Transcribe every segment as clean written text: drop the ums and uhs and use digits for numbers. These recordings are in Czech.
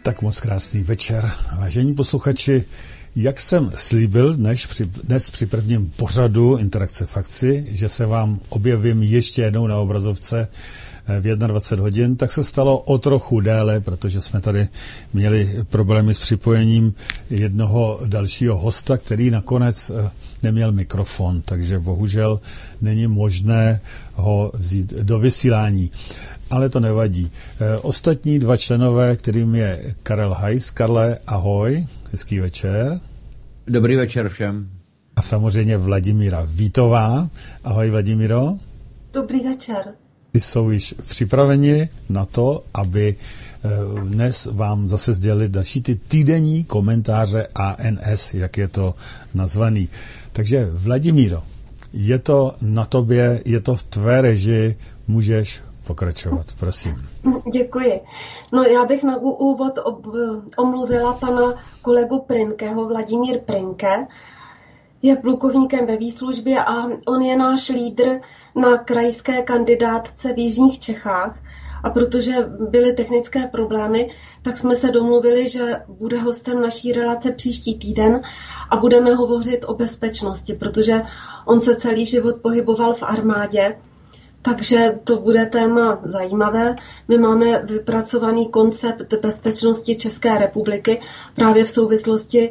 Tak moc krásný večer, vážení posluchači. Jak jsem slíbil dnes při prvním pořadu Interakce v akci, že se vám objevím ještě jednou na obrazovce v 21 hodin, tak se stalo o trochu déle, protože jsme tady měli problémy s připojením jednoho dalšího hosta, který nakonec neměl mikrofon, takže bohužel není možné ho vzít do vysílání. Ale to nevadí. Ostatní dva členové, kterým je Karel Hajs. Karle, ahoj, hezký večer. Dobrý večer všem. A samozřejmě Vladimíra Vítová. Ahoj, Vladimíro. Dobrý večer. Ty jsou již připraveni na to, aby dnes vám zase sdělili další ty týdenní komentáře ANS, jak je to nazvaný. Takže Vladimíro, je to na tobě, je to v tvé režii, můžeš pokračovat, prosím. Děkuji. No já bych na úvod omluvila pana kolegu Prinkeho, Vladimír Prinke. Je plukovníkem ve výslužbě a on je náš lídr na krajské kandidátce v Jižních Čechách. A protože byly technické problémy, tak jsme se domluvili, že bude hostem naší relace příští týden a budeme hovořit o bezpečnosti, protože on se celý život pohyboval v armádě. Takže to bude téma zajímavé. My máme vypracovaný koncept bezpečnosti České republiky právě v souvislosti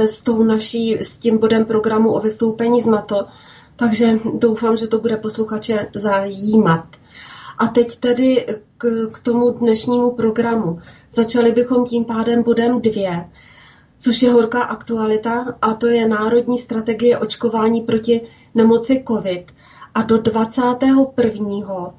s tím bodem programu o vystoupení z NATO. Takže doufám, že to bude posluchače zajímat. A teď tedy k tomu dnešnímu programu. Začali bychom tím pádem bodem 2, což je horká aktualita, a to je národní strategie očkování proti nemoci COVID. A do 21.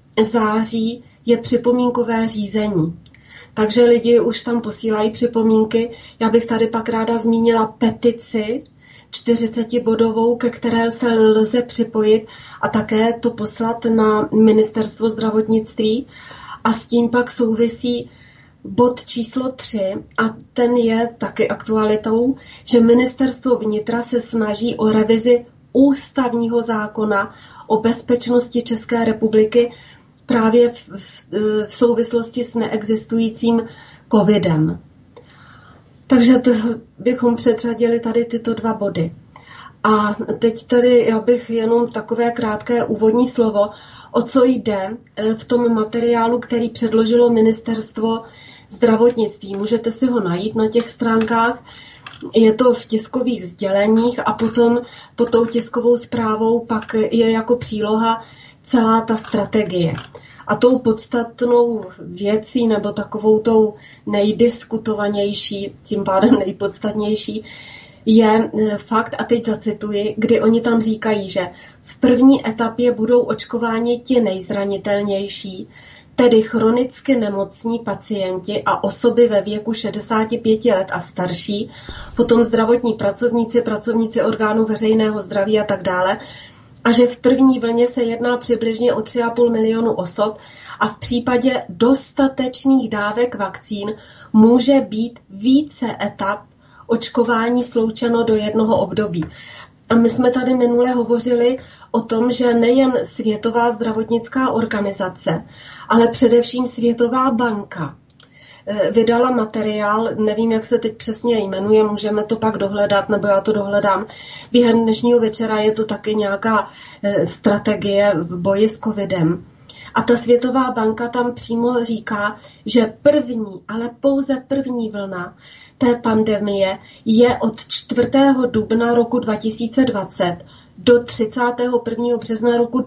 září je připomínkové řízení. Takže lidi už tam posílají připomínky. Já bych tady pak ráda zmínila petici 40bodovou, ke které se lze připojit a také to poslat na Ministerstvo zdravotnictví. A s tím pak souvisí bod číslo 3 a ten je taky aktualitou, že Ministerstvo vnitra se snaží o revizi ústavního zákona o bezpečnosti České republiky právě v souvislosti s neexistujícím covidem. Takže to bychom předřadili tady tyto dva body. A teď tady já bych jenom takové krátké úvodní slovo, o co jde v tom materiálu, který předložilo Ministerstvo zdravotnictví. Můžete si ho najít na těch stránkách. Je to v tiskových sděleních a potom pod tou tiskovou zprávou pak je jako příloha celá ta strategie. A tou podstatnou věcí nebo takovou tou nejdiskutovanější, tím pádem nejpodstatnější, je fakt, a teď zacituji, kdy oni tam říkají, že v první etapě budou očkováni ti nejzranitelnější, tedy chronicky nemocní pacienti a osoby ve věku 65 let a starší, potom zdravotní pracovníci orgánů veřejného zdraví a tak dále, a že v první vlně se jedná přibližně o 3,5 milionu osob a v případě dostatečných dávek vakcín může být více etap očkování sloučeno do jednoho období. A my jsme tady minule hovořili o tom, že nejen Světová zdravotnická organizace, ale především Světová banka vydala materiál, nevím, jak se teď přesně jmenuje, můžeme to pak dohledat, nebo já to dohledám. Během dnešního večera je to taky nějaká strategie v boji s covidem. A ta Světová banka tam přímo říká, že první, ale pouze první vlna té pandemie je od 4. dubna roku 2020 do 31. března roku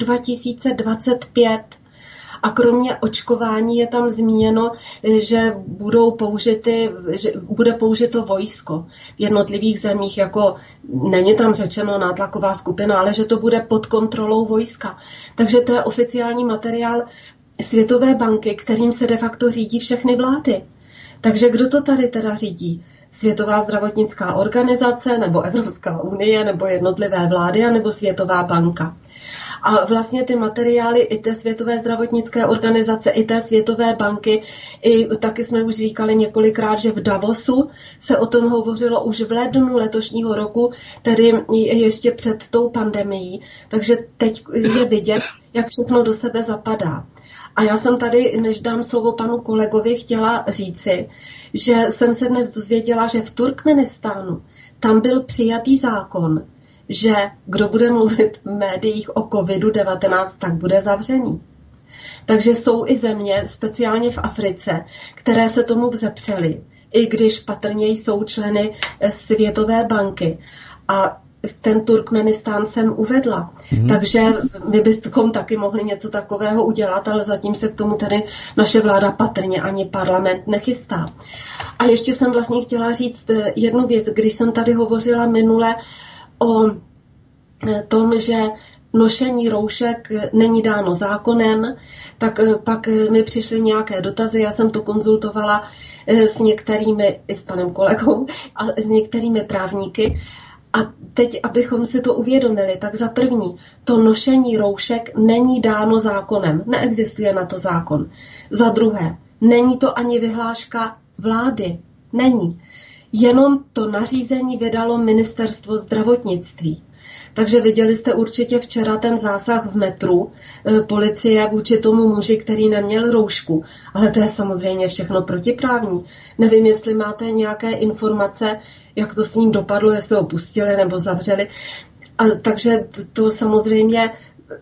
2025. A kromě očkování je tam zmíněno, že bude použito vojsko v jednotlivých zemích, jako není tam řečeno nátlaková skupina, ale že to bude pod kontrolou vojska. Takže to je oficiální materiál Světové banky, kterým se de facto řídí všechny vlády. Takže kdo to tady teda řídí? Světová zdravotnická organizace, nebo Evropská unie, nebo jednotlivé vlády, nebo Světová banka. A vlastně ty materiály i té Světové zdravotnické organizace, i té Světové banky, i taky jsme už říkali několikrát, že v Davosu se o tom hovořilo už v lednu letošního roku, tedy ještě před tou pandemií. Takže teď je vidět, jak všechno do sebe zapadá. A já jsem tady, než dám slovo panu kolegovi, chtěla říci, že jsem se dnes dozvěděla, že v Turkmenistánu tam byl přijatý zákon, že kdo bude mluvit v médiích o COVID-19, tak bude zavřený. Takže jsou i země, speciálně v Africe, které se tomu vzepřely, i když patrně jsou členy Světové banky. A ten Turkmenistán jsem uvedla. Takže my bychom taky mohli něco takového udělat, ale zatím se k tomu tedy naše vláda patrně ani parlament nechystá. A ještě jsem vlastně chtěla říct jednu věc, když jsem tady hovořila minule o tom, že nošení roušek není dáno zákonem, tak pak mi přišly nějaké dotazy, já jsem to konzultovala s některými, i s panem kolegou, a s některými právníky. A teď, abychom si to uvědomili, tak za první, to nošení roušek není dáno zákonem, neexistuje na to zákon. Za druhé, není to ani vyhláška vlády, není. Jenom to nařízení vydalo Ministerstvo zdravotnictví. Takže viděli jste určitě včera ten zásah v metru policie vůči tomu muži, který neměl roušku. Ale to je samozřejmě všechno protiprávní. Nevím, jestli máte nějaké informace, jak to s ním dopadlo, jestli ho pustili nebo zavřeli. Takže to samozřejmě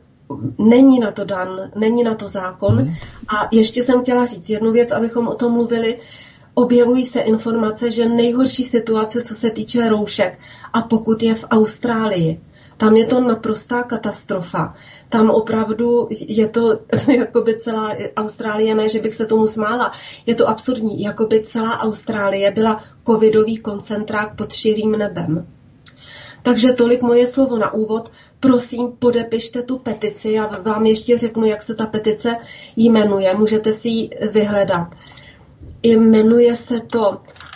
není na to dan, není na to zákon. A ještě jsem chtěla říct jednu věc, abychom o tom mluvili. Objevují se informace, že nejhorší situace, co se týče roušek, a pokud je v Austrálii, tam je to naprostá katastrofa. Tam opravdu je to jakoby celá Austrálie, ne, že bych se tomu smála, je to absurdní, jakoby celá Austrálie byla covidový koncentrák pod širým nebem. Takže tolik moje slovo na úvod. Prosím, podepište tu petici. Já vám ještě řeknu, jak se ta petice jmenuje. Můžete si ji vyhledat. Jmenuje se to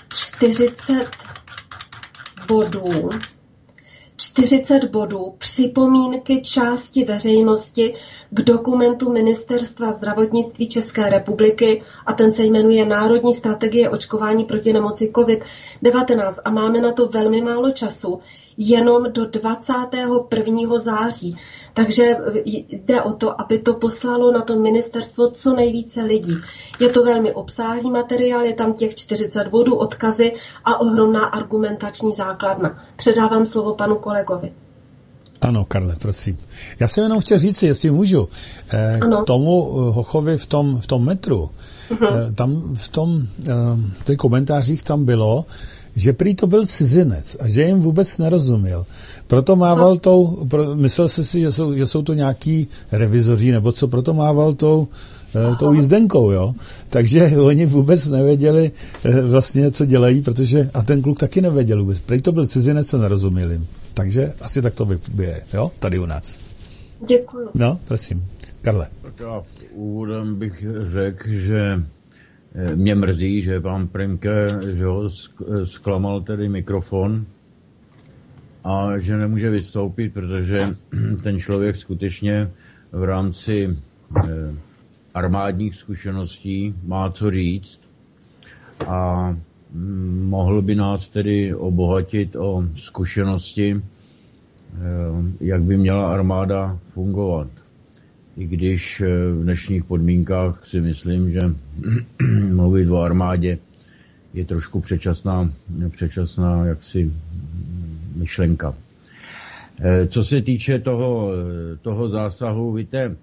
40 bodů připomínky části veřejnosti k dokumentu Ministerstva zdravotnictví České republiky a ten se jmenuje Národní strategie očkování proti nemoci COVID-19 a máme na to velmi málo času, jenom do 21. září. Takže jde o to, aby to poslalo na to ministerstvo co nejvíce lidí. Je to velmi obsáhlý materiál, je tam těch 40 bodů, odkazy a ohromná argumentační základna. Předávám slovo panu kolegovi. Ano, Karle, prosím. Já jsem jenom chtěl říct, jestli můžu, k tomu Hochovi v tom metru, tam v těch komentářích tam bylo, že prý to byl cizinec a že jim vůbec nerozuměl. Proto mával myslel si, že jsou to nějaký revizoři, nebo co, proto mával tou jízdenkou, jo. Takže oni vůbec nevěděli vlastně, co dělají, protože, a ten kluk taky nevěděl vůbec. Prý to byl cizinec a nerozuměl jim. Takže asi tak to je, jo, tady u nás. Děkuji. No, prosím. Karle. Tak já v úvodem bych řekl, že mě mrzí, že pan Prinke, že ho zklamal tedy mikrofon a že nemůže vystoupit, protože ten člověk skutečně v rámci armádních zkušeností má co říct a mohl by nás tedy obohatit o zkušenosti, jak by měla armáda fungovat. I když v dnešních podmínkách si myslím, že mluvit o armádě je trošku předčasná jaksi myšlenka. Co se týče toho zásahu, víte,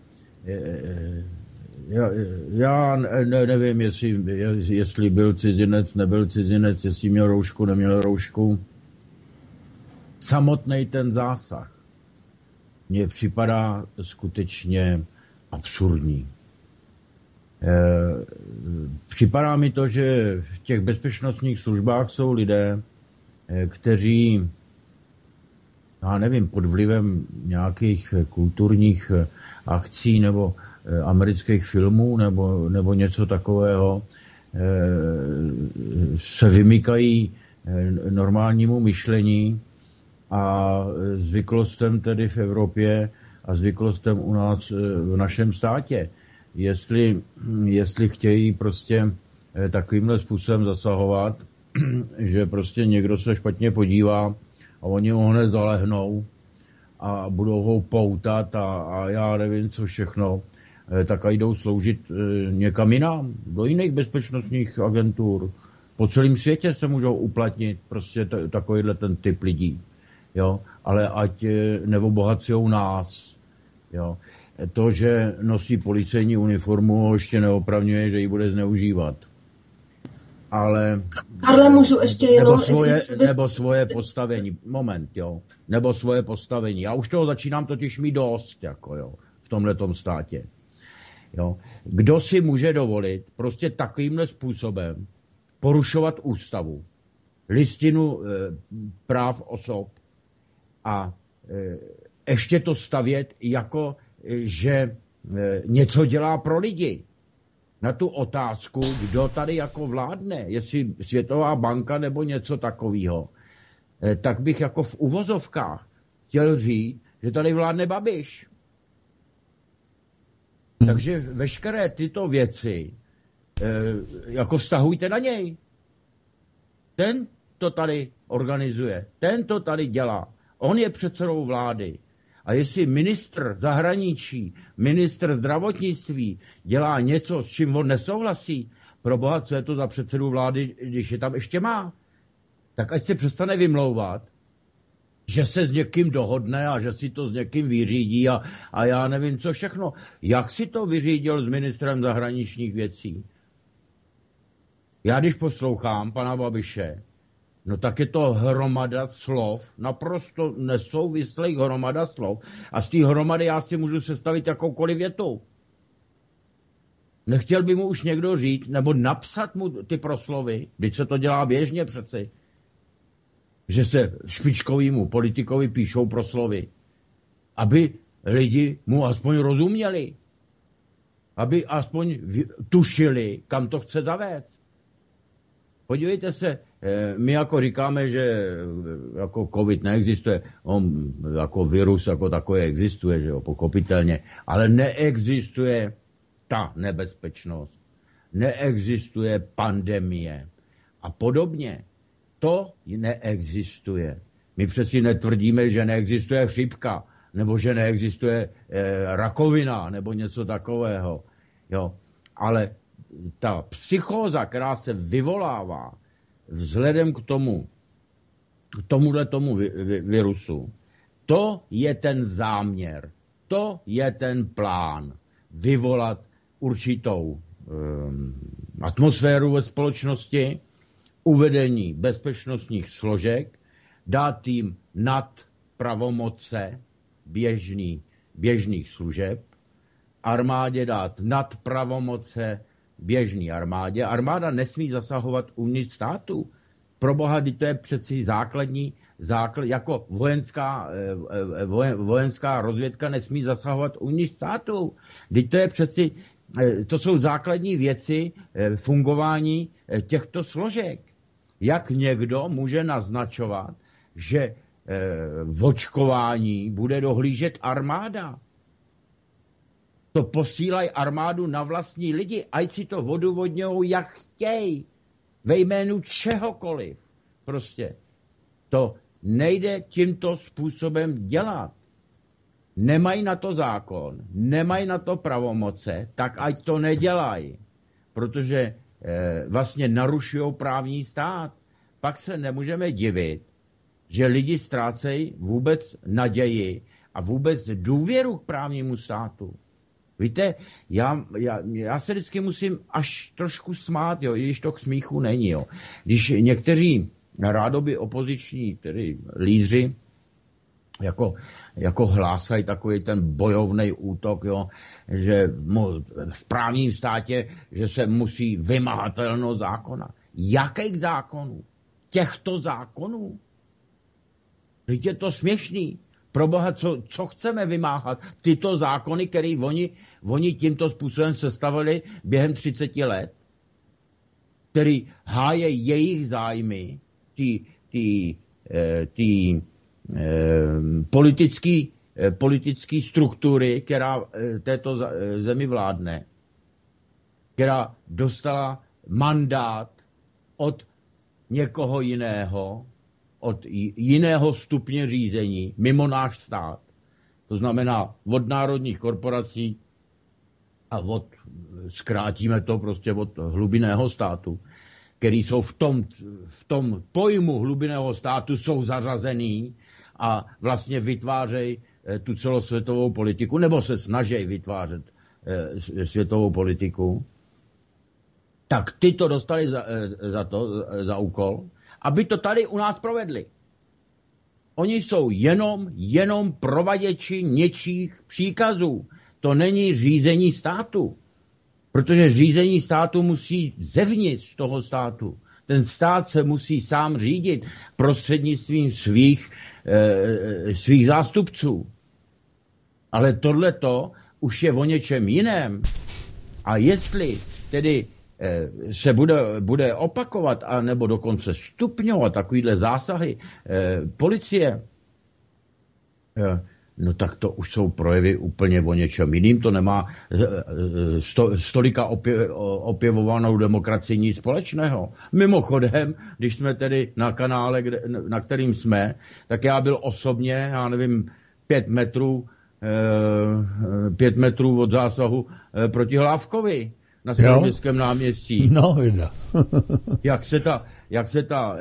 já nevím, jestli byl cizinec, nebyl cizinec, jestli měl roušku, neměl roušku. Samotný ten zásah mně připadá skutečně absurdní. Připadá mi to, že v těch bezpečnostních službách jsou lidé, kteří, já nevím, pod vlivem nějakých kulturních akcí nebo amerických filmů nebo něco takového se vymykají normálnímu myšlení a zvyklostem tedy v Evropě a zvyklostem u nás v našem státě. Jestli chtějí prostě takovýmhle způsobem zasahovat, že prostě někdo se špatně podívá a oni ho hned zalehnou a budou ho poutat a já nevím co všechno, tak a jdou sloužit někam jinam, do jiných bezpečnostních agentur. Po celém světě se můžou uplatnit prostě takovýhle ten typ lidí. Jo? Ale ať neobohacujou nás. Jo? To, že nosí policejní uniformu, ho ještě neopravňuje, že ji bude zneužívat. Ale... Karle, můžu ještě jenom... Nebo svoje postavení. Moment, jo. Nebo svoje postavení. Já už toho začínám totiž mít dost, jako jo, v tomhletom státě. Jo. Kdo si může dovolit prostě takovýmhle způsobem porušovat ústavu, listinu práv osob a ještě to stavět jako, že něco dělá pro lidi. Na tu otázku, kdo tady jako vládne, jestli Světová banka nebo něco takového, tak bych jako v uvozovkách chtěl říct, že tady vládne Babiš. Takže veškeré tyto věci jako vztahujte na něj. Ten to tady organizuje, ten to tady dělá. On je předsedou vlády. A jestli ministr zahraničí, ministr zdravotnictví dělá něco, s čím on nesouhlasí, proboha, co je to za předsedu vlády, když je tam ještě má, tak ať se přestane vymlouvat, že se s někým dohodne a že si to s někým vyřídí a já nevím co všechno. Jak si to vyřídil s ministrem zahraničních věcí? Já když poslouchám pana Babiše, no tak je to hromada slov, naprosto nesouvislých hromada slov. A z té hromady já si můžu sestavit jakoukoliv větu. Nechtěl by mu už někdo říct, nebo napsat mu ty proslovy, když se to dělá běžně přeci, že se špičkovýmu politikovi píšou proslovy, aby lidi mu aspoň rozuměli, aby aspoň tušili, kam to chce zavést. Podívejte se, my jako říkáme, že jako covid neexistuje, on jako virus jako takový existuje, že jo, pochopitelně, ale neexistuje ta nebezpečnost, neexistuje pandemie a podobně. To neexistuje. My přeci netvrdíme, že neexistuje chřipka, nebo že neexistuje rakovina, nebo něco takového, jo, ale ta psychóza, která se vyvolává vzhledem k tomuhle virusu, to je ten záměr, to je ten plán vyvolat určitou atmosféru ve společnosti, uvedení bezpečnostních složek, dát jim nad pravomoce běžných služeb, armádě dát nad pravomoce běžný armádě. Armáda nesmí zasahovat uvnitř státu. Proboha, to je přeci základní, jako vojenská rozvědka nesmí zasahovat uvnitř státu. To je přeci, to jsou základní věci fungování těchto složek. Jak někdo může naznačovat, že v očkování bude dohlížet armáda? To posílají armádu na vlastní lidi, ať si to odůvodňují, jak chtějí, ve jménu čehokoliv. Prostě to nejde tímto způsobem dělat. Nemají na to zákon, nemají na to pravomoce, tak ať to nedělají, protože vlastně narušují právní stát. Pak se nemůžeme divit, že lidi ztrácejí vůbec naději a vůbec důvěru k právnímu státu. Víte, já se vždycky musím až trošku smát, jo, i když to k smíchu není. Jo. Když někteří rádoby opoziční, tedy lídři, jako hlásají takový ten bojovný útok, jo, že v právním státě, že se musí vymahatelnost zákona. Jakých zákonů? Těchto zákonů? Vždyť je to směšný. Proboha, co chceme vymáhat? Tyto zákony, které oni tímto způsobem sestavili během 30 let, který háje jejich zájmy, politický politické struktury, která této zemi vládne, která dostala mandát od někoho jiného, od jiného stupně řízení, mimo náš stát. To znamená od národních korporací a zkrátíme to prostě od hlubinného státu, který jsou v tom pojmu hlubinného státu jsou zařazený a vlastně vytvářejí tu celosvětovou politiku, nebo se snaží vytvářet světovou politiku, tak ty to dostali za úkol, aby to tady u nás provedli. Oni jsou jenom provaděči něčích příkazů. To není řízení státu. Protože řízení státu musí zevnitř toho státu. Ten stát se musí sám řídit prostřednictvím svých zástupců. Ale tohleto už je o něčem jiném. A jestli tedy se bude opakovat, a nebo dokonce stupňovat takovýhle zásahy policie, no tak to už jsou projevy úplně o něčem jiným. To nemá stolika opěvovanou demokracii nic společného. Mimochodem, když jsme tedy na kanále, na kterým jsme, tak já byl osobně, já nevím, 5 metrů od zásahu proti Hlávkovi na Staroměstském náměstí. No, vida. jak se ta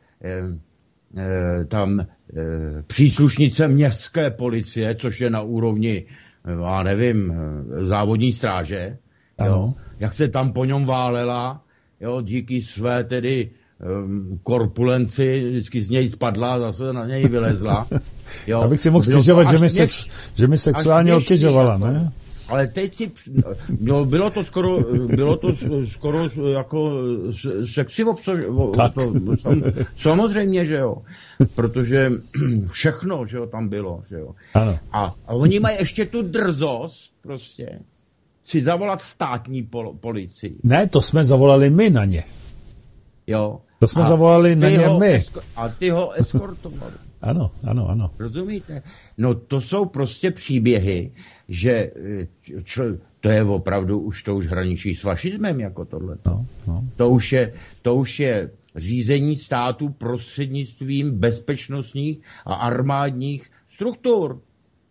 tam příslušnice městské policie, což je na úrovni, já nevím, závodní stráže, jo, jak se tam po něm válela, jo, díky své tedy korpulenci, vždycky z něj spadla a zase na něj vylezla. Jo. Abych si mohl stěžovat, že mi sexuálně obtěžovala, ne? Ale teď bylo to skoro jako sexy samozřejmě, že jo. Protože všechno, že jo, tam bylo, že jo. Ano. A oni mají ještě tu drzost prostě si zavolat státní policii. Ne, to jsme zavolali my na ně. Jo. To jsme zavolali na ně my. A ty ho eskortovali. Ano. Rozumíte? No to jsou prostě příběhy, že to je opravdu, to už hraničí s fašismem jako tohle. No. To už je řízení státu prostřednictvím bezpečnostních a armádních struktur.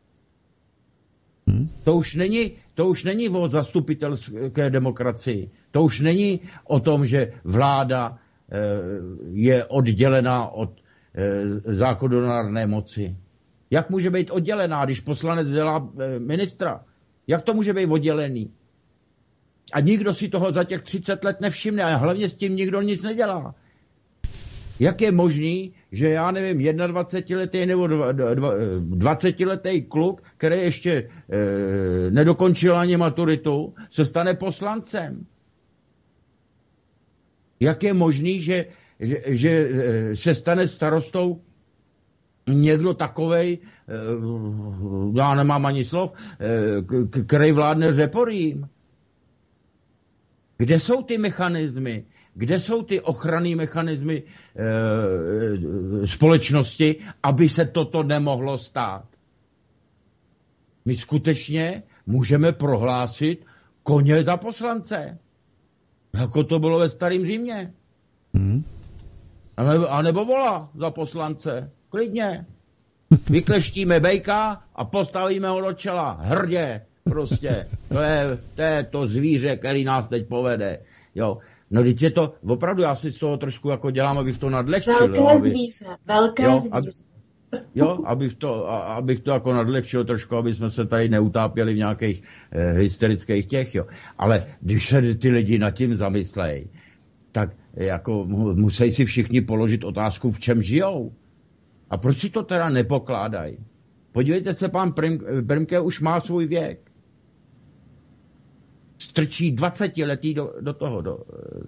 To už není o zastupitelské demokracii. To už není o tom, že vláda je oddělená od zákonodárné moci. Jak může být oddělená, když poslanec dělá ministra? Jak to může být oddělený? A nikdo si toho za těch 30 let nevšimne a hlavně s tím nikdo nic nedělá. Jak je možný, že já nevím, 21letý nebo 20letý kluk, který ještě nedokončil ani maturitu, se stane poslancem? Jak je možný, že se stane starostou někdo takovej, já nemám ani slov, který vládne řeporím? Kde jsou ty mechanismy? Kde jsou ty ochranné mechanismy společnosti, aby se toto nemohlo stát? My skutečně můžeme prohlásit koně za poslance. Jako to bylo ve starém Římě. A nebo vola za poslance. Klidně. Vykleštíme bejka a postavíme ho do čela. Hrdě. Prostě. To je to zvíře, který nás teď povede. Jo. No teď je to, opravdu já si z toho trošku jako dělám, abych to nadlehčil. Velké zvíře. Jo, abych to jako nadlehčil trošku, aby jsme se tady neutápěli v nějakých hysterických těch, jo. Ale když se ty lidi nad tím zamyslejí, tak jako musí si všichni položit otázku, v čem žijou. A proč si to teda nepokládají? Podívejte se, pán Primke už má svůj věk. Strčí 20letý do toho, do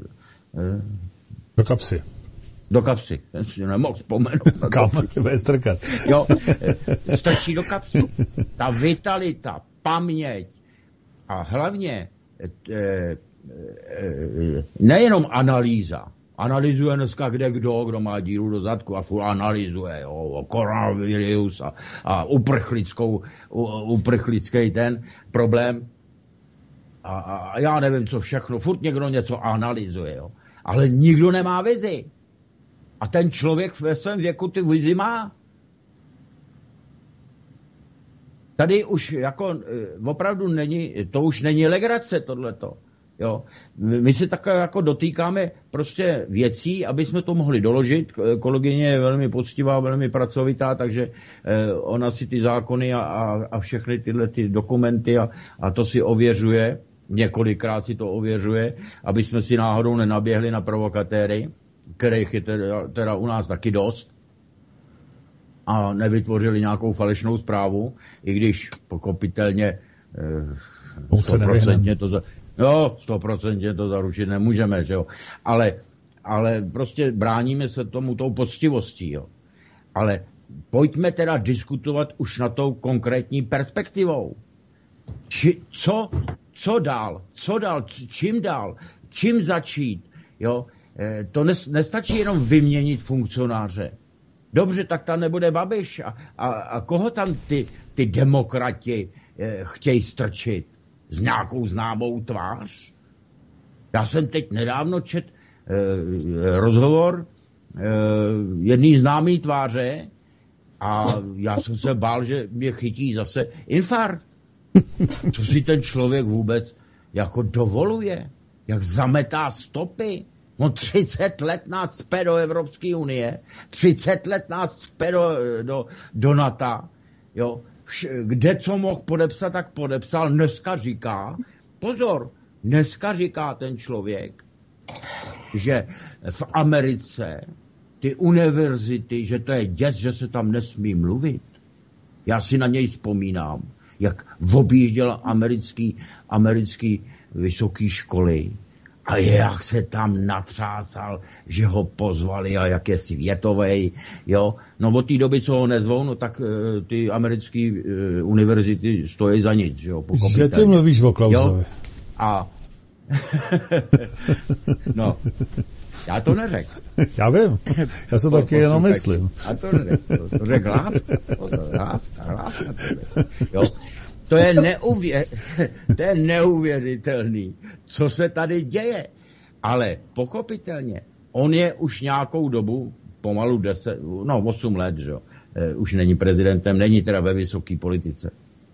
kapsy. Do kapsy. Ten si nemohl vzpomenout. Kam bude strkat. Jo, strčí do kapsy. Ta vitalita, paměť a hlavně nejenom analýza, analyzuje dneska kdo má díru do zadku a furt analyzuje, jo, koronavirus a uprchlický ten problém. A já nevím, co všechno, furt někdo něco analyzuje, jo. Ale nikdo nemá vizi. A ten člověk ve svém věku ty vizi má. Tady už jako opravdu to už není legrace tohleto. Jo. My se tak jako dotýkáme prostě věcí, aby jsme to mohli doložit. Kolegyně je velmi poctivá, velmi pracovitá, takže ona si ty zákony a všechny tyhle ty dokumenty a to si ověřuje. Několikrát si to ověřuje, aby jsme si náhodou nenaběhli na provokatéry, kterých je teda u nás taky dost, a nevytvořili nějakou falešnou zprávu, i když pochopitelně 100% to zaručit nemůžeme, že jo. Ale prostě bráníme se tomu tou poctivostí, jo. Ale pojďme teda diskutovat už na tou konkrétní perspektivou. Co dál, čím začít, jo. To nestačí jenom vyměnit funkcionáře. Dobře, tak tam nebude Babiš. A koho tam ty demokrati chtějí strčit? S nějakou známou tvář? Já jsem teď nedávno četl rozhovor jedný známý tváře a já jsem se bál, že mě chytí zase infarkt. Co si ten člověk vůbec jako dovoluje? Jak zametá stopy? On 30 let nás cpe do Evropské unie, 30 let nás cpe do NATO, jo. Kde co mohl podepsat, tak podepsal. Dneska říká ten člověk, že v Americe ty univerzity, že to je děs, že se tam nesmí mluvit. Já si na něj vzpomínám, jak objížděl americký vysoké školy a jak se tam natřásal, že ho pozvali a jak je světovej, jo. No od té doby, co ho nezvou, no tak ty americké univerzity stojí za nic, jo. Že ty mluvíš o Klausovi. A no, já to neřekl. Já vím, já se taky jenom myslím. A to neřekl, to řekl Hlávka. Jo. To je neuvěřitelný, co se tady děje. Ale pochopitelně, on je už nějakou dobu, pomalu 8 let, že? Už není prezidentem, není teda ve vysoké politice.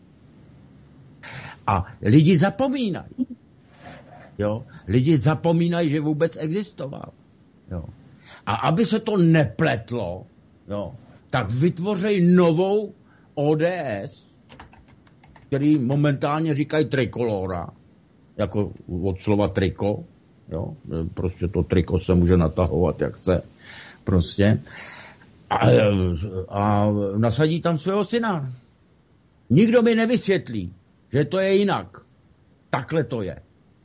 A lidi zapomínají. Jo? Lidi zapomínají, že vůbec existoval. Jo? A aby se to nepletlo, jo, tak vytvoří novou ODS, který momentálně říkají trikolora, jako od slova triko, jo, prostě to triko se může natahovat, jak chce, prostě, a nasadí tam svého syna. Nikdo mi nevysvětlí, že to je jinak. Takhle to je.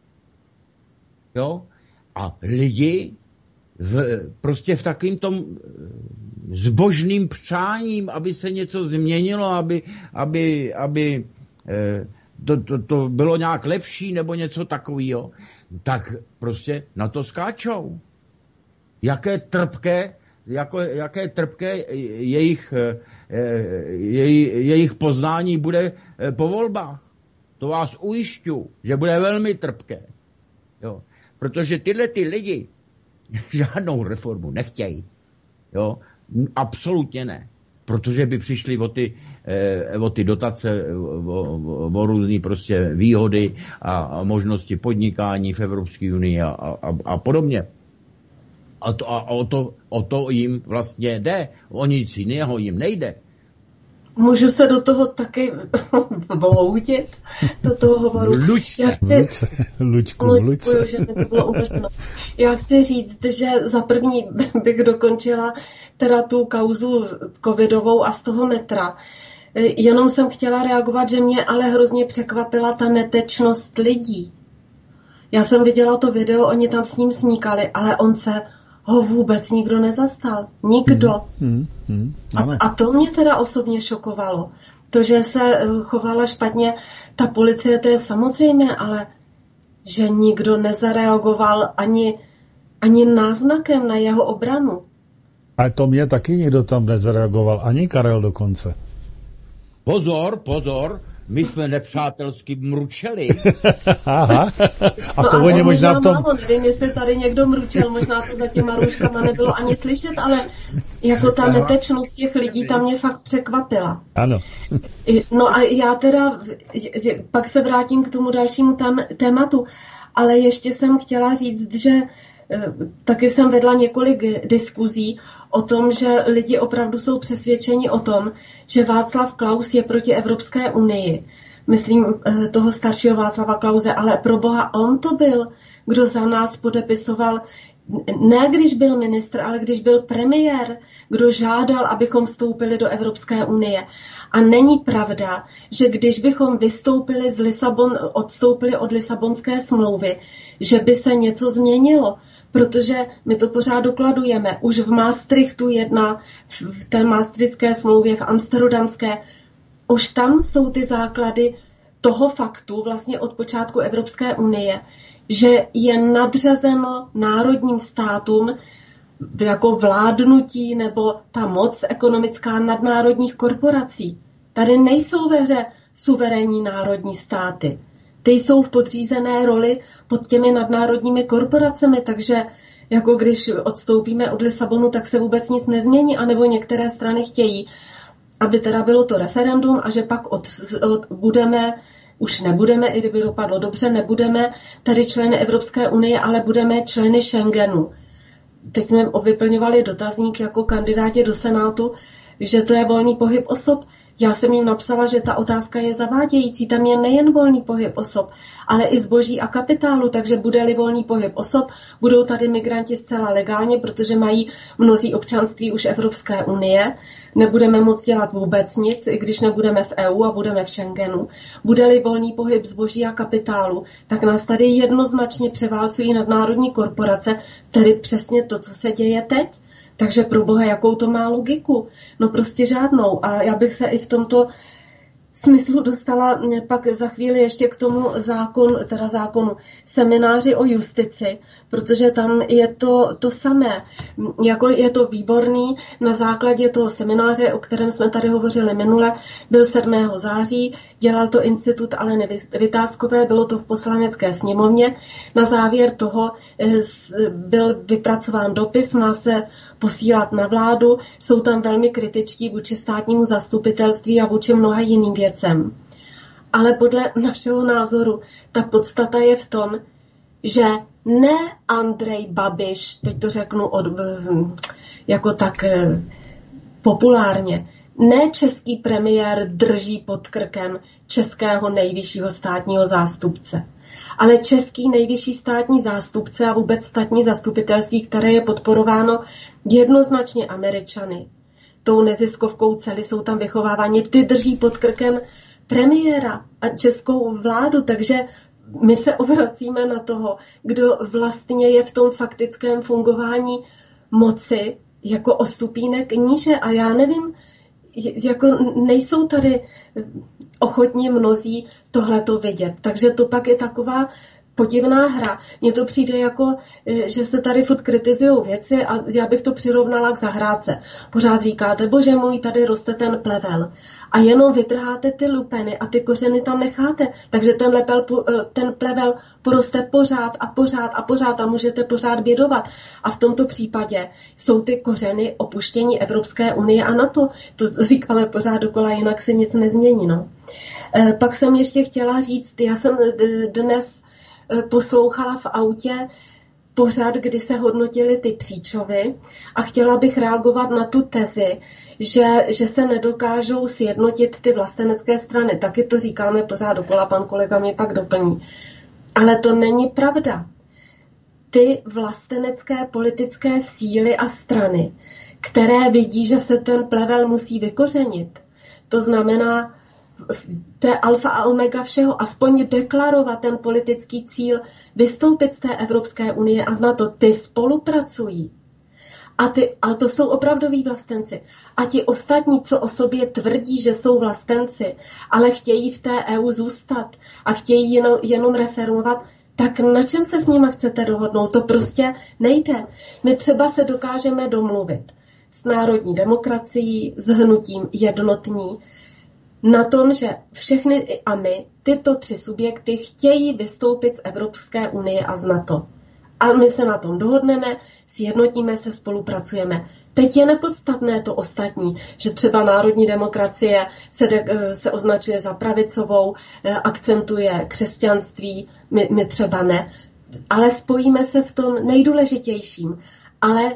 Jo, a lidi prostě v takovým tom zbožným přáním, aby se něco změnilo, aby to bylo nějak lepší nebo něco takového, tak prostě na to skáčou. Jaké trpké jejich poznání bude po volbách. To vás ujišťuji, že bude velmi trpké. Jo. Protože tyhle ty lidi žádnou reformu nechtějí. Jo. Absolutně ne. Protože by přišli o ty dotace, o různý prostě výhody a možnosti podnikání v Evropské unii a podobně. O to jim vlastně jde. O nic jiného jim nejde. Můžu se do toho taky vloudit? Do toho hovoru. Luďku. Že to bylo umožněno. Já chci říct, že za první bych dokončila teda tu kauzu covidovou a z toho metra. Jenom jsem chtěla reagovat, že mě ale hrozně překvapila ta netečnost lidí. Já jsem viděla to video, oni tam s ním smíkali, ale on se ho vůbec nikdo nezastal. Nikdo. A to mě teda osobně šokovalo. To, že se chovala špatně ta policie, to je samozřejmé, ale že nikdo nezareagoval ani ani náznakem na jeho obranu. Ale to mě taky nikdo tam nezareagoval, ani Karel dokonce. Pozor, my jsme nepřátelsky mručeli. Aha, a to oni možná v tom... Nevím, jestli tady někdo mručel, možná to za těma rouškama nebylo ani slyšet, ale jako ta netečnost těch lidí tam mě fakt překvapila. Ano. No a já teda, pak se vrátím k tomu dalšímu tématu, ale ještě jsem chtěla říct, že taky jsem vedla několik diskuzí o tom, že lidi opravdu jsou přesvědčeni o tom, že Václav Klaus je proti Evropské unii. Myslím toho staršího Václava Klause, ale pro boha on to byl, kdo za nás podepisoval, ne když byl ministr, ale když byl premiér, kdo žádal, abychom vstoupili do Evropské unie. A není pravda, že když bychom odstoupili od Lisabonské smlouvy, že by se něco změnilo, protože my to pořád dokladujeme. Už v Maastrichtu 1, v té maastrichtské smlouvě, v amsterdamské, už tam jsou ty základy toho faktu vlastně od počátku Evropské unie, že je nadřazeno národním státům jako vládnutí nebo ta moc ekonomická nadnárodních korporací. Tady nejsou ve hře suverénní národní státy. Ty jsou v podřízené roli pod těmi nadnárodními korporacemi, takže jako když odstoupíme od Lisabonu, tak se vůbec nic nezmění, anebo některé strany chtějí, aby teda bylo to referendum a že pak už nebudeme, i kdyby dopadlo dobře, nebudeme tady členy Evropské unie, ale budeme členy Schengenu. Teď jsme vyplňovali dotazník jako kandidáti do Senátu, že to je volný pohyb osob. Já jsem jim napsala, že ta otázka je zavádějící. Tam je nejen volný pohyb osob, ale i zboží a kapitálu, takže bude-li volný pohyb osob, budou tady migranti zcela legálně, protože mají mnozí občanství už Evropské unie. Nebudeme moct dělat vůbec nic, i když nebudeme v EU a budeme v Schengenu. Bude-li volný pohyb zboží a kapitálu, tak nás tady jednoznačně převálcují nadnárodní korporace, tedy přesně to, co se děje teď. Takže pro boha, jakou to má logiku? No prostě žádnou. A já bych se i v tomto smyslu dostala pak za chvíli ještě k tomu zákonu semináři o justici, protože tam je to samé. Jako je to výborný, na základě toho semináře, o kterém jsme tady hovořili minule, byl 7. září, dělal to institut Aleny Vytázkové, bylo to v Poslanecké sněmovně. Na závěr toho byl vypracován dopis, má se posílat na vládu, jsou tam velmi kritičtí vůči státnímu zastupitelství a vůči mnoha jiným věcem. Ale podle našeho názoru ta podstata je v tom, že ne Andrej Babiš, teď to řeknu jako tak populárně, ne český premiér drží pod krkem českého nejvyššího státního zástupce, ale český nejvyšší státní zástupce a vůbec státní zastupitelství, které je podporováno jednoznačně Američany. Tou neziskovkou celý jsou tam vychováváni, ty drží pod krkem premiéra a českou vládu, takže my se obracíme na toho, kdo vlastně je v tom faktickém fungování moci jako o stupínek níže. A já nevím, jako nejsou tady ochotní mnozí tohleto vidět. Takže to pak je taková podivná hra. Mně to přijde jako, že se tady furt kritizujou věci a já bych to přirovnala k zahrádce. Pořád říkáte, bože můj, tady roste ten plevel. A jenom vytrháte ty lupeny a ty kořeny tam necháte. Takže ten plevel poroste pořád a můžete pořád bědovat. A v tomto případě jsou ty kořeny opuštění Evropské unie a NATO. To říkáme pořád dokola, jinak se nic nezmění. No. Pak jsem ještě chtěla říct, já jsem dnes poslouchala v autě pořád, kdy se hodnotily ty příčovy a chtěla bych reagovat na tu tezi, že se nedokážou sjednotit ty vlastenecké strany. Taky to říkáme pořád dokola, pan kolega mě pak doplní. Ale to není pravda. Ty vlastenecké politické síly a strany, které vidí, že se ten plevel musí vykořenit, to znamená, to je alfa a omega všeho, aspoň deklarovat ten politický cíl, vystoupit z té Evropské unie a z NATO, ty spolupracují. Ale to jsou opravdoví vlastenci. A ti ostatní, co o sobě tvrdí, že jsou vlastenci, ale chtějí v té EU zůstat a chtějí jenom reformovat, tak na čem se s nimi chcete dohodnout? To prostě nejde. My třeba se dokážeme domluvit s národní demokracií, s hnutím Jednotní, na tom, že všechny a my, tyto 3 subjekty, chtějí vystoupit z Evropské unie a z NATO. A my se na tom dohodneme, sjednotíme se, spolupracujeme. Teď je nepodstatné to ostatní, že třeba národní demokracie se označuje za pravicovou, akcentuje křesťanství, my třeba ne. Ale spojíme se v tom nejdůležitějším. Ale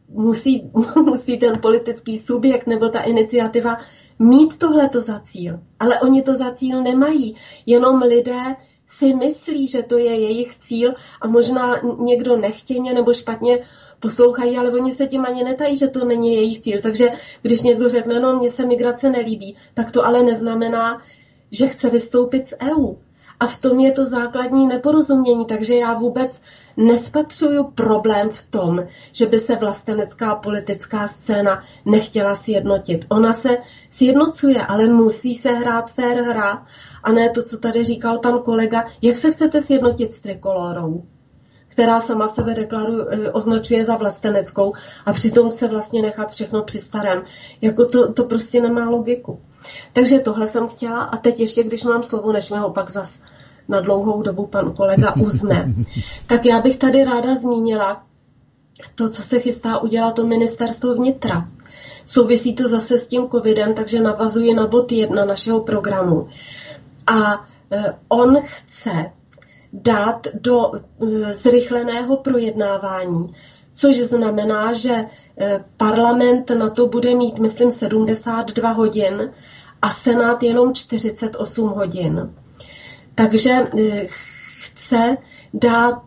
musí ten politický subjekt nebo ta iniciativa mít tohleto za cíl. Ale oni to za cíl nemají. Jenom lidé si myslí, že to je jejich cíl a možná někdo nechtěně nebo špatně poslouchají, ale oni se tím ani netají, že to není jejich cíl. Takže když někdo řekne, no mně se migrace nelíbí, tak to ale neznamená, že chce vystoupit z EU. A v tom je to základní neporozumění, takže já vůbec nespatřuju problém v tom, že by se vlastenecká politická scéna nechtěla sjednotit. Ona se sjednocuje, ale musí se hrát fair hra a ne to, co tady říkal pan kolega, jak se chcete sjednotit s Trikolórou, která sama sebe označuje za vlasteneckou a přitom chce vlastně nechat všechno při starém. Jako to prostě nemá logiku. Takže tohle jsem chtěla a teď ještě, když mám slovo, než mi ho pak zas na dlouhou dobu pan kolega uzme, tak já bych tady ráda zmínila to, co se chystá udělat to ministerstvo vnitra. Souvisí to zase s tím covidem, takže navazuji na bod 1 našeho programu. A on chce dát do zrychleného projednávání, což znamená, že parlament na to bude mít, myslím, 72 hodin a senát jenom 48 hodin. Takže chce dát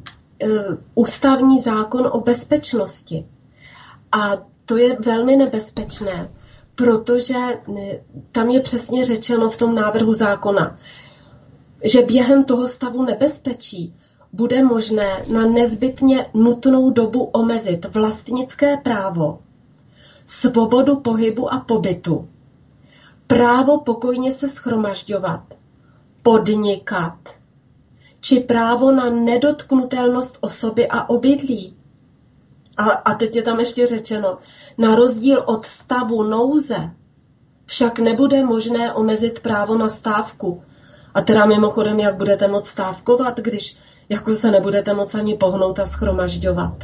ústavní zákon o bezpečnosti. A to je velmi nebezpečné, protože tam je přesně řečeno v tom návrhu zákona, že během toho stavu nebezpečí bude možné na nezbytně nutnou dobu omezit vlastnické právo, svobodu pohybu a pobytu, právo pokojně se shromažďovat, podnikat, či právo na nedotknutelnost osoby a obydlí. A teď je tam ještě řečeno, na rozdíl od stavu nouze však nebude možné omezit právo na stávku. A teda mimochodem, jak budete moct stávkovat, když jako se nebudete moct ani pohnout a shromažďovat.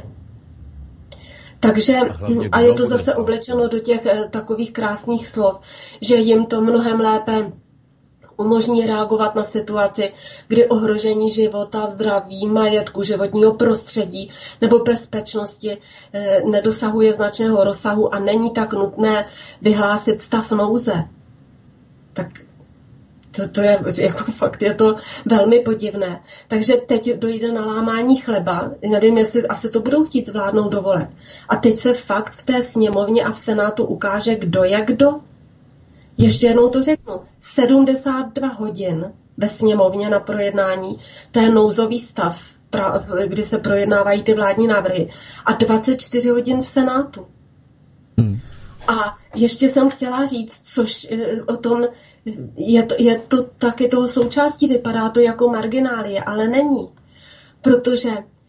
Takže, a je to zase oblečeno do těch takových krásných slov, že jim to mnohem lépe umožní reagovat na situaci, kdy ohrožení života, zdraví, majetku, životního prostředí nebo bezpečnosti nedosahuje značného rozsahu a není tak nutné vyhlásit stav nouze. Tak to je, jako fakt je to velmi podivné. Takže teď dojde na lámání chleba, nevím, jestli asi to budou chtít zvládnout do voleb. A teď se fakt v té sněmovně a v senátu ukáže, kdo je kdo. Ještě jednou to řeknu. 72 hodin ve sněmovně na projednání, to je nouzový stav, kdy se projednávají ty vládní návrhy, a 24 hodin v senátu. A ještě jsem chtěla říct, což o tom je to taky toho součástí, vypadá to jako marginálie, ale není. Protože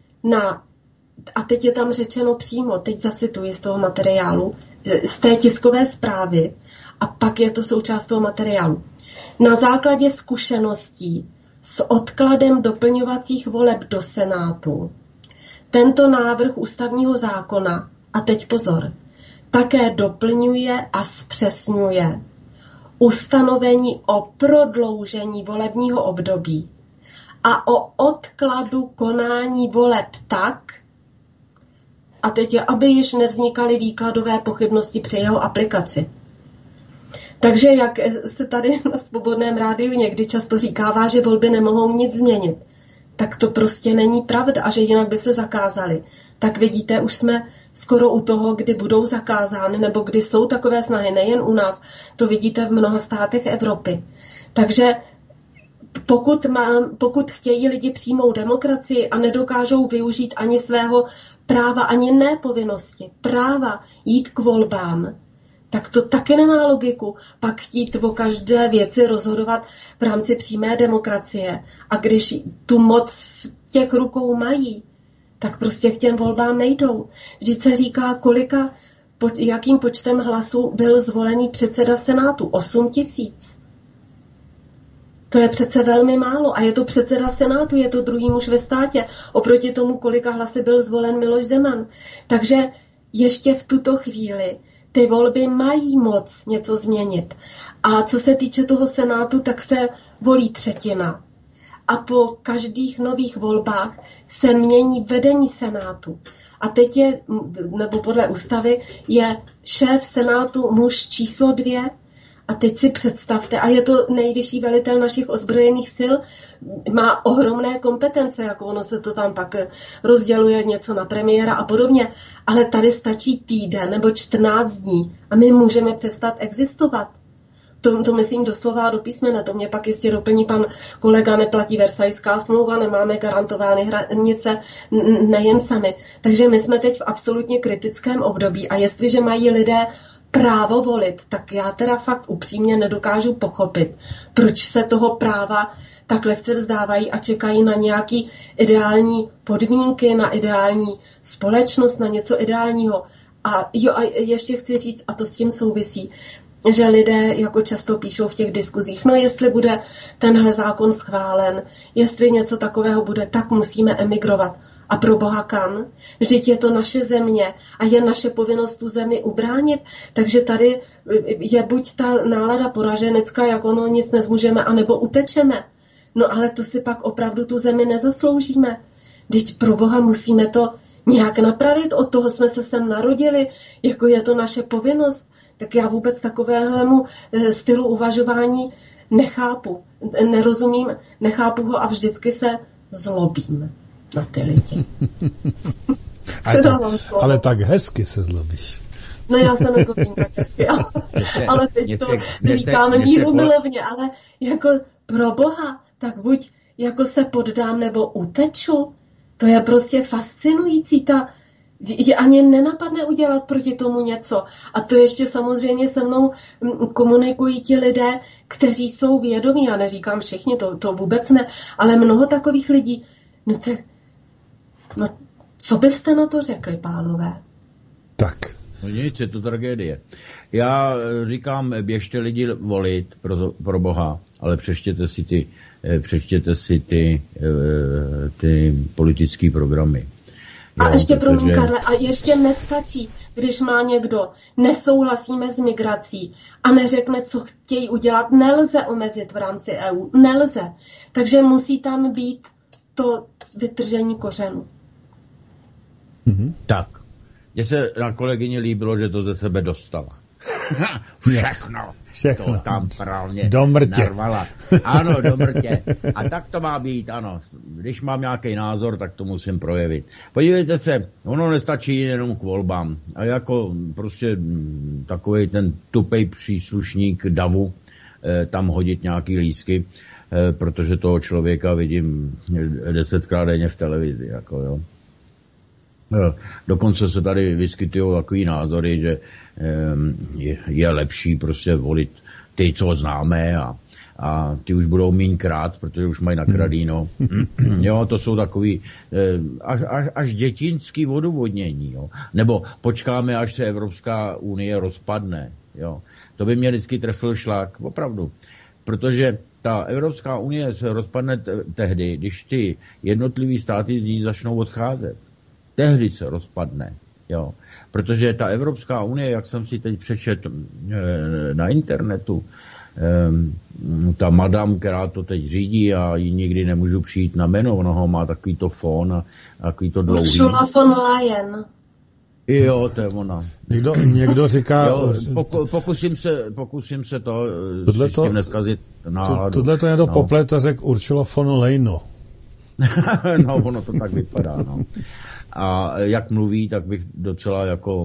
a teď je tam řečeno přímo, teď zacituji z toho materiálu, z té tiskové zprávy, a pak je to součást toho materiálu. Na základě zkušeností s odkladem doplňovacích voleb do Senátu tento návrh ústavního zákona, a teď pozor, také doplňuje a zpřesňuje ustanovení o prodloužení volebního období a o odkladu konání voleb tak, a teď je, aby již nevznikaly výkladové pochybnosti při jeho aplikaci. Takže jak se tady na Svobodném rádiu někdy často říkává, že volby nemohou nic změnit, tak to prostě není pravda a že jinak by se zakázaly. Tak vidíte, už jsme skoro u toho, kdy budou zakázány, nebo kdy jsou takové snahy, nejen u nás, to vidíte v mnoha státech Evropy. Takže pokud chtějí lidi přímou demokracii a nedokážou využít ani svého práva, ani nepovinnosti, práva jít k volbám, tak to taky nemá logiku. Pak chtít o každé věci rozhodovat v rámci přímé demokracie. A když tu moc v těch rukou mají, tak prostě k těm volbám nejdou. Vždyť se říká, jakým počtem hlasů byl zvolený předseda Senátu. 8 000. To je přece velmi málo. A je to předseda Senátu, je to druhý muž ve státě. Oproti tomu, kolika hlasy byl zvolen Miloš Zeman. Takže ještě v tuto chvíli ty volby mají moc něco změnit. A co se týče toho Senátu, tak se volí 1/3. A po každých nových volbách se mění vedení Senátu. A teď je, nebo podle ústavy, je šéf Senátu muž číslo 2. A teď si představte, a je to nejvyšší velitel našich ozbrojených sil, má ohromné kompetence, jako ono se to tam pak rozděluje něco na premiéra a podobně, ale tady stačí týden nebo 14 dní a my můžeme přestat existovat. To myslím doslova do písmene, to mě pak jistě doplní pan kolega, neplatí Versajská smlouva, nemáme garantovány hranice, nejen sami. Takže my jsme teď v absolutně kritickém období a jestliže mají lidé právo volit, tak já teda fakt upřímně nedokážu pochopit, proč se toho práva tak lehce vzdávají a čekají na nějaký ideální podmínky, na ideální společnost, na něco ideálního. A ještě chci říct, a to s tím souvisí, že lidé jako často píšou v těch diskuzích, no jestli bude tenhle zákon schválen, jestli něco takového bude, tak musíme emigrovat. A pro boha kam? Vždyť je to naše země a je naše povinnost tu zemi ubránit. Takže tady je buď ta nálada poraženecká, jak ono nic nezmůžeme, anebo utečeme. No ale to si pak opravdu tu zemi nezasloužíme. Vždyť pro boha musíme to nějak napravit, od toho jsme se sem narodili, jako je to naše povinnost. Tak já vůbec takovéhlemu stylu uvažování nechápu. Nerozumím, nechápu ho a vždycky se zlobím na ty lidi. Ale tak hezky se zlobíš. No já se nezlobím tak hezky, ale teď to říkáme míru milovně, ale jako pro boha, tak buď jako se poddám nebo uteču. To je prostě fascinující, je ani nenapadne udělat proti tomu něco. A to ještě samozřejmě se mnou komunikují ti lidé, kteří jsou vědomí. Já neříkám všichni, to vůbec ne, ale mnoho takových lidí. No, co byste na to řekli, pánové? Tak. No nic, je to tragédie. Já říkám, běžte lidi volit pro boha, ale přečtěte si ty politické programy. A ještě promiň, Karle, a ještě nestačí, když má někdo nesouhlasíme s migrací a neřekne, co chtějí udělat, nelze omezit v rámci EU, nelze. Takže musí tam být to vytržení kořenů. Mm-hmm. Tak. Mně se na kolegyni líbilo, že to ze sebe dostala. Všechno. To tam právně narvala. Ano, do mrtě. A tak to má být, ano. Když mám nějaký názor, tak to musím projevit. Podívejte se, ono nestačí jenom k volbám. A jako prostě takovej ten tupej příslušník davu tam hodit nějaký lístky, protože toho člověka vidím 10krát denně v televizi, jako jo. Dokonce se tady vyskytují takový názory, že je lepší prostě volit ty, co známe a ty už budou mínkrát, protože už mají nakradíno. Jo, to jsou takový až dětinský odůvodnění, jo. Nebo počkáme, až se Evropská unie rozpadne, jo. To by mě vždycky trefil šlak, opravdu. Protože ta Evropská unie se rozpadne tehdy, když ty jednotlivý státy z ní začnou odcházet. Tehdy se rozpadne, jo. Protože ta Evropská unie, jak jsem si teď přečetl na internetu, ta madam, která to teď řídí a ji nikdy nemůžu přijít na jméno, ona ho má takový to fón a takový to dlouhý. Ursula von Leyen. Jo, to je ona. Někdo říká... Jo, pokusím se to s tím neskazit náladu. Tohle to někdo poplet a řekl Ursula von Leyen. No, ono to tak vypadá, no. A jak mluví, tak bych docela jako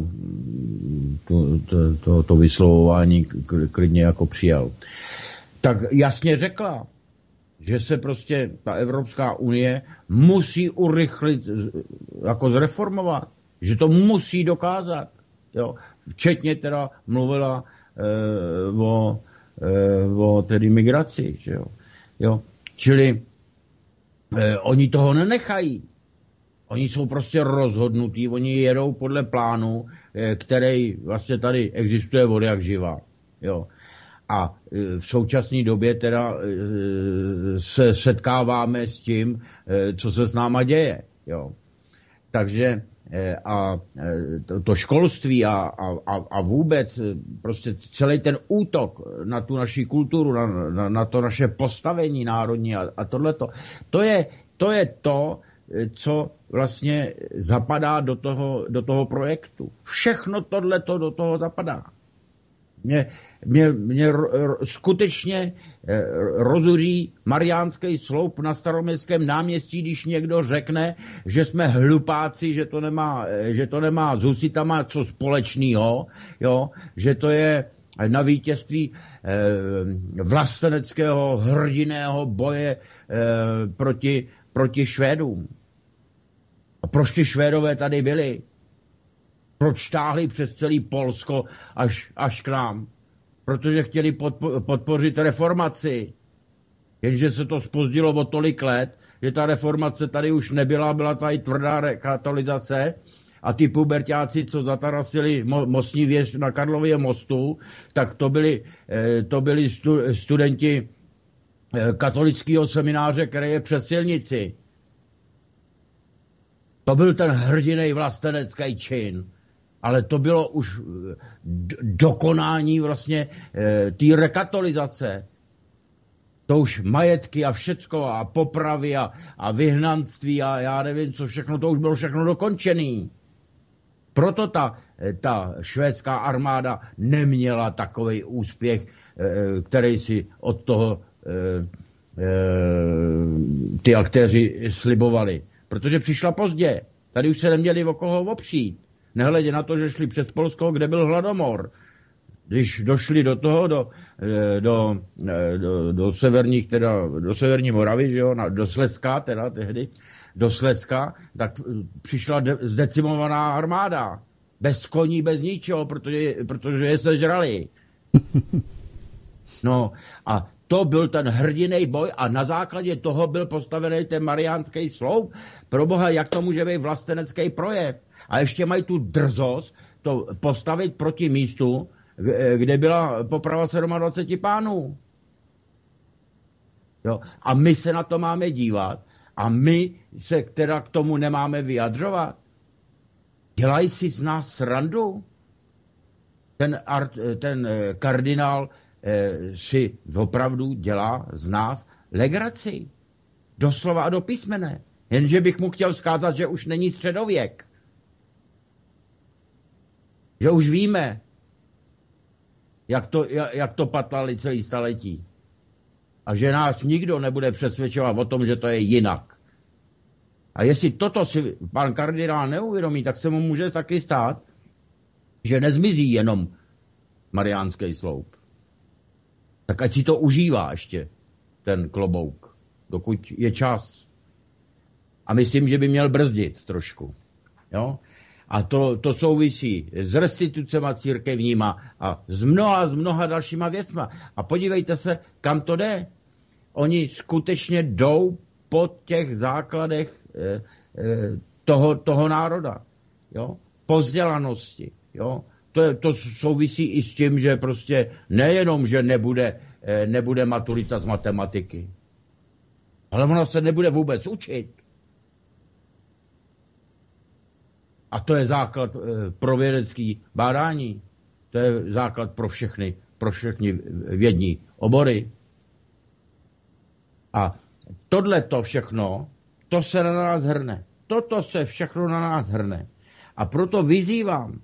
to vyslovování klidně jako přijal. Tak jasně řekla, že se prostě ta Evropská unie musí urychlit, jako zreformovat, že to musí dokázat. Jo. Včetně teda mluvila o tedy migraci. Že jo. Jo. Čili Oni toho nenechají. Oni jsou prostě rozhodnutí, oni jedou podle plánu, který vlastně tady existuje od jak živa. Jo. A v současné době teda se setkáváme s tím, co se s náma děje. Jo. Takže a to školství a vůbec prostě celý ten útok na tu naši kulturu, na to naše postavení národní a tohleto, to je to, co vlastně zapadá do toho projektu. Všechno tohleto do toho zapadá. Mě skutečně rozuří Mariánský sloup na Staroměstském náměstí, když někdo řekne, že jsme hlupáci, že to nemá s husitama co společného, jo, že to je na vítězství vlasteneckého hrdinného boje proti Švédům. A proč ty Švédové tady byli? Proč táhli přes celý Polsko až k nám? Protože chtěli podpořit reformaci. Jenže se to zpozdilo o tolik let, že ta reformace tady už nebyla, byla tady tvrdá katolizace a ty puberťáci, co zatarasili mostní věž na Karlově mostu, tak to byli studenti katolického semináře, který je přes silnici. To byl ten hrdinej vlastenecký čin. Ale to bylo už dokonání vlastně té rekatolizace. To už majetky a všecko a popravy a vyhnanství a já nevím co všechno, to už bylo všechno dokončený. Proto ta švédská armáda neměla takovej úspěch, který si od toho ty aktéři slibovali. Protože přišla pozdě. Tady už se neměli o koho opřít. Nehledě na to, že šli přes Polsko, kde byl hladomor. Když došli do severní Moravy, že jo, do Slezska, teda tehdy, do Slezska, tak přišla zdecimovaná armáda. Bez koní, bez ničeho, protože je sežrali. No a to byl ten hrdinej boj a na základě toho byl postavený ten Mariánský sloup. Proboha, jak to může být vlastenecký projev? A ještě mají tu drzost to postavit proti místu, kde byla poprava 27 pánů. Jo? A my se na to máme dívat a my se teda k tomu nemáme vyjadřovat. Dělají si z nás srandu? Ten kardinál si opravdu dělá z nás legraci. Doslova a do písmene. Jenže bych mu chtěl vzkázat, že už není středověk. Že už víme, jak to patlali celý staletí. A že nás nikdo nebude přesvědčovat o tom, že to je jinak. A jestli toto si pan kardinál neuvědomí, tak se mu může taky stát, že nezmizí jenom Mariánský sloup. Tak ať si to užívá ještě, ten klobouk, dokud je čas. A myslím, že by měl brzdit trošku. Jo? A to souvisí s restitucema církevníma a s mnoha dalšíma věcma. A podívejte se, kam to jde. Oni skutečně jdou po těch základech toho národa. Jo? Po vzdělanosti. Jo? To souvisí i s tím, že prostě nejenom, že nebude maturita z matematiky, ale ona se nebude vůbec učit. A to je základ pro vědecký bádání. To je základ pro všechny vědní obory. A tohleto všechno, to se na nás hrne. Toto se všechno na nás hrne. A proto vyzývám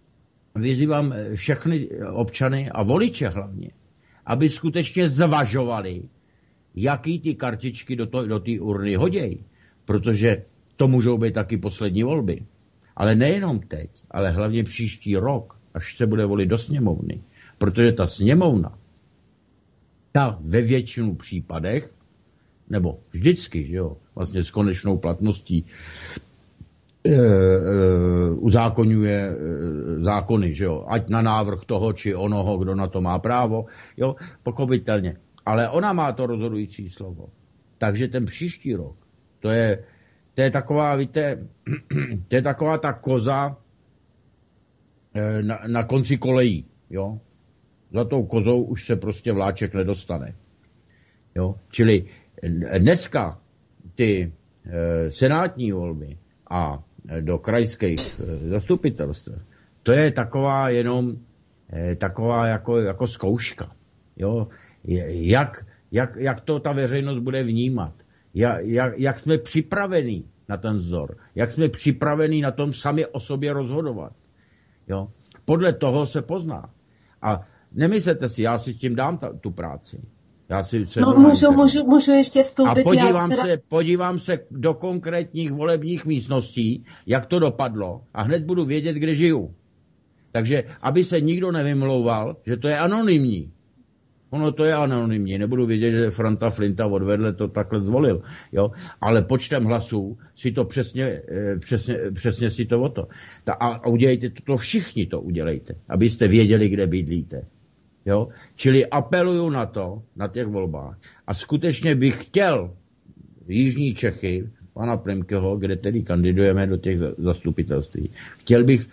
všechny občany a voliče hlavně, aby skutečně zvažovali, jaký ty kartičky do té urny hodějí. Protože to můžou být taky poslední volby. Ale nejenom teď, ale hlavně příští rok, až se bude volit do sněmovny. Protože ta sněmovna, ta ve většinu případech, nebo vždycky, že jo, vlastně s konečnou platností uzákonňuje zákony, že jo, ať na návrh toho, či onoho, kdo na to má právo, jo, pochopitelně. Ale ona má to rozhodující slovo. Takže ten příští rok To je taková, víte, to je taková ta koza na konci kolejí, jo. Za tou kozou už se prostě vláček nedostane. Jo? Čili dneska ty senátní volby a do krajských zastupitelstv, to je taková jenom taková jako zkouška. Jo? Jak to ta veřejnost bude vnímat. Jak jsme připravení na ten vzor. Jak jsme připravení na tom sami o sobě rozhodovat. Jo? Podle toho se pozná. A nemyslete si, já si s tím dám tu práci. Já si můžu ještě vstoupit. A podívám se do konkrétních volebních místností, jak to dopadlo, a hned budu vědět, kde žiju. Takže, aby se nikdo nevymlouval, že to je anonymní. Ono to je anonymní, nebudu vědět, že Franta Flinta odvedle to takhle zvolil, jo, ale počtem hlasů si to přesně si to o to. A udělejte to všichni to udělejte, abyste věděli, kde bydlíte. Jo? Čili apeluju na to, na těch volbách. A skutečně bych chtěl Jižní Čechy, pana Prymkeho, kde tedy kandidujeme do těch zastupitelství, chtěl bych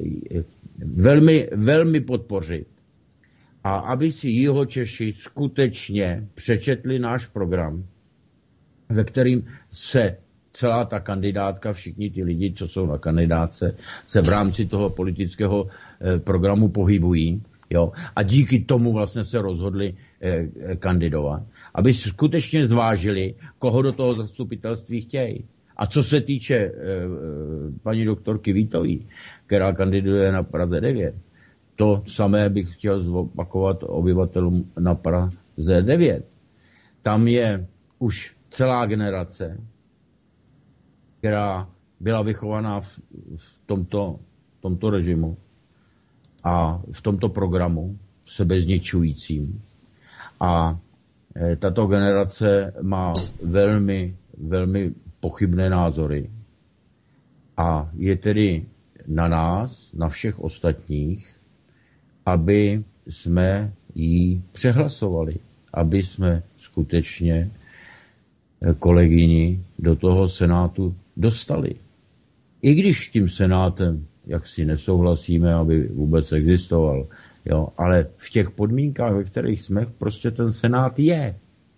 velmi, velmi podpořit. A aby si Jihočeši skutečně přečetli náš program, ve kterým se celá ta kandidátka, všichni ty lidi, co jsou na kandidátce, se v rámci toho politického programu pohybují. Jo? A díky tomu vlastně se rozhodli kandidovat. Aby skutečně zvážili, koho do toho zastupitelství chtějí. A co se týče paní doktorky Vítový, která kandiduje na Praze 9, to samé bych chtěl zopakovat obyvatelům na Praze 9. Tam je už celá generace, která byla vychovaná v tomto režimu a v tomto programu sebezničujícím. A tato generace má velmi, velmi pochybné názory. A je tedy na nás, na všech ostatních, aby jsme ji přehlasovali, aby jsme skutečně kolegyni do toho senátu dostali. I když tím senátem jaksi nesouhlasíme, aby vůbec existoval, jo, ale v těch podmínkách, ve kterých jsme, prostě ten senát je.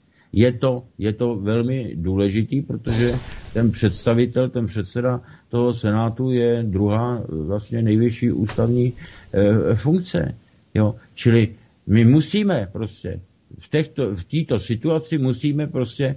Je to velmi důležitý, protože ten představitel, ten předseda toho senátu je druhá vlastně nejvyšší ústavní funkce. Jo? Čili my musíme prostě v této situaci musíme prostě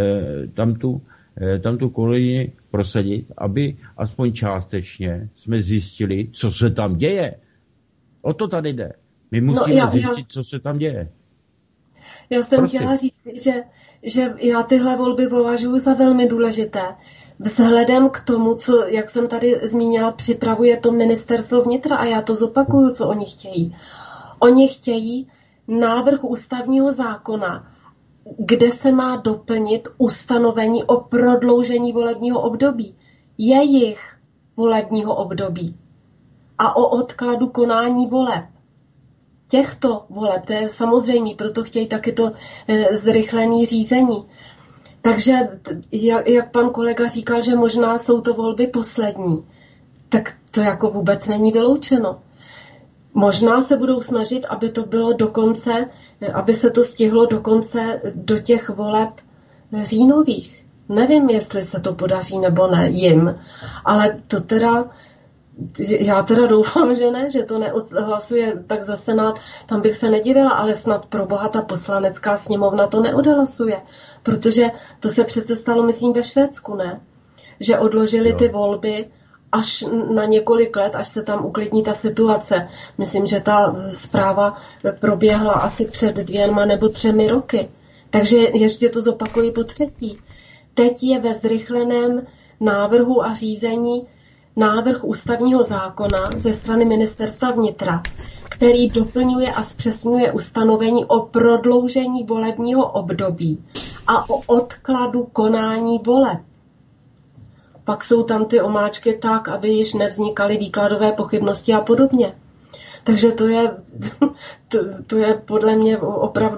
tam tu kolegyni prosadit, aby aspoň částečně jsme zjistili, co se tam děje. O to tady jde. My musíme zjistit, co se tam děje. Já jsem chtěla říct, že já tyhle volby považuji za velmi důležité. Vzhledem k tomu, co, jak jsem tady zmínila, připravuje to ministerstvo vnitra a já to zopakuju, co oni chtějí. Oni chtějí návrh ústavního zákona, kde se má doplnit ustanovení o prodloužení volebního období. Jejich volebního období. A o odkladu konání voleb. Těchto voleb, to je samozřejmě, proto chtějí taky to zrychlené řízení. Takže, jak pan kolega říkal, že možná jsou to volby poslední, tak to jako vůbec není vyloučeno. Možná se budou snažit, aby to bylo dokonce, aby se to stihlo dokonce do těch voleb říjnových. Nevím, jestli se to podaří nebo ne jim, ale to teda, já teda doufám, že ne, že to neodhlasuje tak za Senát, tam bych se nedivila, ale snad pro boha ta poslanecká sněmovna to neodhlasuje, protože to se přece stalo, myslím, ve Švédsku, ne? Že odložili ty volby až na několik let, až se tam uklidní ta situace. Myslím, že ta zpráva proběhla asi před 2 nebo 3 roky. Takže ještě to zopakuji po třetí. Teď je ve zrychleném návrhu a řízení návrh ústavního zákona ze strany ministerstva vnitra, který doplňuje a zpřesňuje ustanovení o prodloužení volebního období a o odkladu konání voleb. Pak jsou tam ty omáčky tak, aby již nevznikaly výkladové pochybnosti a podobně. Takže to je podle mě opravdu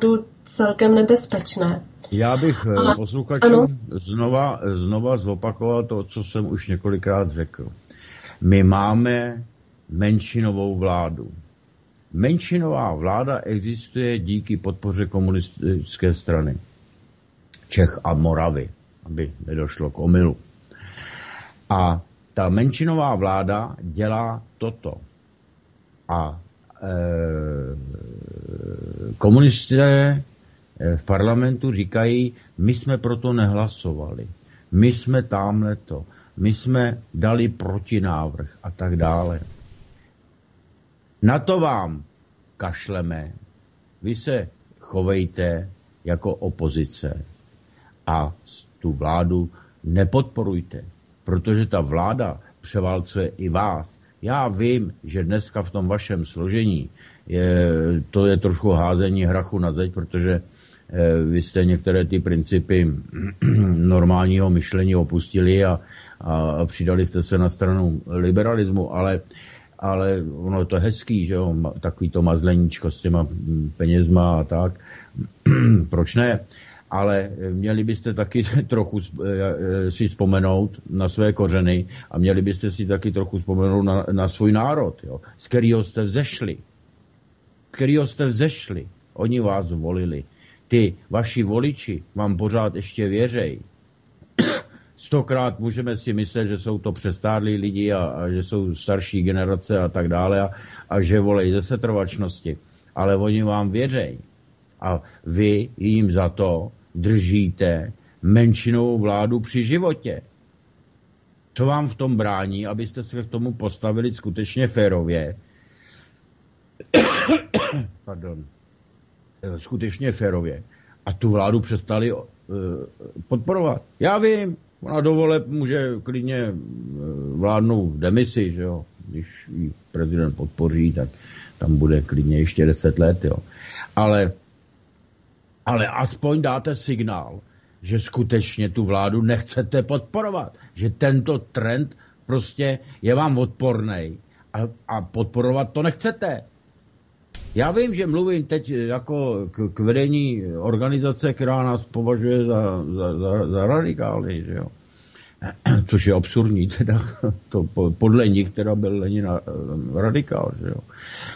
celkem nebezpečné. Já bych posluchačům znova zopakoval to, co jsem už několikrát řekl. My máme menšinovou vládu. Menšinová vláda existuje díky podpoře komunistické strany Čech a Moravy, aby nedošlo k omylu. A ta menšinová vláda dělá toto. A komunisté v parlamentu říkají, my jsme proto nehlasovali, my jsme támhleto, my jsme dali protinávrh a tak dále. Na to vám kašleme, vy se chovejte jako opozice a tu vládu nepodporujte, protože ta vláda převálcuje i vás. Já vím, že dneska v tom vašem složení to je trošku házení hrachu na zeď, protože vy jste některé ty principy normálního myšlení opustili a přidali jste se na stranu liberalismu, ale ono je to hezký, že jo, takový to mazleníčko s těma penězma a tak. Proč ne? Ale měli byste taky trochu si vzpomenout na své kořeny a měli byste si taky trochu vzpomenout na svůj národ, jo, z kterého jste vzešli. Oni vás volili. Ty vaši voliči vám pořád ještě věřej. 100krát můžeme si myslet, že jsou to přestárlí lidi a že jsou starší generace a tak dále a že volej ze setrvačnosti. Ale oni vám věřej. A vy jim za to držíte menšinovou vládu při životě. Co vám v tom brání, abyste se k tomu postavili skutečně férově? Pardon. Skutečně férově. A tu vládu přestali podporovat. Já vím, ona do voleb může klidně vládnout v demisi, že jo. Když ji prezident podpoří, tak tam bude klidně ještě 10 let, jo. Ale aspoň dáte signál, že skutečně tu vládu nechcete podporovat. Že tento trend prostě je vám odpornej a podporovat to nechcete. Já vím, že mluvím teď jako k vedení organizace, která nás považuje za radikály, že jo. Což je absurdní, teda to podle nich teda byl Lenin radikál, že jo.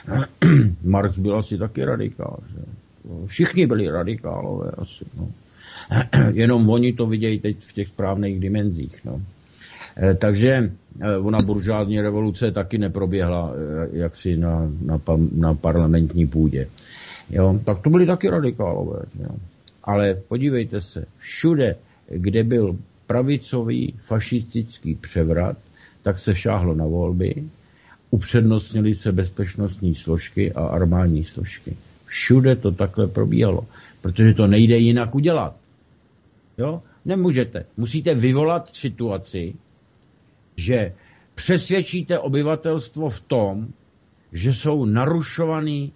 Marx byl asi taky radikál, že jo. Všichni byli radikálové asi, no. Jenom oni to vidějí teď v těch správných dimenzích, no. Takže ona buržoázní revoluce taky neproběhla jaksi na parlamentní půdě. Jo, tak to byli taky radikálové. Jo. Ale podívejte se, všude, kde byl pravicový fašistický převrat, tak se šáhlo na volby, upřednostnily se bezpečnostní složky a armádní složky. Všude to takhle probíhalo, protože to nejde jinak udělat. Jo? Nemůžete. Musíte vyvolat situaci, že přesvědčíte obyvatelstvo v tom, že jsou narušovaný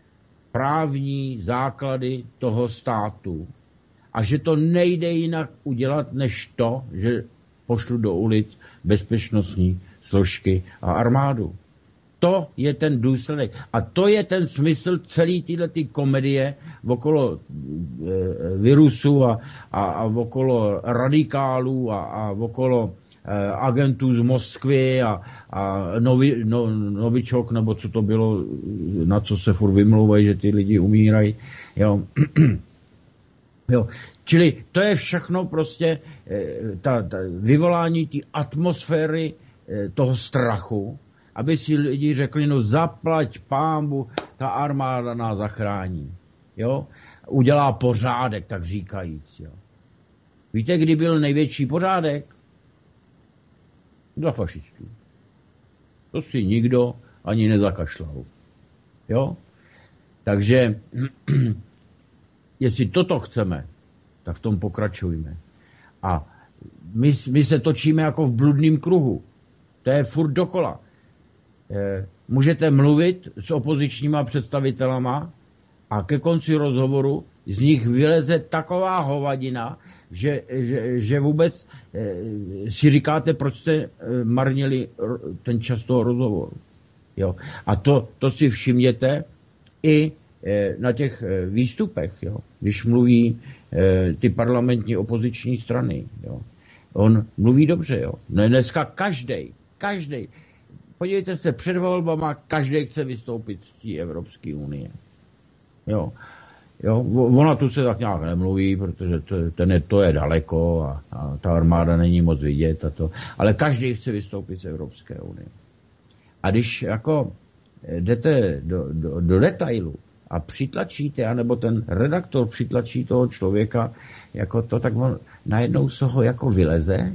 právní základy toho státu a že to nejde jinak udělat než to, že pošlu do ulic bezpečnostní složky a armádu. To je ten důsledek. A to je ten smysl celé této komedie okolo virusů a okolo radikálů a okolo agentů z Moskvy a Novičok, nebo co to bylo, na co se furt vymlouvají, že ty lidi umírají. Jo. Jo. Čili to je všechno prostě ta vyvolání té atmosféry toho strachu, aby si lidi řekli, no zaplať pánbu, ta armáda nás zachrání. Jo? Udělá pořádek, tak říkajíc. Jo? Víte, kdy byl největší pořádek? Za fašistů. To si nikdo ani nezakašlal. Jo? Takže jestli toto chceme, tak v tom pokračujme. A my se točíme jako v bludném kruhu. To je furt dokola. Můžete mluvit s opozičníma představitelama a ke konci rozhovoru z nich vyleze taková hovadina, že vůbec si říkáte, proč jste marnili ten čas toho rozhovoru. Jo. A to si všimněte i na těch výstupech, jo, když mluví ty parlamentní opoziční strany, jo, on mluví dobře, jo. No dneska každej, podívejte se, před volbama každý chce vystoupit z té Evropské unie. Jo. Ona tu se tak nějak nemluví, protože to je daleko a ta armáda není moc vidět a to, ale každý chce vystoupit z Evropské unie. A když jako jdete do detailu a přitlačíte, anebo ten redaktor přitlačí toho člověka jako to, tak on najednou z toho jako vyleze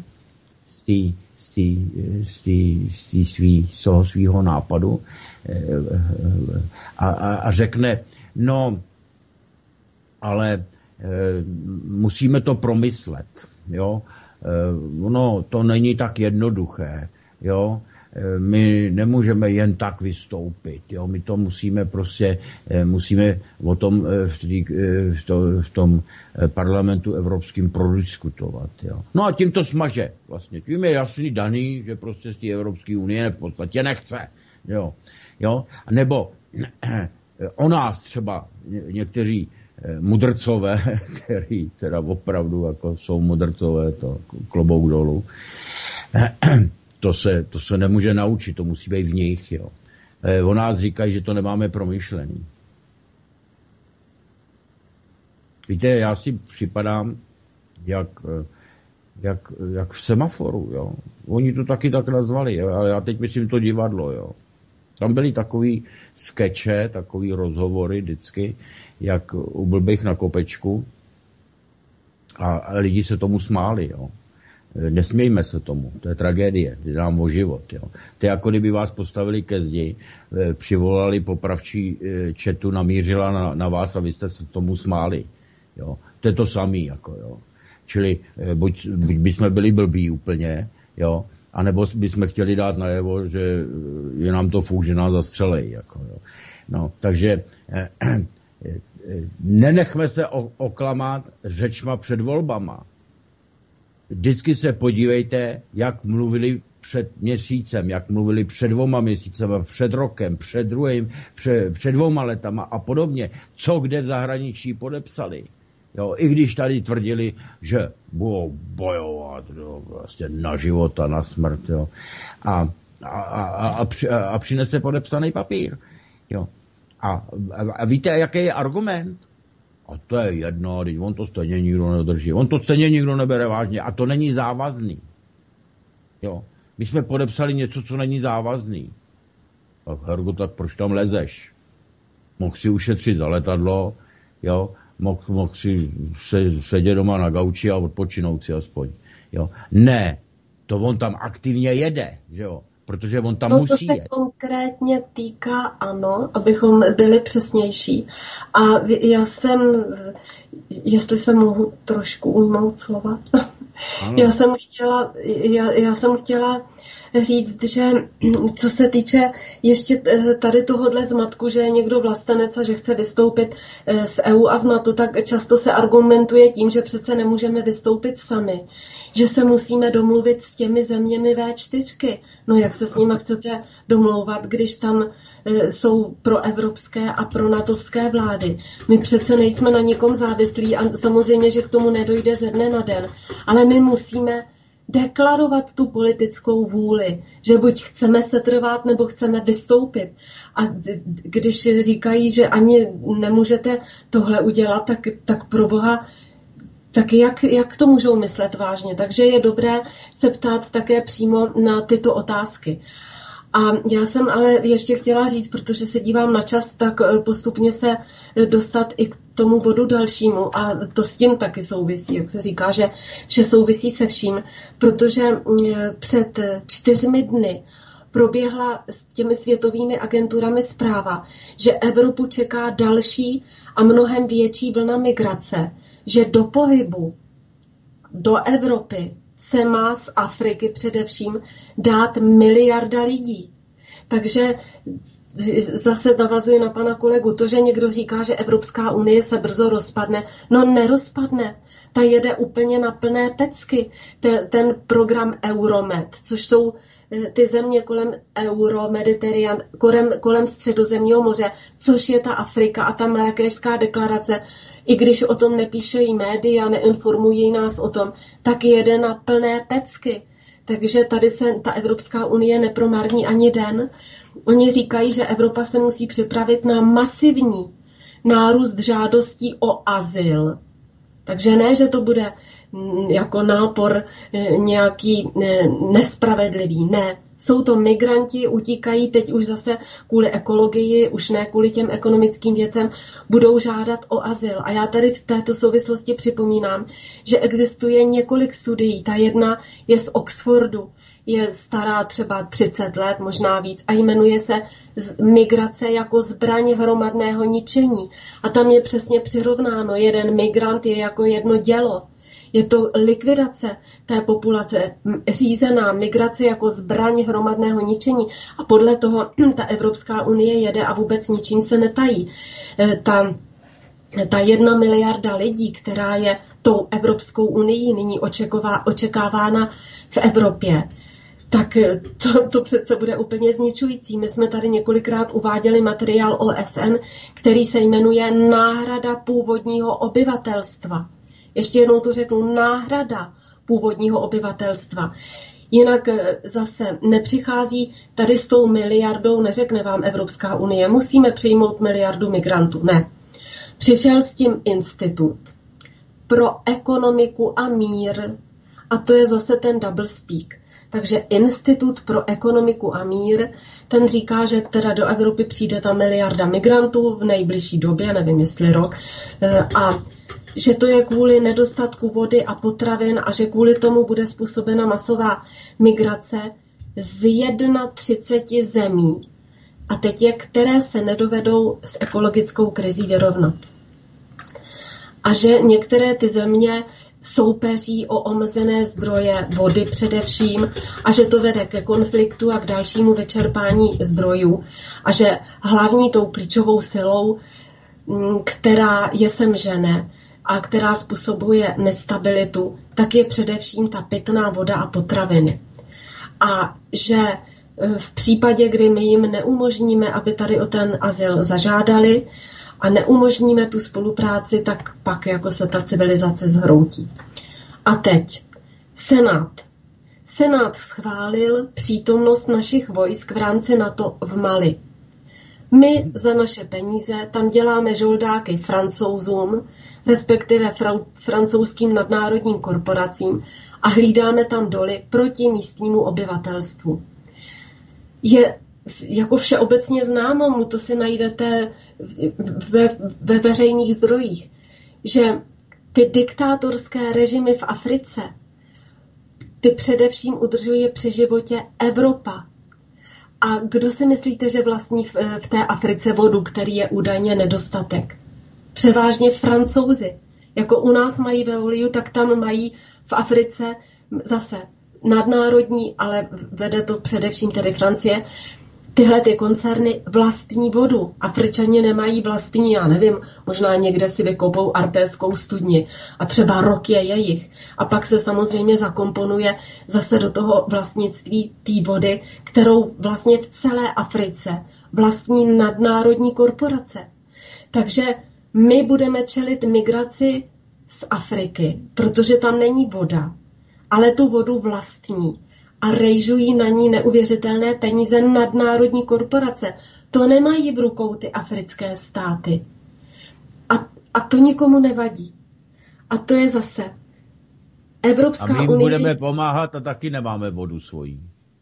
z toho svýho nápadu a řekne, no, ale musíme to promyslet, jo. No, to není tak jednoduché, jo. My nemůžeme jen tak vystoupit, jo. My to musíme o tom v tom parlamentu evropským prodiskutovat, jo. No a tím to smaže vlastně. Tím je jasný daný, že prostě z té Evropské unie v podstatě nechce, jo. Nebo o nás třeba někteří mudrcové, který teda opravdu jako jsou mudrcové, to klobouk dolů, to se nemůže naučit, to musí být v nich, jo. O nás říkají, že to nemáme promyšlený. Víte, já si připadám jak v semaforu, jo. Oni to taky tak nazvali, jo? Ale já teď myslím to divadlo, jo. Tam byly takový skeče, takový rozhovory vždycky, jak u blbých na kopečku a lidi se tomu smáli, jo. Nesmějme se tomu, to je tragédie, jde nám o život, jo. To je jako kdyby vás postavili ke zdi, přivolali popravčí četu, namířila na vás a vy jste se tomu smáli, jo. To je to samý, jako, jo. Čili buď bychom byli blbí úplně, jo, anebo bychom chtěli dát najevo, že je nám to fůk, že nás zastřelej, jako, jo. No, takže nenechme se oklamat řečma před volbama. Vždycky se podívejte, jak mluvili před měsícem, jak mluvili před 2 měsícema, před rokem, před 2 letama a podobně. Co kde v zahraničí podepsali. Jo, i když tady tvrdili, že budou bojovat, jo, vlastně na život a na smrt, jo, a přinese podepsaný papír. Jo. A víte, jaký je argument? A to je jedno, když on to stejně nikdo nedrží. On to stejně nikdo nebere vážně a to není závazný. Jo. My jsme podepsali něco, co není závazný. Tak Hergo, tak proč tam lezeš? Mohl si ušetřit za letadlo, jo, mohl si sedět doma na gauči a odpočinout si aspoň. Jo. Ne, to on tam aktivně jede, že jo, protože on tam musí jet. To se konkrétně týká, ano, abychom byli přesnější. A já jsem, jestli se mohu trošku ujmout slova, já jsem chtěla říct, že co se týče ještě tady tohohle zmatku, že je někdo vlastenec a že chce vystoupit z EU a z NATO, tak často se argumentuje tím, že přece nemůžeme vystoupit sami, že se musíme domluvit s těmi zeměmi V4. No jak se s nimi chcete domlouvat, když tam jsou proevropské a pronatovské vlády. My přece nejsme na nikom závislí a samozřejmě, že k tomu nedojde ze dne na den, ale my musíme deklarovat tu politickou vůli, že buď chceme setrvat, nebo chceme vystoupit. A když říkají, že ani nemůžete tohle udělat, tak pro Boha, tak jak to můžou myslet vážně? Takže je dobré se ptát také přímo na tyto otázky. A já jsem ale ještě chtěla říct, protože se dívám na čas, tak postupně se dostat i k tomu bodu dalšímu. A to s tím taky souvisí, jak se říká, že vše souvisí se vším. Protože před 4 dny proběhla s těmi světovými agenturami zpráva, že Evropu čeká další a mnohem větší vlna migrace, že do pohybu, do Evropy se má z Afriky především dát miliarda lidí. Takže zase navazuji na pana kolegu, to, že někdo říká, že Evropská unie se brzo rozpadne, no nerozpadne. Ta jede úplně na plné pecky. Ten program Euromed, což jsou ty země kolem Euromediterán, kolem Středozemního moře, což je ta Afrika a ta Marrákešská deklarace, i když o tom nepíšejí média, neinformují nás o tom, tak jede na plné pecky. Takže tady se ta Evropská unie nepromarní ani den. Oni říkají, že Evropa se musí připravit na masivní nárůst žádostí o azyl. Takže ne, že to bude jako nápor nějaký nespravedlivý. Ne, jsou to migranti, utíkají teď už zase kvůli ekologii, už ne kvůli těm ekonomickým věcem, budou žádat o azyl. A já tady v této souvislosti připomínám, že existuje několik studií. Ta jedna je z Oxfordu, je stará třeba 30 let, možná víc, a jmenuje se Migrace jako zbraň hromadného ničení. A tam je přesně přirovnáno, jeden migrant je jako jedno dělo. Je to likvidace té populace, řízená migrace jako zbraň hromadného ničení. A podle toho ta Evropská unie jede a vůbec ničím se netají. Ta 1 miliarda lidí, která je tou Evropskou unii nyní očekávána v Evropě, tak to přece bude úplně zničující. My jsme tady několikrát uváděli materiál OSN, který se jmenuje Náhrada původního obyvatelstva. Ještě jednou to řeknu, náhrada původního obyvatelstva. Jinak zase nepřichází tady s tou miliardou, neřekne vám Evropská unie, musíme přijmout 1 miliardu migrantů. Ne. Přišel s tím Institut pro ekonomiku a mír a to je zase ten double speak. Takže Institut pro ekonomiku a mír, ten říká, že teda do Evropy přijde ta 1 miliarda migrantů v nejbližší době, nevím jestli rok, a že to je kvůli nedostatku vody a potravin a že kvůli tomu bude způsobena masová migrace z 31 zemí. A teď je, které se nedovedou s ekologickou krizí vyrovnat. A že některé ty země soupeří o omezené zdroje vody především a že to vede ke konfliktu a k dalšímu vyčerpání zdrojů a že hlavní tou klíčovou silou, která je sem žene a která způsobuje nestabilitu, tak je především ta pitná voda a potraviny. A že v případě, kdy my jim neumožníme, aby tady o ten azyl zažádali a neumožníme tu spolupráci, tak pak jako se ta civilizace zhroutí. A teď Senát schválil přítomnost našich vojsk v rámci NATO v Mali. My za naše peníze tam děláme žoldáky Francouzům, respektive francouzským nadnárodním korporacím a hlídáme tam doly proti místnímu obyvatelstvu. Je jako všeobecně známo, to si najdete ve veřejných zdrojích, že ty diktátorské režimy v Africe, ty především udržuje při životě Evropa. A kdo si myslíte, že vlastní v té Africe vodu, který je údajně nedostatek? Převážně Francouzi. Jako u nás mají veoliu, tak tam mají v Africe zase nadnárodní, ale vede to především tedy Francie, tyhle ty koncerny vlastní vodu. Afričani nemají vlastní, já nevím, možná někde si vykopou artéskou studni a třeba rok je jejich. A pak se samozřejmě zakomponuje zase do toho vlastnictví té vody, kterou vlastně v celé Africe vlastní nadnárodní korporace. Takže my budeme čelit migraci z Afriky, protože tam není voda, ale tu vodu vlastní. A rejžují na ní neuvěřitelné peníze nadnárodní korporace. To nemají v rukou ty africké státy. A to nikomu nevadí. A to je zase Evropská unie. A my jim budeme pomáhat a taky nemáme vodu svojí.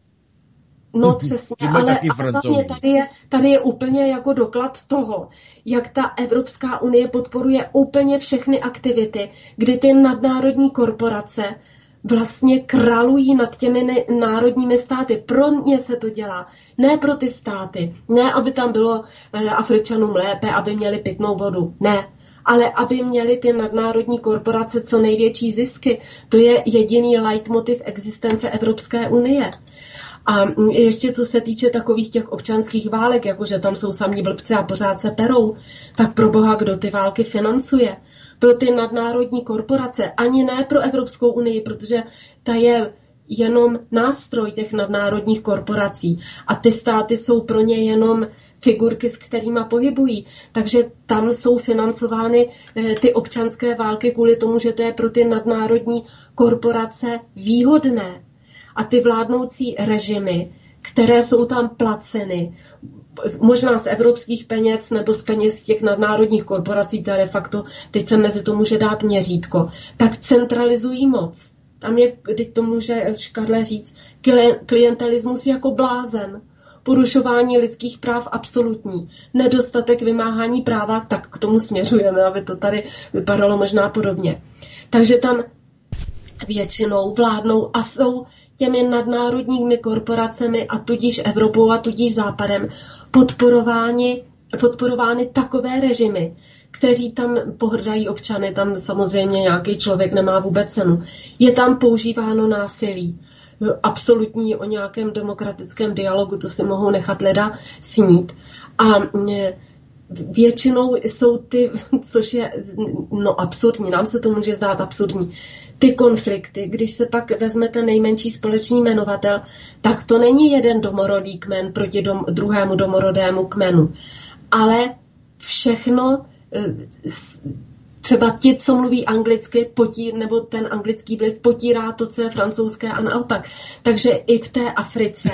No přesně, ale tady je úplně jako doklad toho, jak ta Evropská unie podporuje úplně všechny aktivity, kdy ty nadnárodní korporace vlastně králují nad těmi národními státy. Pro ně se to dělá. Ne pro ty státy. Ne, aby tam bylo Afričanům lépe, aby měli pitnou vodu. Ne. Ale aby měli ty nadnárodní korporace co největší zisky. To je jediný leitmotiv existence Evropské unie. A ještě co se týče takových těch občanských válek, jakože tam jsou samí blbci a pořád se perou, tak pro boha, kdo ty války financuje? Pro ty nadnárodní korporace, ani ne pro Evropskou unii, protože ta je jenom nástroj těch nadnárodních korporací a ty státy jsou pro ně jenom figurky, s kterými pohybují. Takže tam jsou financovány ty občanské války kvůli tomu, že to je pro ty nadnárodní korporace výhodné. A ty vládnoucí režimy, které jsou tam placeny, možná z evropských peněz nebo z peněz těch nadnárodních korporací, které de facto, teď se mezi to může dát měřítko, tak centralizují moc. Tam je, teď to může Škadle říct, klientelismus jako blázen, porušování lidských práv absolutní, nedostatek vymáhání práva, tak k tomu směřujeme, aby to tady vypadalo možná podobně. Takže tam většinou vládnou a jsou těmi nadnárodními korporacemi a tudíž Evropou a tudíž Západem podporovány takové režimy, kteří tam pohrdají občany, tam samozřejmě nějaký člověk nemá vůbec cenu. Je tam používáno násilí. Absolutní o nějakém demokratickém dialogu, to si mohou nechat leda snít. A většinou jsou ty, což je absurdní, nám se to může zdát absurdní, ty konflikty, když se pak vezmete nejmenší společný jmenovatel, tak to není jeden domorodý kmen proti druhému domorodému kmenu. Ale všechno, třeba ti, co mluví anglicky, nebo ten anglický vliv potírá to, co je francouzské a naopak. Takže i v té Africe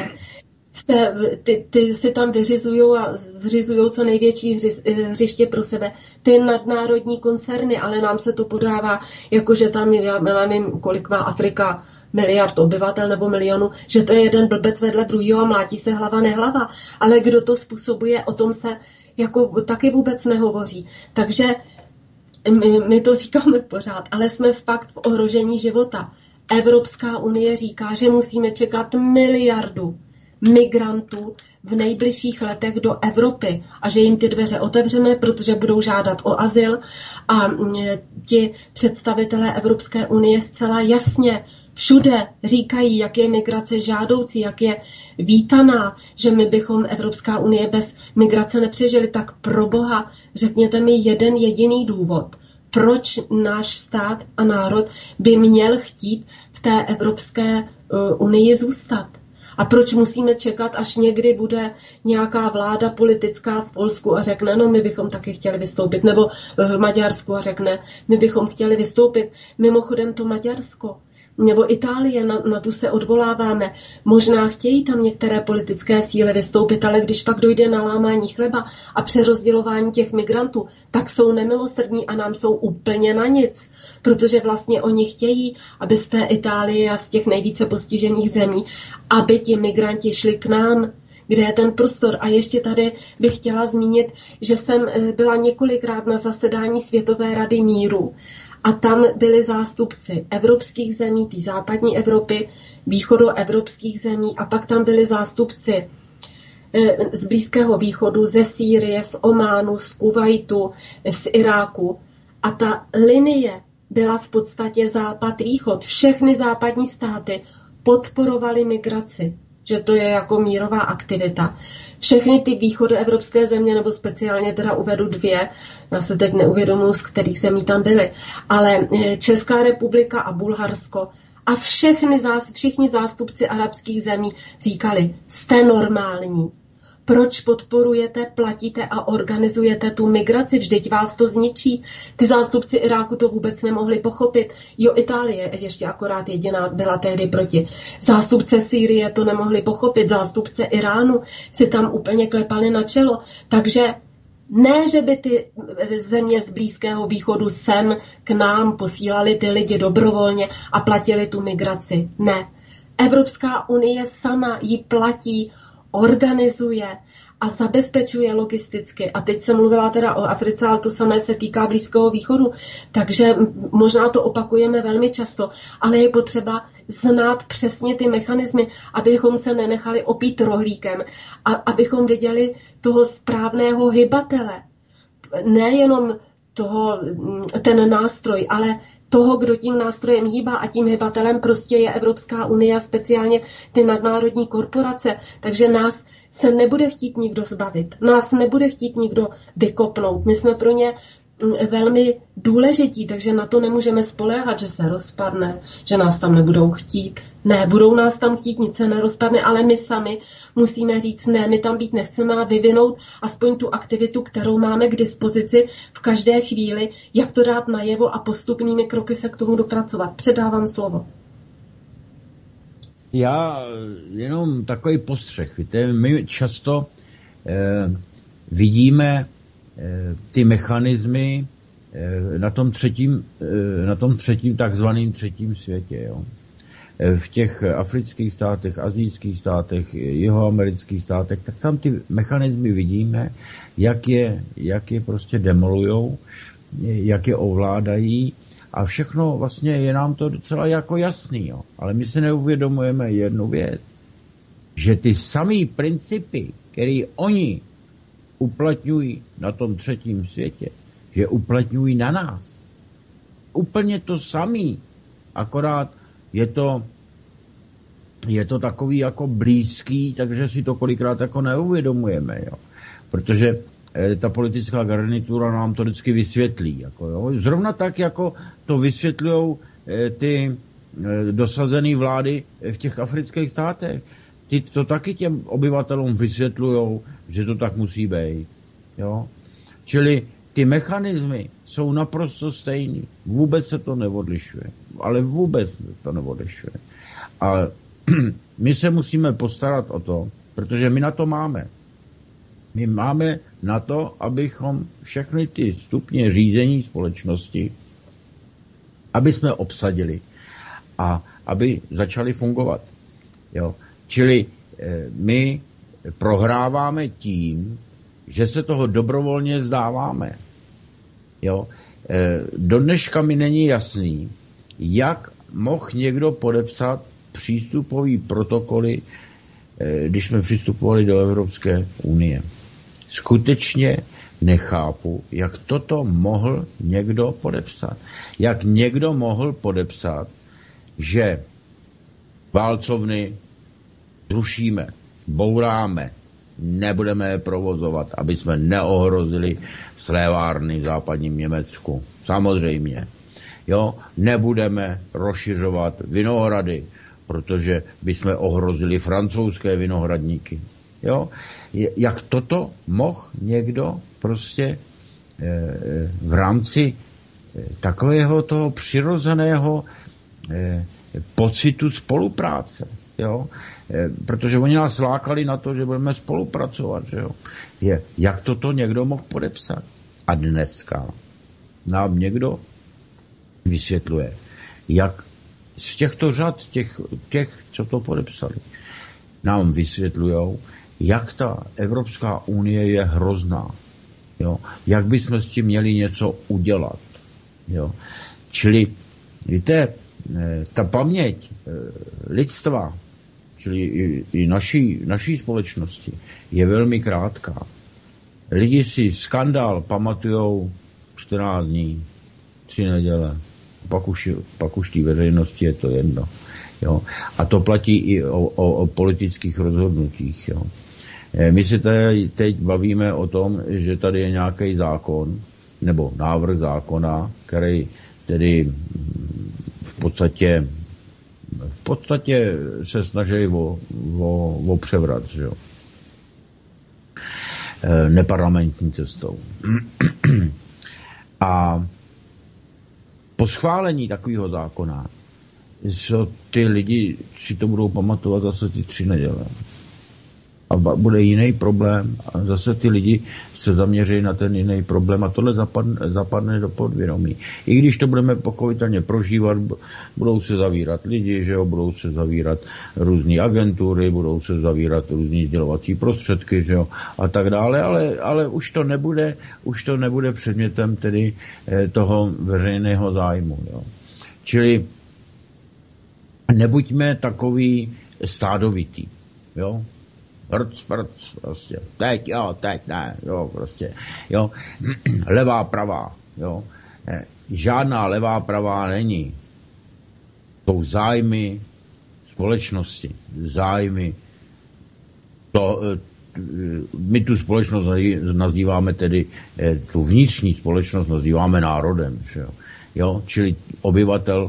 ty si tam vyřizují a zřizují co největší hřiště pro sebe. Ty nadnárodní koncerny, ale nám se to podává, jakože tam, já nevím, kolik má Afrika, miliard obyvatel nebo milionů, že to je jeden blbec vedle druhého a mlátí se hlava nehlava. Ale kdo to způsobuje, o tom se jako taky vůbec nehovoří. Takže my to říkáme pořád, ale jsme fakt v ohrožení života. Evropská unie říká, že musíme čekat 1 miliardu migrantů v nejbližších letech do Evropy a že jim ty dveře otevřeme, protože budou žádat o azyl a ti představitelé Evropské unie zcela jasně všude říkají, jak je migrace žádoucí, jak je vítaná, že my bychom Evropská unie bez migrace nepřežili. Tak pro boha řekněte mi jeden jediný důvod, proč náš stát a národ by měl chtít v té Evropské unii zůstat. A proč musíme čekat, až někdy bude nějaká vláda politická v Polsku a řekne, no my bychom taky chtěli vystoupit, nebo v Maďarsku a řekne, my bychom chtěli vystoupit. Mimochodem to Maďarsko nebo Itálie, na tu se odvoláváme. Možná chtějí tam některé politické síly vystoupit, ale když pak dojde na lámání chleba a přerozdělování těch migrantů, tak jsou nemilosrdní a nám jsou úplně na nic. Protože vlastně oni chtějí, aby z té Itálie a z těch nejvíce postižených zemí, aby ti migranti šli k nám, kde je ten prostor. A ještě tady bych chtěla zmínit, že jsem byla několikrát na zasedání Světové rady míru a tam byli zástupci evropských zemí, té západní Evropy, východoevropských zemí a pak tam byli zástupci z Blízkého východu, ze Sýrie, z Ománu, z Kuvajtu, z Iráku. A ta linie byla v podstatě západ-východ. Všechny západní státy podporovaly migraci, že to je jako mírová aktivita. Všechny ty východoevropské země, nebo speciálně teda uvedu 2, já se teď neuvědomuji, z kterých zemí tam byly, ale Česká republika a Bulharsko a všichni zástupci arabských zemí říkali, jste normální. Proč podporujete, platíte a organizujete tu migraci? Vždyť vás to zničí. Ty zástupci Iráku to vůbec nemohli pochopit. Jo, Itálie ještě akorát jediná byla tehdy proti. Zástupce Sýrie to nemohli pochopit. Zástupce Iránu si tam úplně klepali na čelo. Takže ne, že by ty země z Blízkého východu sem k nám posílali ty lidi dobrovolně a platili tu migraci. Ne. Evropská unie sama ji platí, organizuje a zabezpečuje logisticky. A teď jsem mluvila teda o Africe, ale to samé se týká Blízkého východu. Takže možná to opakujeme velmi často, ale je potřeba znát přesně ty mechanismy, abychom se nenechali opít rohlíkem a abychom viděli toho správného hybatele. Nejenom ten nástroj, ale toho, kdo tím nástrojem hýbá a tím hybatelem prostě je Evropská unie a speciálně ty nadnárodní korporace. Takže nás se nebude chtít nikdo zbavit. Nás nebude chtít nikdo vykopnout. My jsme pro ně velmi důležití, takže na to nemůžeme spoléhat, že se rozpadne, že nás tam nebudou chtít. Ne, budou nás tam chtít, nic se nerozpadne, ale my sami musíme říct, ne, my tam být nechceme a vyvinout aspoň tu aktivitu, kterou máme k dispozici v každé chvíli, jak to dát najevo a postupnými kroky se k tomu dopracovat. Předávám slovo. Já jenom takový postřeh. Víte, my často vidíme ty mechanismy na tom třetím takzvaným třetím světě. Jo. V těch afrických státech, asijských státech, jihoamerických státech, tak tam ty mechanismy vidíme, jak je prostě demolujou, jak je ovládají a všechno vlastně je nám to docela jako jasný. Jo. Ale my si neuvědomujeme jednu věc, že ty samý principy, které oni uplatňují na tom třetím světě, že uplatňují na nás. Úplně to samý, akorát je to takový jako blízký, takže si to kolikrát jako neuvědomujeme, jo. Protože ta politická garnitura nám to vždycky vysvětlí, jako jo. Zrovna tak, jako to vysvětlujou ty dosazené vlády v těch afrických státech. Ty to taky těm obyvatelům vysvětlujou, že to tak musí být. Jo? Čili ty mechanismy jsou naprosto stejný. Vůbec se to neodlišuje. Ale vůbec to neodlišuje. A my se musíme postarat o to, protože my na to máme. My máme na to, abychom všechny ty stupně řízení společnosti, aby jsme obsadili a aby začaly fungovat. Jo? Čili my prohráváme tím, že se toho dobrovolně vzdáváme. Jo? Do dneška mi není jasný, jak mohl někdo podepsat přístupový protokoly, když jsme přistupovali do Evropské unie. Skutečně nechápu, jak toto mohl někdo podepsat. Jak někdo mohl podepsat, že válcovny zrušíme, bouráme, nebudeme je provozovat, aby jsme neohrozili slévárny v západním Německu. Samozřejmě. Jo, nebudeme rozšiřovat vinohrady, protože bychom ohrozili francouzské vinohradníky. Jo, jak toto mohl někdo prostě v rámci takového toho přirozeného pocitu spolupráce. Jo? Protože oni nás lákali na to, že budeme spolupracovat. Že jo? Jak toto někdo mohl podepsat? A dneska nám někdo vysvětluje, jak z těchto řad těch, co to podepsali, nám vysvětlujou, jak ta Evropská unie je hrozná. Jo? Jak bychom s tím měli něco udělat. Jo? Čili, víte, ta paměť lidstva, čili i naší společnosti, je velmi krátká. Lidi si skandál pamatujou 14 dní, 3 neděle, pak už té veřejnosti je to jedno. Jo. A to platí i o politických rozhodnutích. Jo. My se teď bavíme o tom, že tady je nějaký zákon, nebo návrh zákona, který tedy v podstatě se snaží o převrat, že jo. Neparlamentní cestou. A po schválení takového zákona ty lidi si to budou pamatovat zase ty 3 neděle. A bude jiný problém a zase ty lidi se zaměří na ten jiný problém a tohle zapadne do podvědomí. I když to budeme pochopitelně prožívat, budou se zavírat lidi, že jo, budou se zavírat různé agentury, budou se zavírat různý sdělovací prostředky, že jo, a tak dále, ale už to nebude předmětem tedy toho veřejného zájmu, jo. Čili nebuďme takový stádovitý, jo. Prc, prostě. Teď ne, jo, prostě, jo. Levá, pravá, jo. žádná levá pravá není. Jsou zájmy společnosti, zájmy. My tu společnost nazýváme tedy, tu vnitřní společnost nazýváme národem. Že jo? Čili obyvatel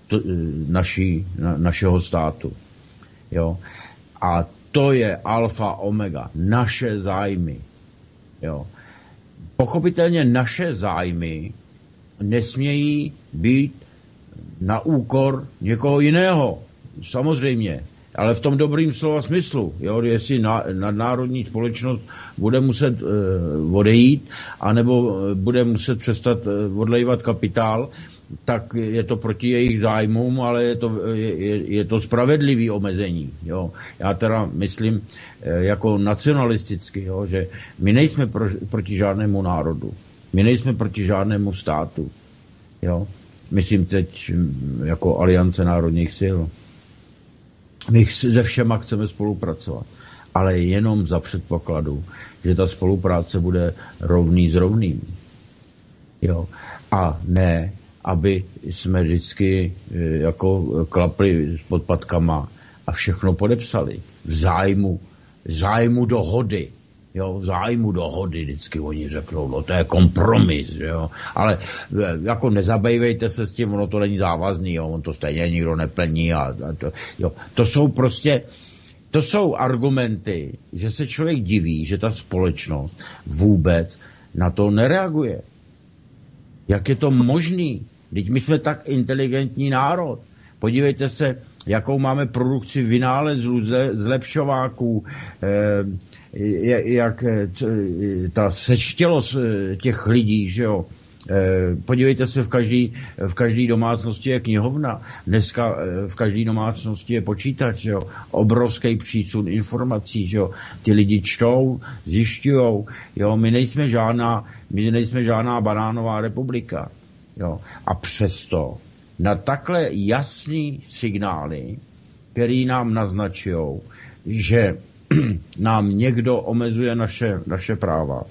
našeho státu. Jo? A to je alfa omega, naše zájmy. Jo? Pochopitelně naše zájmy nesmějí být na úkor někoho jiného. Samozřejmě. Ale v tom dobrým slova smyslu. Jo? Jestli nadnárodní společnost bude muset odejít, anebo bude muset přestat odlévat kapitál, tak je to proti jejich zájmům, ale je to spravedlivý omezení. Jo? Já teda myslím jako nacionalisticky, jo? Že my nejsme proti žádnému národu. My nejsme proti žádnému státu. Jo? Myslím teď jako Aliance národních sil. My se všema chceme spolupracovat, ale jenom za předpokladu, že ta spolupráce bude rovný s rovným. Jo? A ne, aby jsme vždycky jako klapli s podpatkama a všechno podepsali. V zájmu dohody. Jo, v zájmu dohody vždycky oni řeknou, no to je kompromis, jo. Ale jako nezabývejte se s tím, ono to není závazný, jo, on to stejně nikdo neplní a to, jo. To jsou argumenty, že se člověk diví, že ta společnost vůbec na to nereaguje. Jak je to možný? Teď my jsme tak inteligentní národ. Podívejte se, jakou máme produkci vynálezů, zlepšováků, jak ta sečtělost těch lidí, že jo. Podívejte se, v každé domácnosti je knihovna, dneska v každé domácnosti je počítač, že jo. Obrovský přísun informací, že jo. Ty lidi čtou, zjišťujou, jo. My nejsme žádná banánová republika, jo. A přesto na takhle jasný signály, který nám naznačují, že nám někdo omezuje naše práva.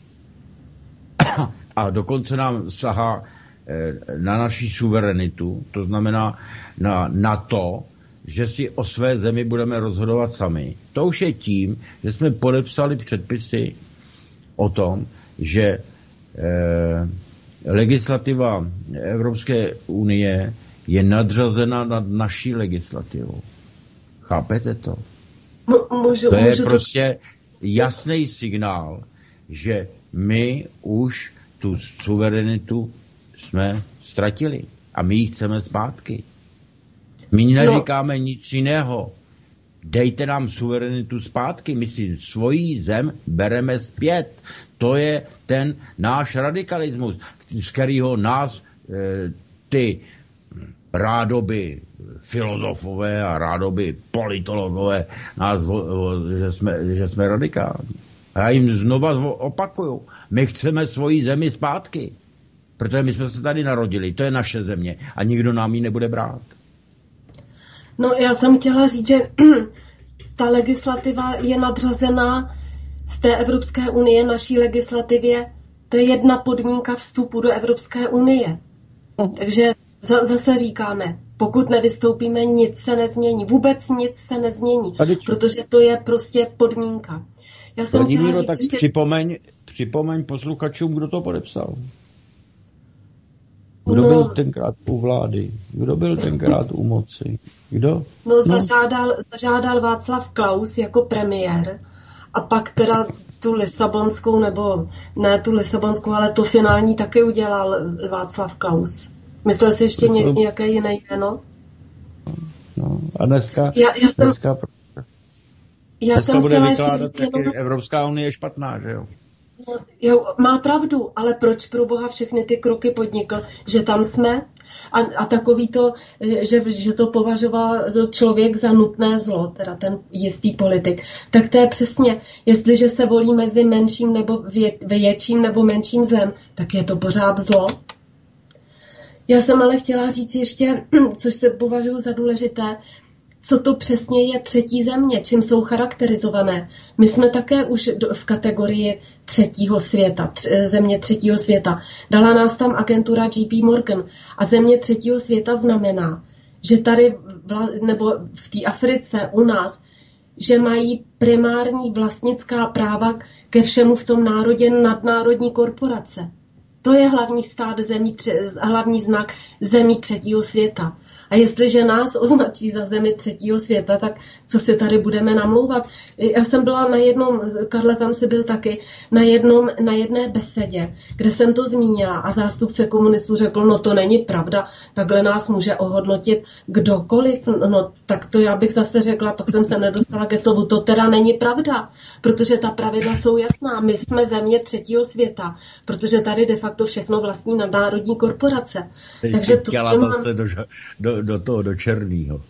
A dokonce nám sahá na naši suverenitu, to znamená na to, že si o své zemi budeme rozhodovat sami. To už je tím, že jsme podepsali předpisy o tom, že legislativa Evropské unie je nadřazena nad naší legislativou. Chápete to? To je prostě jasný signál, že my už tu suverenitu jsme ztratili a my ji chceme zpátky. My neříkáme nic jiného. Dejte nám suverenitu zpátky, my si svoji zem bereme zpět. To je ten náš radikalismus, z kterého nás ty rádoby filozofové a rádoby politologové nás, že jsme radikální. A já jim znova opakuju, my chceme svoji zemi zpátky, protože my jsme se tady narodili, to je naše země a nikdo nám ji nebude brát. No já jsem chtěla říct, že ta legislativa je nadřazená z té Evropské unie, naší legislativě, to je jedna podmínka vstupu do Evropské unie. Takže zase říkáme, pokud nevystoupíme, nic se nezmění. Vůbec nic se nezmění, protože to je prostě podmínka. Já jsem chtěla říct, tak připomeň posluchačům, kdo to podepsal. Kdo byl tenkrát u vlády? Kdo byl tenkrát u moci? Kdo? Zažádal Václav Klaus jako premiér a pak teda tu Lisabonskou, nebo ne tu Lisabonskou, ale tu finální taky udělal Václav Klaus. Myslel jsi ještě nějaké jiné jméno? No, a dneska bude vykládat, jak Evropská unie je špatná, že jo? Jo, má pravdu, ale proč pro Boha všechny ty kroky podnikl, že tam jsme a takový to, že to považoval člověk za nutné zlo, teda ten jistý politik, tak to je přesně, jestliže se volí mezi menším nebo větším nebo menším zlem, tak je to pořád zlo. Já jsem ale chtěla říct ještě, což se považuji za důležité, co to přesně je třetí země, čím jsou charakterizované. My jsme také už v kategorii třetího světa, země třetího světa. Dala nás tam agentura JP Morgan a země třetího světa znamená, že tady, nebo v té Africe u nás, že mají primární vlastnická práva ke všemu v tom národě nadnárodní korporace. To je hlavní stát zemí, hlavní znak zemí třetího světa. A jestliže nás označí za zemi třetího světa, tak co si tady budeme namlouvat? Já jsem byla na jednom, Karle tam si byl taky, na jedné besedě, kde jsem to zmínila a zástupce komunistů řekl, no to není pravda, takhle nás může ohodnotit kdokoliv. No tak to já bych zase řekla, pak jsem se nedostala ke slovu, to teda není pravda, protože ta pravidla jsou jasná. My jsme země třetího světa, protože tady de facto všechno vlastní nadnárodní korporace. Takže to do černýho.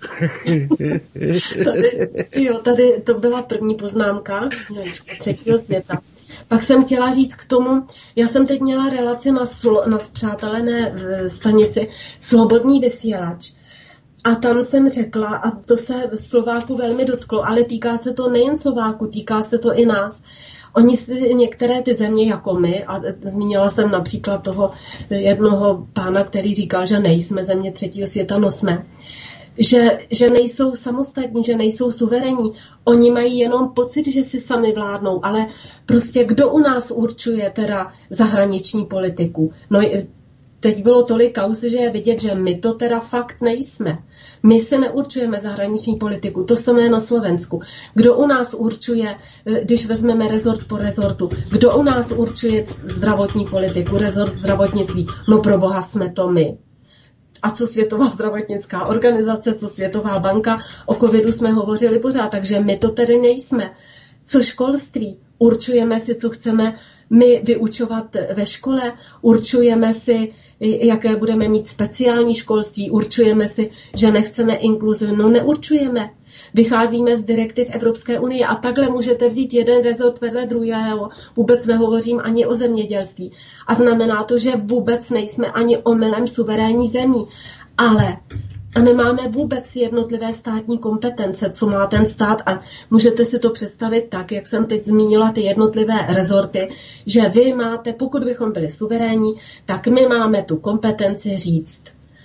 Tady to byla první poznámka třetího světa. Pak jsem chtěla říct k tomu, já jsem teď měla relaci na spřátelené stanici Slobodný vysílač. A tam jsem řekla, a to se Slováku velmi dotklo, ale týká se to nejen Slováku, týká se to i nás. Oni si některé ty země jako my, a zmínila jsem například toho jednoho pána, který říkal, že nejsme země třetího světa, no jsme, že nejsou samostatní, že nejsou suverénní. Oni mají jenom pocit, že si sami vládnou, ale prostě kdo u nás určuje teda zahraniční politiku? No teď bylo tolik kauz, že je vidět, že my to teda fakt nejsme. My se neurčujeme zahraniční politiku, to samé na Slovensku. Kdo u nás určuje, když vezmeme rezort po rezortu, kdo u nás určuje zdravotní politiku, rezort zdravotnictví? No pro boha jsme to my. A co Světová zdravotnická organizace, co Světová banka, o covidu jsme hovořili pořád, takže my to tedy nejsme. Co školství? Určujeme si, co chceme my vyučovat ve škole, určujeme si, jaké budeme mít speciální školství, určujeme si, že nechceme inkluzi, no neurčujeme. Vycházíme z direktiv Evropské unie a takhle můžete vzít jeden rezort vedle druhého, vůbec nehovořím ani o zemědělství. A znamená to, že vůbec nejsme ani omylem suverénní zemí, ale a nemáme vůbec jednotlivé státní kompetence, co má ten stát a můžete si to představit tak, jak jsem teď zmínila ty jednotlivé rezorty, že vy máte, pokud bychom byli suverénní, tak my máme tu kompetenci říct.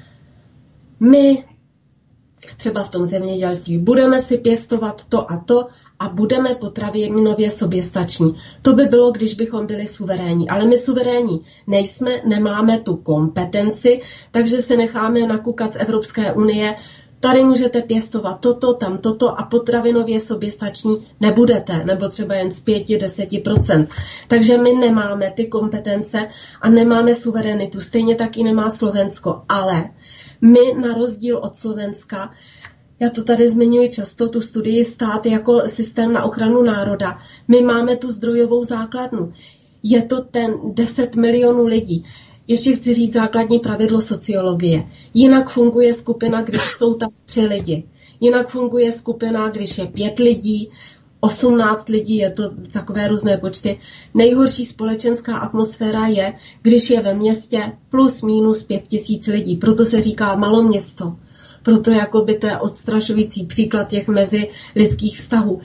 My třeba v tom zemědělství budeme si pěstovat to a budeme potravinově soběstační. To by bylo, když bychom byli suverénní. Ale my suverénní nejsme, nemáme tu kompetenci, takže se necháme nakukat z Evropské unie. Tady můžete pěstovat toto, tam toto a potravinově soběstační nebudete, nebo třeba jen z 5-10%. Takže my nemáme ty kompetence a nemáme suverenitu. Stejně tak i nemá Slovensko. Ale my na rozdíl od Slovenska, já to tady zmiňuji často, tu studii stát jako systém na ochranu národa. My máme tu zdrojovou základnu. Je to ten 10 milionů lidí. Ještě chci říct základní pravidlo sociologie. Jinak funguje skupina, když jsou tam 3 lidi. Jinak funguje skupina, když je 5 lidí, 18 lidí, je to takové různé počty. Nejhorší společenská atmosféra je, když je ve městě plus minus 5000 lidí. Proto se říká maloměsto. Proto jakoby to je odstrašující příklad těch mezilidských vztahů.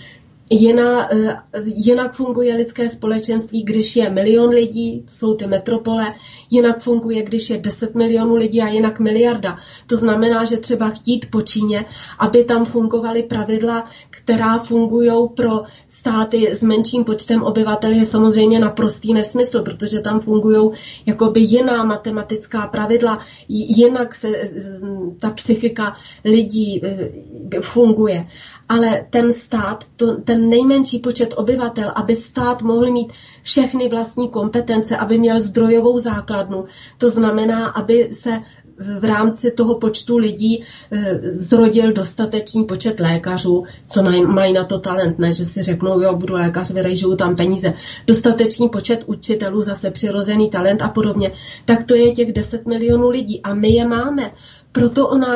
Jinak funguje lidské společenství, když je 1 milion lidí, jsou ty metropole, jinak funguje, když je 10 milionů lidí a jinak miliarda. To znamená, že třeba chtít po Číně, aby tam fungovaly pravidla, která fungují pro státy s menším počtem obyvatel, je samozřejmě naprostý nesmysl, protože tam fungují jakoby jiná matematická pravidla, jinak se ta psychika lidí funguje. Ale ten stát, ten nejmenší počet obyvatel, aby stát mohl mít všechny vlastní kompetence, aby měl zdrojovou základnu, to znamená, aby se v rámci toho počtu lidí zrodil dostatečný počet lékařů, co mají na to talent, ne, že si řeknou, jo, budu lékař, vyrejžuju tam peníze. Dostatečný počet učitelů, zase přirozený talent a podobně. Tak to je těch 10 milionů lidí a my je máme. Proto o nás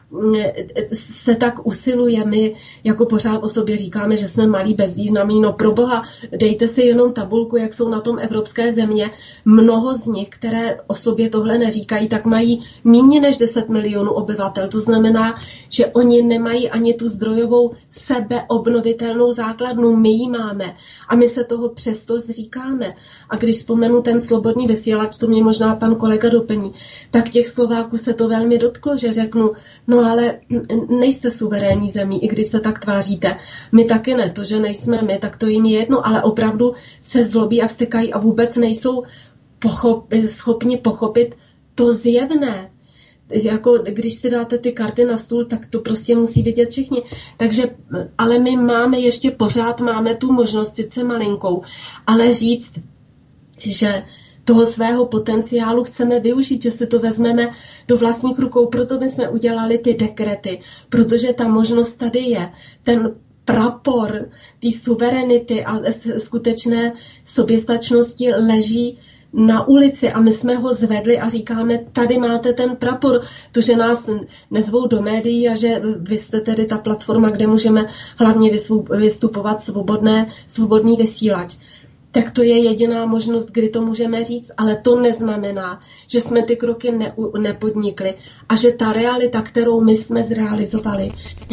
se tak usiluje. My jako pořád o sobě říkáme, že jsme malí bezvýznamní. No pro boha, dejte si jenom tabulku, jak jsou na tom evropské země. Mnoho z nich, které o sobě tohle neříkají, tak mají méně než 10 milionů obyvatel. To znamená, že oni nemají ani tu zdrojovou sebeobnovitelnou základnu. My ji máme a my se toho přesto zříkáme. A když vzpomenu ten Slobodný vysílač, to mě možná pan kolega doplní, tak těch Slováků se to velmi dotklo, že řeknu, no ale nejste suverénní zemí, i když se tak tváříte. My taky ne, to, že nejsme my, tak to jim je jedno, ale opravdu se zlobí a vztekají a vůbec nejsou schopni pochopit to zjevné. Jako, když si dáte ty karty na stůl, tak to prostě musí vidět všichni. Takže, ale my pořád máme tu možnost, sice malinkou, ale říct, že toho svého potenciálu chceme využít, že si to vezmeme do vlastních rukou. Proto my jsme udělali ty dekrety, protože ta možnost tady je. Ten prapor té suverenity a skutečné soběstačnosti leží na ulici a my jsme ho zvedli a říkáme, tady máte ten prapor. To, že nás nezvou do médií a že vy jste tedy ta platforma, kde můžeme hlavně vystupovat svobodný vysílač. Tak to je jediná možnost, kdy to můžeme říct, ale to neznamená, že jsme ty kroky nepodnikli a že ta realita, kterou my jsme zrealizovali,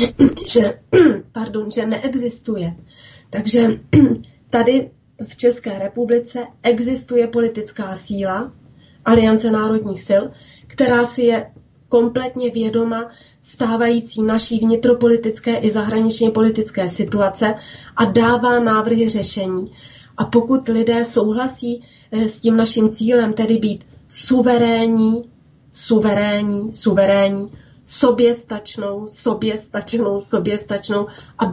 že neexistuje. Takže tady v České republice existuje politická síla, Aliance národních sil, která si je kompletně vědoma stávající naší vnitropolitické i zahraničně politické situace a dává návrhy řešení. A pokud lidé souhlasí s tím naším cílem, tedy být suverénní, soběstačnou a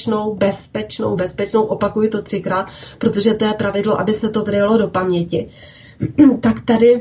bezpečnou, opakuju to 3krát, protože to je pravidlo, aby se to vrylo do paměti, tak tady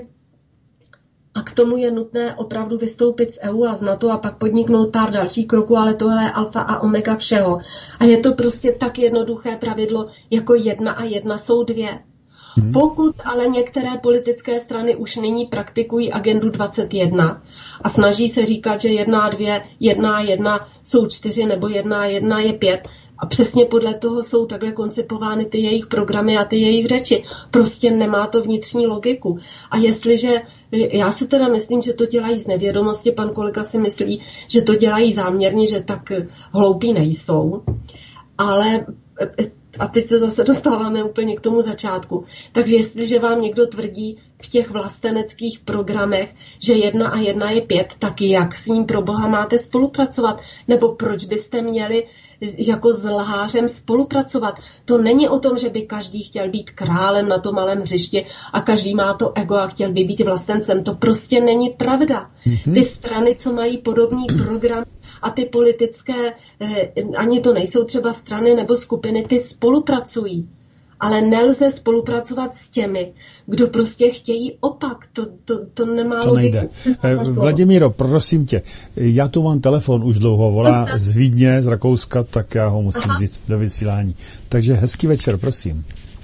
a k tomu je nutné opravdu vystoupit z EU a z NATO a pak podniknout pár dalších kroků, ale tohle je alfa a omega všeho. A je to prostě tak jednoduché pravidlo, jako 1 a 1 jsou 2. Pokud ale některé politické strany už nyní praktikují agendu 21 a snaží se říkat, že 1 a 2, 1 a 1 jsou 4 nebo 1 a 1 je 5, a přesně podle toho jsou takhle koncipovány ty jejich programy a ty jejich řeči. Prostě nemá to vnitřní logiku. A jestliže, já si teda myslím, že to dělají z nevědomosti, pan kolega si myslí, že to dělají záměrně, že tak hloupí nejsou. Ale a teď se zase dostáváme úplně k tomu začátku. Takže jestliže vám někdo tvrdí v těch vlasteneckých programech, že 1 a 1 je 5, tak jak s ním pro boha máte spolupracovat? Nebo proč byste měli jako s lhářem spolupracovat? To není o tom, že by každý chtěl být králem na tom malém hřišti a každý má to ego a chtěl by být vlastencem. To prostě není pravda. Ty strany, co mají podobný program, a ty politické, ani to nejsou třeba strany nebo skupiny, ty spolupracují. Ale nelze spolupracovat s těmi, kdo prostě chtějí opak. To nemá to nejde. Vladimíro, prosím tě, já tu mám telefon už dlouho, volá z Vídně, z Rakouska, tak já ho musím vzít do vysílání. Takže hezký večer, prosím.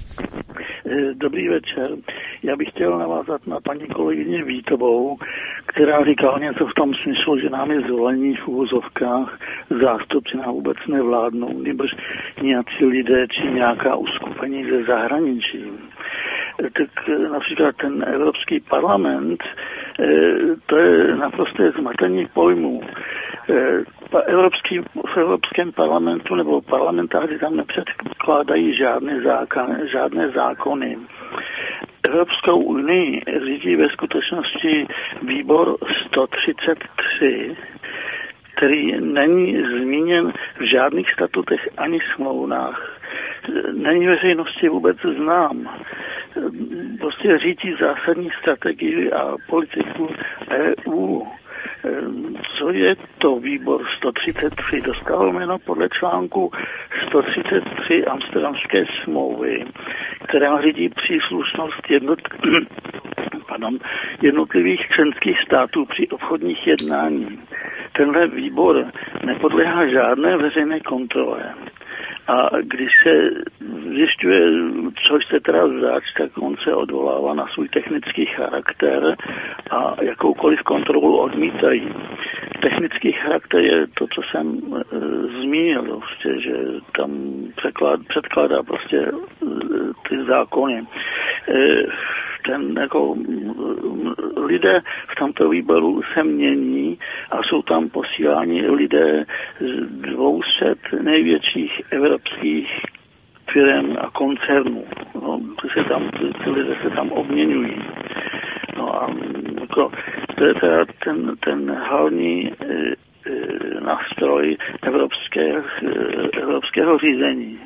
Dobrý večer. Já bych chtěl navázat na paní kolegyni Vítovou, která říkala něco v tom smyslu, že nám je zvolení v uvozovkách zástupci nám vůbec nevládnou, nebož nějací lidé či nějaká uskupení ze zahraničí. Tak například ten Evropský parlament, to je naprosté zmatení pojmů. V Evropském parlamentu nebo parlamentáři tam nepředkládají žádné zákony. Evropskou unii řídí ve skutečnosti výbor 133, který není zmíněn v žádných statutech ani smlouvách. Není veřejnosti vůbec znám. Prostě řídí zásadní strategii a politiku EU. Co je to výbor 133? Dostal jméno podle článku 133 Amsterdamské smlouvy, která řídí příslušnost jednotlivých členských států při obchodních jednání. Tenhle výbor nepodléhá žádné veřejné kontrole. A když se zjišťuje, co jste teda zač, tak on se odvolává na svůj technický charakter a jakoukoliv kontrolu odmítají. technický charakter je to, co jsem zmínil, prostě, že tam předkládá prostě ty zákony. Lidé v tomto výboru se mění a jsou tam posíláni lidé z 200 největších evropských firm a koncernů. No, ty lidé se tam obměňují. No a jako, to je teda ten hlavní nástroj evropského řízení.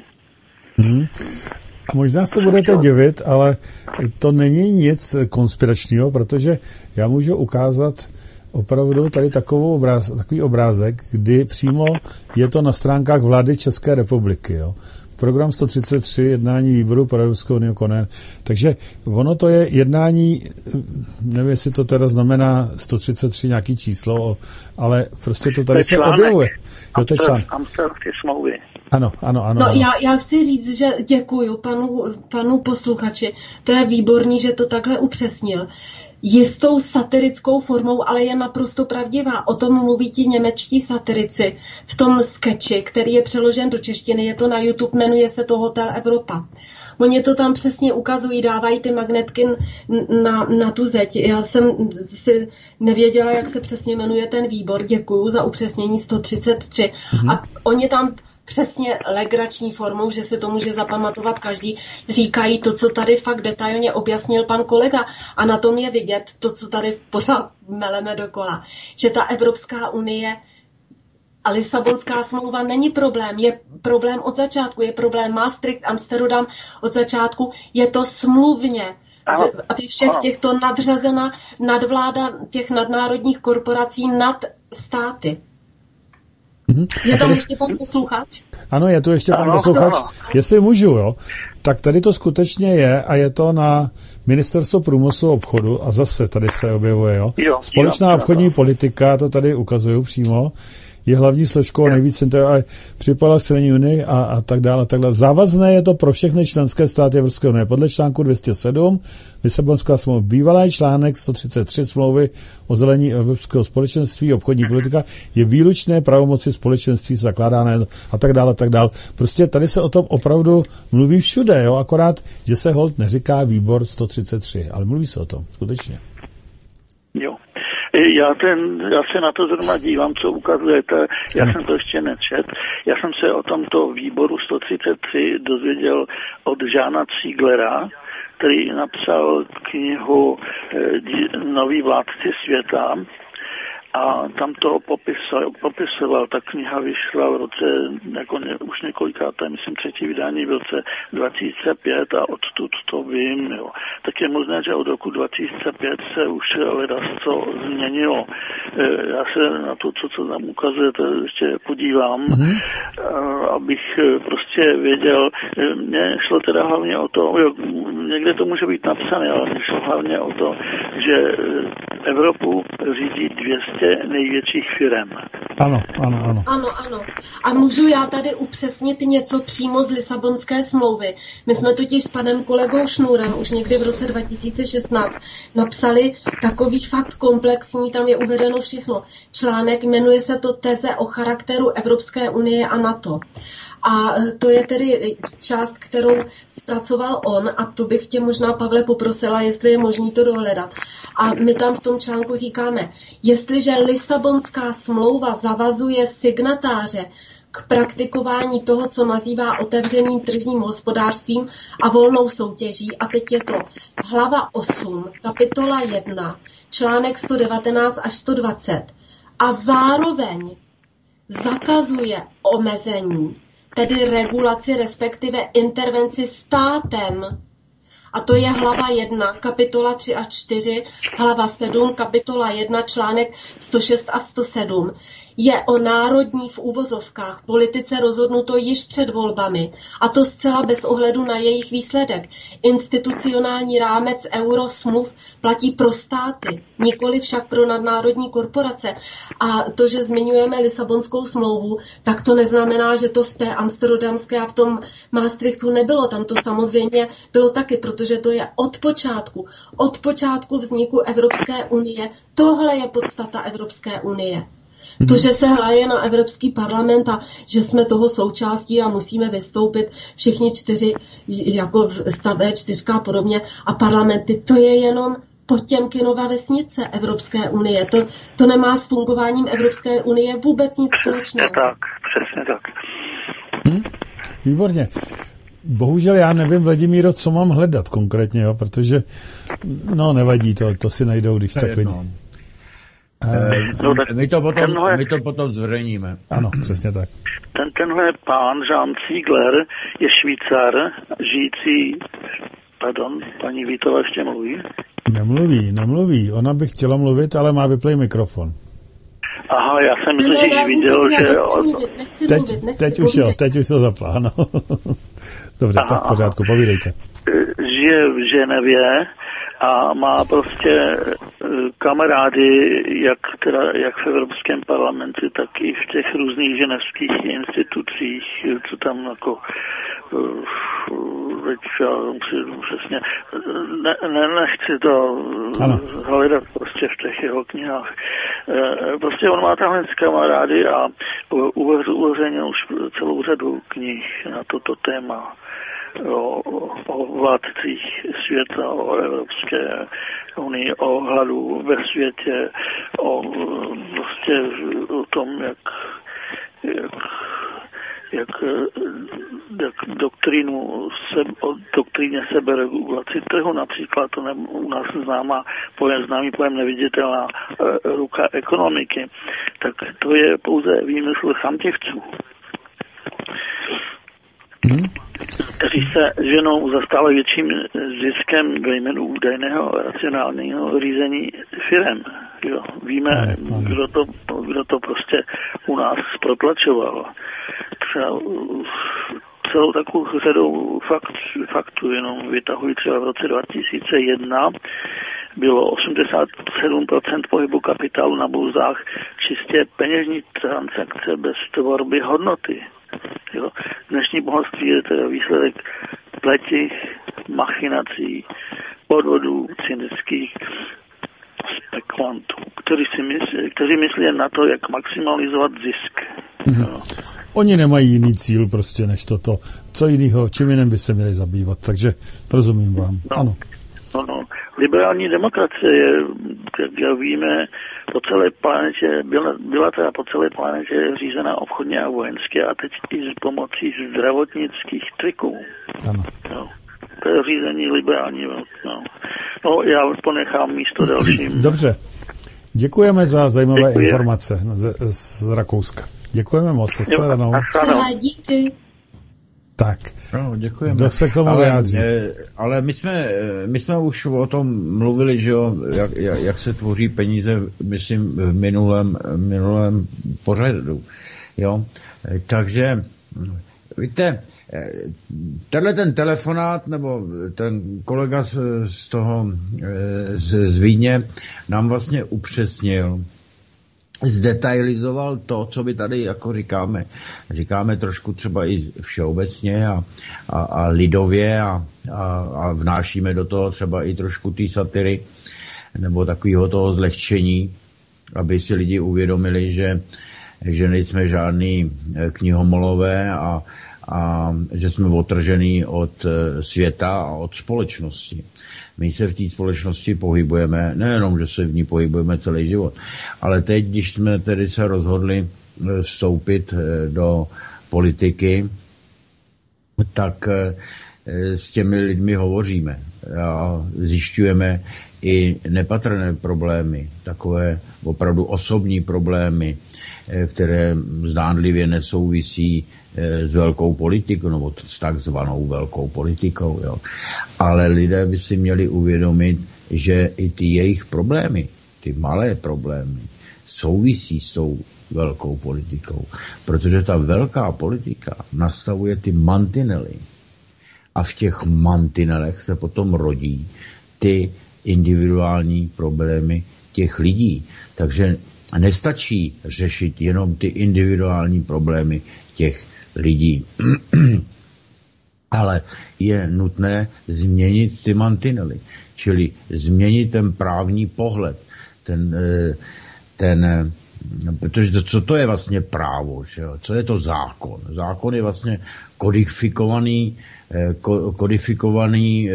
A možná se budete divit, ale to není nic konspiračního, protože já můžu ukázat opravdu tady takový obrázek, kdy přímo je to na stránkách vlády České republiky. Jo. Program 133, jednání výboru pro Evropskou unii konané. Takže ono to je jednání, nevím, jestli to teda znamená 133 nějaký číslo, ale prostě to tady se objevuje. Amsterdamské smlouvy. Ano. No já chci říct, že děkuju panu posluchači. To je výborný, že to takhle upřesnil. Jistou satirickou formou, ale je naprosto pravdivá. O tom mluví ti němečtí satirici v tom sketchi, který je přeložen do češtiny. Je to na YouTube, jmenuje se to Hotel Evropa. Oni to tam přesně ukazují, dávají ty magnetky na tu zeď. Já jsem si nevěděla, jak se přesně jmenuje ten výbor. Děkuju za upřesnění 133. A oni tam přesně legrační formou, že si to může zapamatovat každý, říkají to, co tady fakt detailně objasnil pan kolega. A na tom je vidět to, co tady pořád meleme dokola. Že ta Evropská unie a Lisabonská smlouva není problém, je problém od začátku, je problém Maastricht, Amsterdam od začátku, je to smluvně. Aby všech těchto nadřazena nadvláda těch nadnárodních korporací nad státy. Je tam ještě pan posluchač? Ano, je tu ještě pan posluchač. Jestli můžu, jo, tak tady to skutečně je a je to na Ministerstvo průmyslu a obchodu a zase tady se objevuje, jo. Společná obchodní politika, to tady ukazuju přímo, je hlavní složkou a nejvíc připala silní unie a tak dále. Závazné je to pro všechny členské státy Evropské unie. Podle článku 207 Lisabonská smlouva, bývalý článek 133 smlouvy o zelení Evropského společenství, obchodní politika je výlučné pravomoci společenství zakládané a tak dále. Prostě tady se o tom opravdu mluví všude, jo, akorát, že se holt neříká výbor 133, ale mluví se o tom, skutečně. Jo. Já se na to zrovna dívám, co ukazujete. Já jsem to ještě nečet. Já jsem se o tomto výboru 133 dozvěděl od Žána Cíglera, který napsal knihu Noví vládci světa. A tam to popisoval, ta kniha vyšla v roce, už několikáté, myslím 3. vydání v roce 2005 a odtud to vím, jo. Tak je možné, že od roku 2005 se už ledasco změnilo. Já se na to, co tam ukazujete, ještě podívám, abych prostě věděl. Mně šlo teda hlavně o to, někde to může být napsané, ale mně šlo hlavně o to, že Evropu řídí 200 největších firem. Ano. A můžu já tady upřesnit něco přímo z Lisabonské smlouvy. My jsme totiž s panem kolegou Šnůrem už někdy v roce 2016 napsali takový fakt komplexní, tam je uvedeno všechno. Článek jmenuje se to Teze o charakteru Evropské unie a NATO. A to je tedy část, kterou zpracoval on a to bych tě možná, Pavle, poprosila, jestli je možný to dohledat. A my tam v tom článku říkáme, jestliže Lisabonská smlouva zavazuje signatáře k praktikování toho, co nazývá otevřeným tržním hospodářstvím a volnou soutěží, a teď je to hlava 8, kapitola 1, článek 119 až 120, a zároveň zakazuje omezení, tedy regulaci, respektive intervenci státem. A to je hlava 1, kapitola 3 a 4, hlava 7, kapitola 1, článek 106 a 107. Je o národní v úvozovkách politice rozhodnuto již před volbami, a to zcela bez ohledu na jejich výsledek. Institucionální rámec eurosmluv platí pro státy, nikoli však pro nadnárodní korporace. A to, že zmiňujeme Lisabonskou smlouvu, tak to neznamená, že to v té amsterdamské a v tom Maastrichtu nebylo. Tam to samozřejmě bylo taky, protože to je od počátku vzniku Evropské unie. Tohle je podstata Evropské unie. To, že se hraje na Evropský parlament a že jsme toho součástí a musíme vystoupit všichni 4, jako stavé 4 a podobně, a parlamenty, to je jenom Potěmkinova vesnice Evropské unie. To nemá s fungováním Evropské unie vůbec nic společného. Přesně tak. Výborně. Bohužel já nevím, Vladimíro, co mám hledat konkrétně, jo, protože nevadí, to si najdou, když tak lidi. My to potom zveřejníme. Ano, přesně tak. Tenhle pán Jean Ziegler je Švýcar, žijící... Pardon, paní Vítová ještě mluví? Nemluví. Ona by chtěla mluvit, ale má vyplej mikrofon. Aha, já jsem myslel, že viděl, že... Teď už to zapla, ano. Dobře, tak v pořádku, povídejte. Žije v Ženevě a má prostě kamarády, jak v Evropském parlamentu, tak i v těch různých ženevských institucích, co tam jako... přesně, nechci to hledat prostě v těch jeho knihách. Prostě on má tahle kamarády a uveřejnil už celou řadu knih na toto téma o vládcích světa, o Evropské unii, o hladu ve světě, o tom, jak doktríně seberegulaci trhu, například to u nás známý pojem neviditelná ruka ekonomiky, tak to je pouze výmysl chamtivců, kteří se ženou za stále větším ziskem ve jménu údajného racionálního řízení firem. Jo, víme, kdo to prostě u nás protlačoval. Třeba celou takovou řadou faktů jenom vytahují. Třeba v roce 2001 bylo 87% pohybu kapitálu na burzách čistě peněžní transakce bez tvorby hodnoty. Jo. Dnešní bohatství je teda výsledek pletich, machinací, podvodů, cynických spekulantů, kteří myslí na to, jak maximalizovat zisk. No. Oni nemají jiný cíl prostě než toto. Co jiného, čím jiným by se měli zabývat, takže rozumím vám. Ano. No. Liberální demokracie je, jak víme, po celé planetě, byla teda po celé planetě řízená obchodně a vojensky a teď i s pomocí zdravotnických triků. Ano. No. To je řízení liberální. No, já ponechám místo dalším. Dobře. Děkujeme za zajímavé informace z Rakouska. Děkujeme moc. Díky. Tak. No, děkujeme. Kdo se k tomu vyjádří? Ale my jsme už o tom mluvili, že jo, jak se tvoří peníze, myslím, v minulém pořadu. Jo? Takže, víte, tenhle ten telefonát, nebo ten kolega z Vídně nám vlastně upřesnil, zdetailizoval to, co my tady jako říkáme. Říkáme trošku třeba i všeobecně a lidově a vnášíme do toho třeba i trošku té satiry nebo takového toho zlehčení, aby si lidi uvědomili, že nejsme žádný knihomolové a že jsme odtržení od světa a od společnosti. My se v té společnosti pohybujeme, nejenom, že se v ní pohybujeme celý život, ale teď, když jsme tedy se rozhodli vstoupit do politiky, tak s těmi lidmi hovoříme a zjišťujeme i nepatrné problémy, takové opravdu osobní problémy, které zdánlivě nesouvisí s velkou politikou, nebo s takzvanou velkou politikou. Jo. Ale lidé by si měli uvědomit, že i ty jejich problémy, ty malé problémy, souvisí s tou velkou politikou. Protože ta velká politika nastavuje ty mantinely. A v těch mantinelech se potom rodí ty individuální problémy těch lidí. Takže nestačí řešit jenom ty individuální problémy těch lidí. Ale je nutné změnit ty mantinely, čili změnit ten právní pohled, Protože co to je vlastně právo, že jo? Co je to zákon? Zákon je vlastně kodifikovaný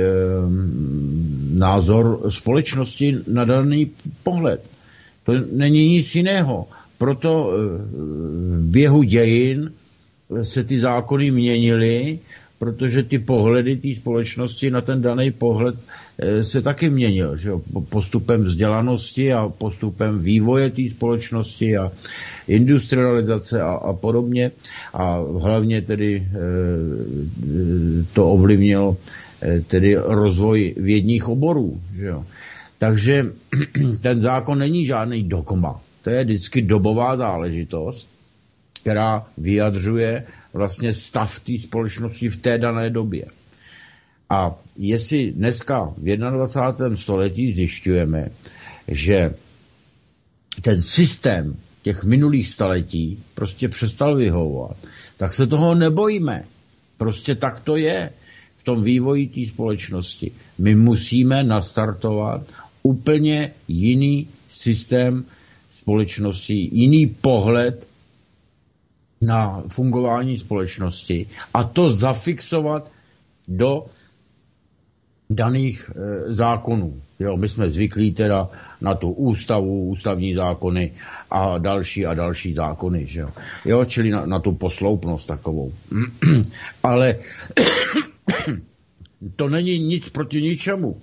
názor společnosti na daný pohled. To není nic jiného. Proto v běhu dějin se ty zákony měnily, protože ty pohledy té společnosti na ten daný pohled se taky měnil, že jo? Postupem vzdělanosti a postupem vývoje té společnosti a industrializace a podobně. A hlavně tedy to ovlivnilo tedy rozvoj vědních oborů, že jo? Takže ten zákon není žádný dogma. To je vždycky dobová záležitost, která vyjadřuje vlastně stav té společnosti v té dané době. A jestli dneska v 21. století zjišťujeme, že ten systém těch minulých staletí prostě přestal vyhovovat, tak se toho nebojíme. Prostě tak to je v tom vývoji té společnosti. My musíme nastartovat úplně jiný systém společnosti, jiný pohled na fungování společnosti a to zafixovat do daných zákonů. Jo, my jsme zvyklí teda na tu ústavu, ústavní zákony a další zákony, že jo, čili na tu posloupnost takovou. Ale to není nic proti ničemu.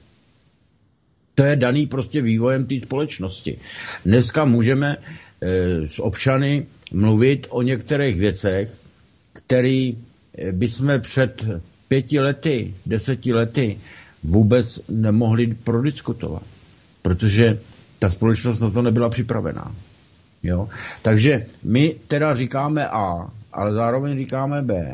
To je daný prostě vývojem té společnosti. Dneska můžeme s občany mluvit o některých věcech, které bychom před 5 lety, 10 lety vůbec nemohli prodiskutovat, protože ta společnost na to nebyla připravená. Jo? Takže my teda říkáme A, ale zároveň říkáme B.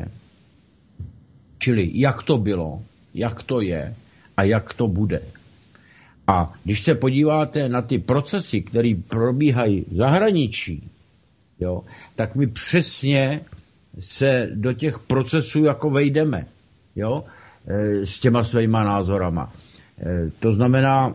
Čili jak to bylo, jak to je a jak to bude. A když se podíváte na ty procesy, které probíhají v zahraničí, jo, tak my přesně se do těch procesů jako vejdeme, jo, s těma svýma názorama. To znamená,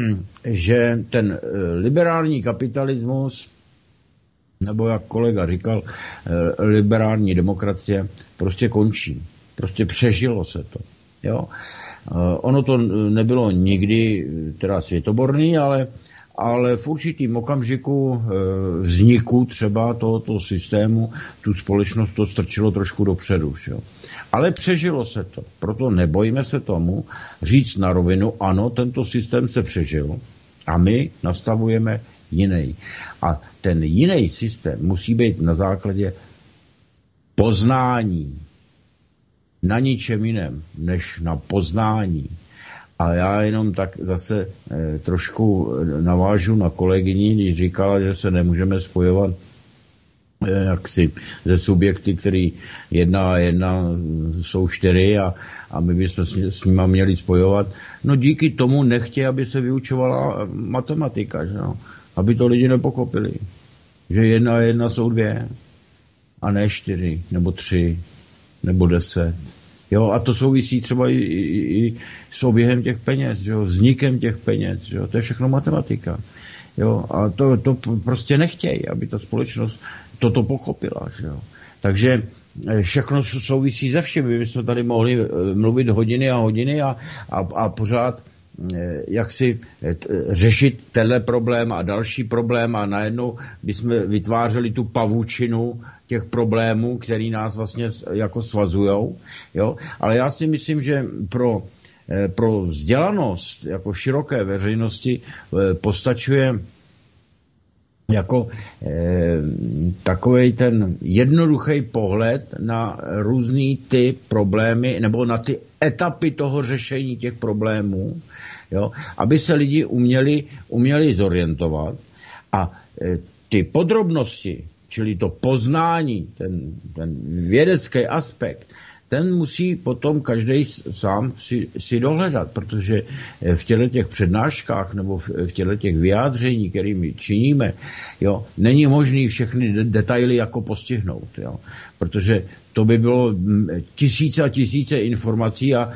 že ten liberální kapitalismus, nebo jak kolega říkal, liberální demokracie prostě končí. Prostě přežilo se to, jo. Ono to nebylo nikdy teda světoborný, ale v určitým okamžiku vzniku třeba tohoto systému tu společnost to strčilo trošku dopředu. Jo. Ale přežilo se to. Proto nebojíme se tomu říct na rovinu, ano, tento systém se přežil a my nastavujeme jiný. A ten jiný systém musí být na základě poznání, na ničem jiném, než na poznání. A já jenom tak zase trošku navážu na kolegyni, když říkala, že se nemůžeme spojovat jaksi ze subjekty, který 1 a 1 jsou 4 a my bychom s nima měli spojovat. No díky tomu nechtějí, aby se vyučovala matematika, že no? Aby to lidi nepochopili. Že 1 a 1 jsou 2 a ne 4 nebo 3 nebo 10. Jo, a to souvisí třeba i s oběhem těch peněz, jo, vznikem těch peněz, jo, to je všechno matematika. Jo, a to prostě nechtějí, aby ta společnost toto pochopila, jo. Takže všechno souvisí se všem. My bychom tady mohli mluvit hodiny a hodiny a pořád jak si řešit tenhle problém a další problém a najednou bychom vytvářeli tu pavučinu těch problémů, který nás vlastně jako svazujou. Jo? Ale já si myslím, že pro vzdělanost jako široké veřejnosti postačuje jako takovej ten jednoduchý pohled na různý ty problémy nebo na ty etapy toho řešení těch problémů, jo, aby se lidi uměli zorientovat a ty podrobnosti, čili to poznání, ten vědecký aspekt, ten musí potom každý sám si dohledat, protože v těch přednáškách nebo v těch vyjádření, kterými činíme, jo, není možný všechny detaily jako postihnout. Jo. protože to by bylo tisíce a tisíce informací a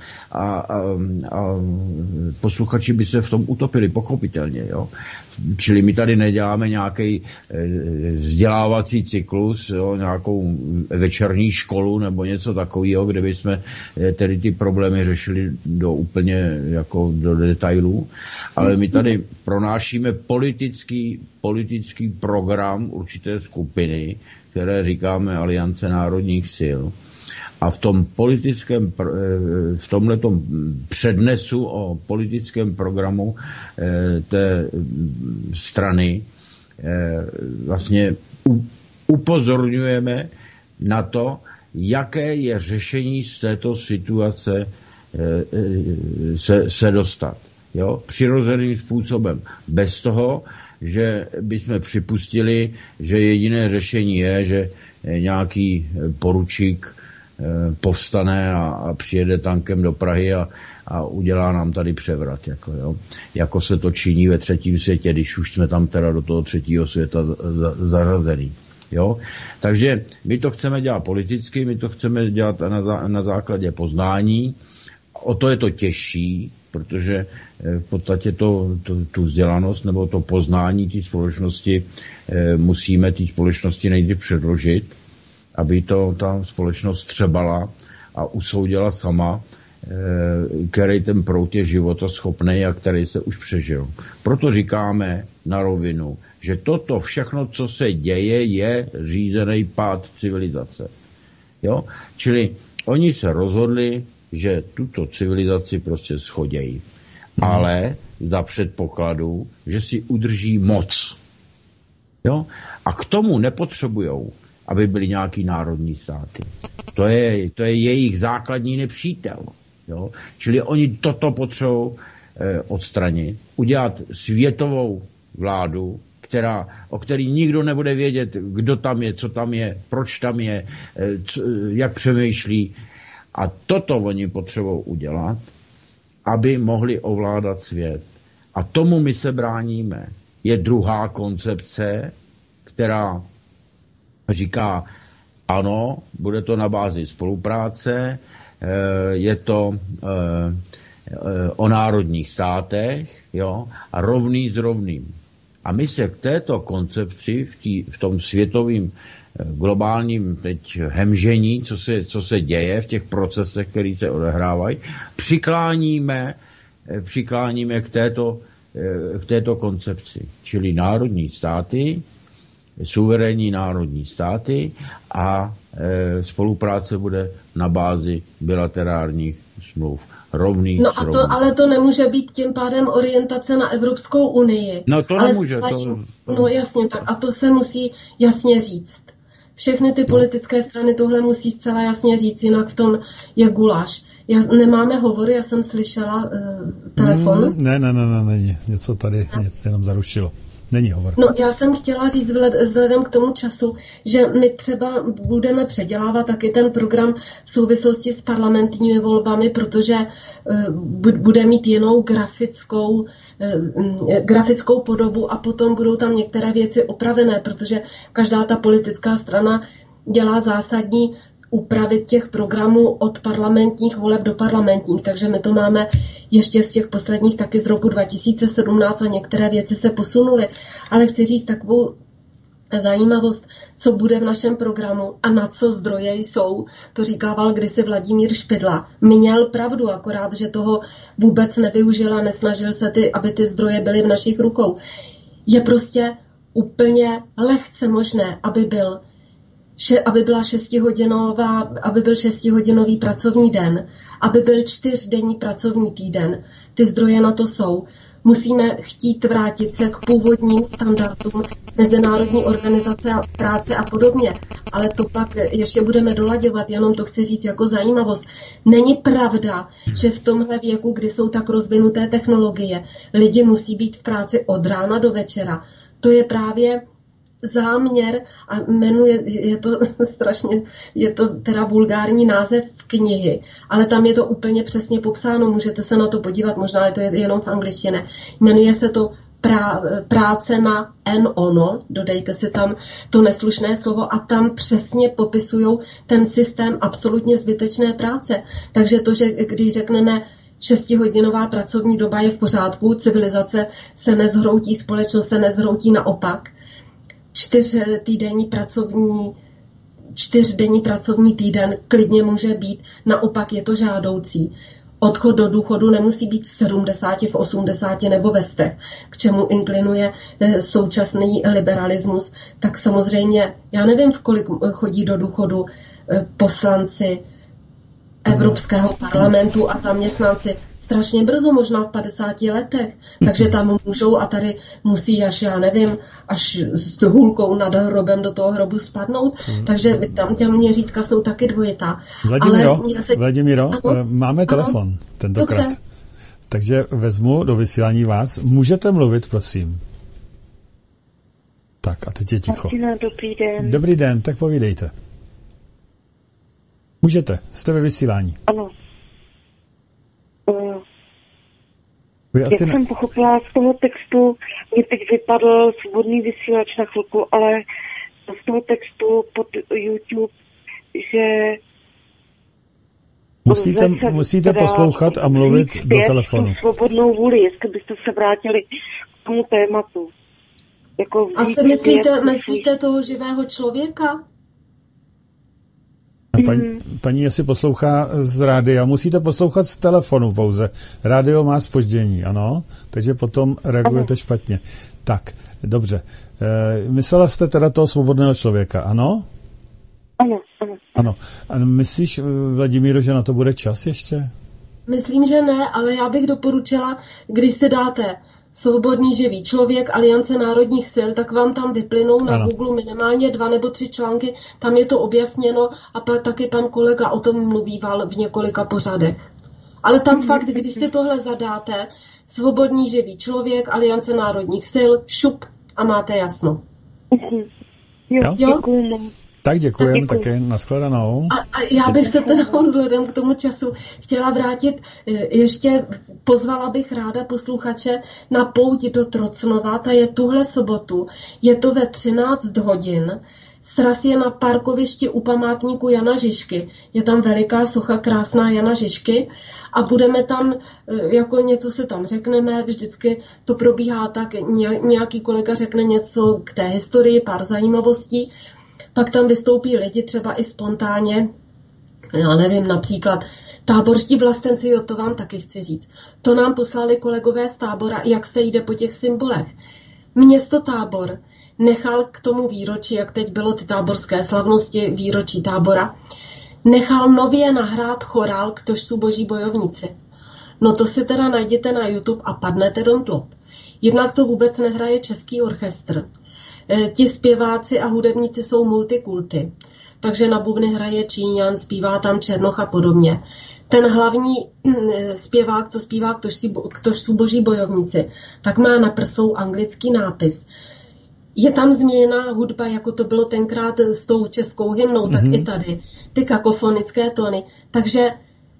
posluchači by se v tom utopili, pochopitelně. Jo? Čili my tady neděláme nějaký vzdělávací cyklus, jo? Nějakou večerní školu nebo něco takového, kde bychom tedy ty problémy řešili do detailů, ale my tady pronášíme politický program určité skupiny, které říkáme Aliance národních sil. A v tom v tomhletom přednesu o politickém programu té strany vlastně upozorňujeme na to, jaké je řešení z této situace se dostat. Jo? Přirozeným způsobem. Bez toho, že bychom připustili, že jediné řešení je, že nějaký poručík povstane a přijede tankem do Prahy a udělá nám tady převrat. Jako se to činí ve třetím světě, když už jsme tam teda do toho třetího světa zařazený. Jo? Takže my to chceme dělat politicky, my to chceme dělat na základě poznání. O to je to těžší, protože v podstatě tu vzdělanost nebo to poznání té společnosti musíme té společnosti nejdřív předložit, aby to ta společnost třebala a usoudila sama, který ten proud je života schopný a který se už přežil. Proto říkáme na rovinu, že toto všechno, co se děje, je řízený pád civilizace. Jo? Čili oni se rozhodli, že tuto civilizaci prostě shodějí. Ale za předpokladu, že si udrží moc. Jo? A k tomu nepotřebujou, aby byly nějaký národní státy. To je jejich základní nepřítel. Jo? Čili oni toto potřebují odstranit, udělat světovou vládu, o který nikdo nebude vědět, kdo tam je, co tam je, proč tam je, jak přemýšlí. A toto oni potřebují udělat, aby mohli ovládat svět. A tomu my se bráníme. Je druhá koncepce, která říká, ano, bude to na bázi spolupráce, je to o národních státech, jo, a rovný s rovným. A my se k této koncepci v tom světovém globálním teď hemžení, co se děje v těch procesech, které se odehrávají, přikláníme k této koncepci, čili národní státy, suverénní národní státy a spolupráce bude na bázi bilaterálních smluv. Rovných no ale to nemůže být tím pádem orientace na Evropskou unii. No to nemůže. No jasně, tak a to se musí jasně říct. Všechny ty politické strany tohle musí zcela jasně říct, jinak v tom je guláš. Nemáme hovory, já jsem slyšela telefon. Ne, není. Něco tady jenom zarušilo. Není hovor. No, já jsem chtěla říct vzhledem k tomu času, že my třeba budeme předělávat taky ten program v souvislosti s parlamentními volbami, protože bude mít jinou grafickou podobu a potom budou tam některé věci opravené, protože každá ta politická strana dělá zásadní úpravy těch programů od parlamentních voleb do parlamentních, takže my to máme ještě z těch posledních taky z roku 2017 a některé věci se posunuly. Ale chci říct takovou zajímavost, co bude v našem programu a na co zdroje jsou. To říkával kdysi Vladimír Špidla. Měl pravdu, akorát, že toho vůbec nevyužil a nesnažil se, aby ty zdroje byly v našich rukou. Je prostě úplně lehce možné, aby byl 6hodinový pracovní den, aby byl 4denní pracovní týden. Ty zdroje na to jsou. Musíme chtít vrátit se k původním standardům Mezinárodní organizace práce a podobně. Ale to pak ještě budeme dolaďovat, jenom to chci říct jako zajímavost. Není pravda, že v tomhle věku, kdy jsou tak rozvinuté technologie, lidi musí být v práci od rána do večera. To je právě záměr a je to teda vulgární název knihy, ale tam je to úplně přesně popsáno, můžete se na to podívat, možná je to jenom v angličtině. Jmenuje se to práce na ono, dodejte si tam to neslušné slovo, a tam přesně popisují ten systém absolutně zbytečné práce. Takže to, že když řekneme 6hodinová pracovní doba je v pořádku, civilizace se nezhroutí, společnost se nezhroutí, naopak. 4denní pracovní týden klidně může být, naopak je to žádoucí. Odchod do důchodu nemusí být v 70, v 80 nebo ve 100, k čemu inklinuje současný liberalismus. Tak samozřejmě, já nevím, v kolik chodí do důchodu poslanci Evropského parlamentu a zaměstnanci. Strašně brzo, možná v 50 letech. Takže tam můžou a tady musí až, já nevím, až s hůlkou nad hrobem do toho hrobu spadnout. Takže tam těm měřítka jsou taky dvojitá. Vladimíro, máme telefon tentokrát. Dobře. Takže vezmu do vysílání vás. Můžete mluvit, prosím. Tak a teď je ticho. Martina, dobrý den. Dobrý den, tak povídejte. Můžete, jste ve vysílání. Ano. Jak jsem pochopila z toho textu, mě teď vypadl svobodný vysílač na chvilku, ale z toho textu pod YouTube, že musíte poslouchat a mluvit do telefonu. Svobodnou vůli, jestli byste se vrátili k tomu tématu. Jako asi myslíte toho živého člověka? Paní asi poslouchá z rádia. Musíte poslouchat z telefonu pouze. Rádio má zpoždění, ano? Takže potom reagujete špatně. Tak, dobře. Myslela jste teda toho svobodného člověka, ano? Ano. A myslíš, Vladimíro, že na to bude čas ještě? Myslím, že ne, ale já bych doporučila, když si dáte Svobodný živý člověk, Aliance národních sil, tak vám tam vyplynou na Google minimálně 2 nebo 3 články, tam je to objasněno a pak taky pan kolega o tom mluvíval v několika pořadech. Ale tam fakt, když si tohle zadáte, Svobodný živý člověk, Aliance národních sil, šup a máte jasno. Jo? Tak děkujeme také, nashledanou. A já bych se teda vzhledem k tomu času chtěla vrátit, ještě pozvala bych ráda posluchače na pouť do Trocnova, ta je tuhle sobotu, je to ve 13 hodin, sraz je na parkovišti u památníku Jana Žižky, je tam veliká socha krásná Jana Žižky a budeme tam, jako něco se tam řekneme, vždycky to probíhá tak, nějaký kolega řekne něco k té historii, pár zajímavostí. Pak tam vystoupí lidi třeba i spontánně, já nevím, například táborští vlastenci, jo, to vám taky chci říct. To nám poslali kolegové z Tábora, jak se jde po těch symbolech. Město Tábor nechal k tomu výročí, jak teď bylo ty táborské slavnosti, výročí Tábora, nechal nově nahrát chorál Ktož jsou boží bojovníci. No to si teda najděte na YouTube a padnete do tlop. Jednak to vůbec nehraje český orchestr. Ti zpěváci a hudebníci jsou multikulty, takže na bubny hraje Číňan, zpívá tam Černoch a podobně. Ten hlavní zpěvák, co zpívá Ktož jsou boží bojovníci, tak má na prsou anglický nápis. Je tam změněná hudba, jako to bylo tenkrát s tou českou hymnou, tak i tady. Ty kakofonické tóny. Takže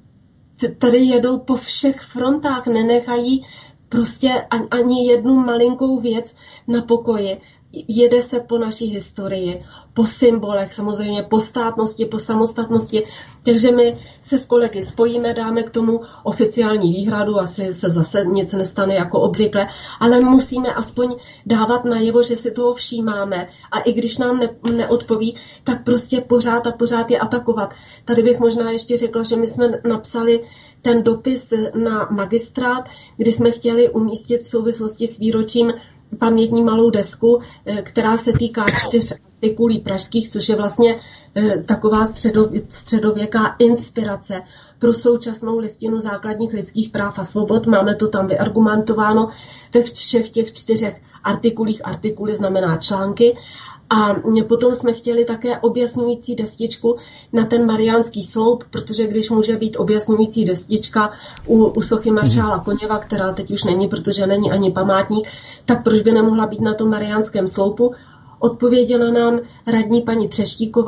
tady jedou po všech frontách, nenechají prostě ani jednu malinkou věc na pokoji. Jede se po naší historii, po symbolech, samozřejmě po státnosti, po samostatnosti. Takže my se s kolegy spojíme, dáme k tomu oficiální výhradu, asi se zase nic nestane jako obvykle, ale musíme aspoň dávat najevo, že si toho všímáme a i když nám neodpoví, tak prostě pořád a pořád je atakovat. Tady bych možná ještě řekla, že my jsme napsali ten dopis na magistrát, kdy jsme chtěli umístit v souvislosti s výročím pamětní malou desku, která se týká 4 artikulí pražských, což je vlastně taková středověká inspirace pro současnou listinu základních lidských práv a svobod. Máme to tam vyargumentováno ve všech těch 4 artikulích. Artikuly znamená články. A potom jsme chtěli také objasňující destičku na ten mariánský sloup, protože když může být objasňující destička u sochy maršála Koněva, která teď už není, protože není ani památník, tak proč by nemohla být na tom mariánském sloupu? Odpověděla nám radní paní Třeštíková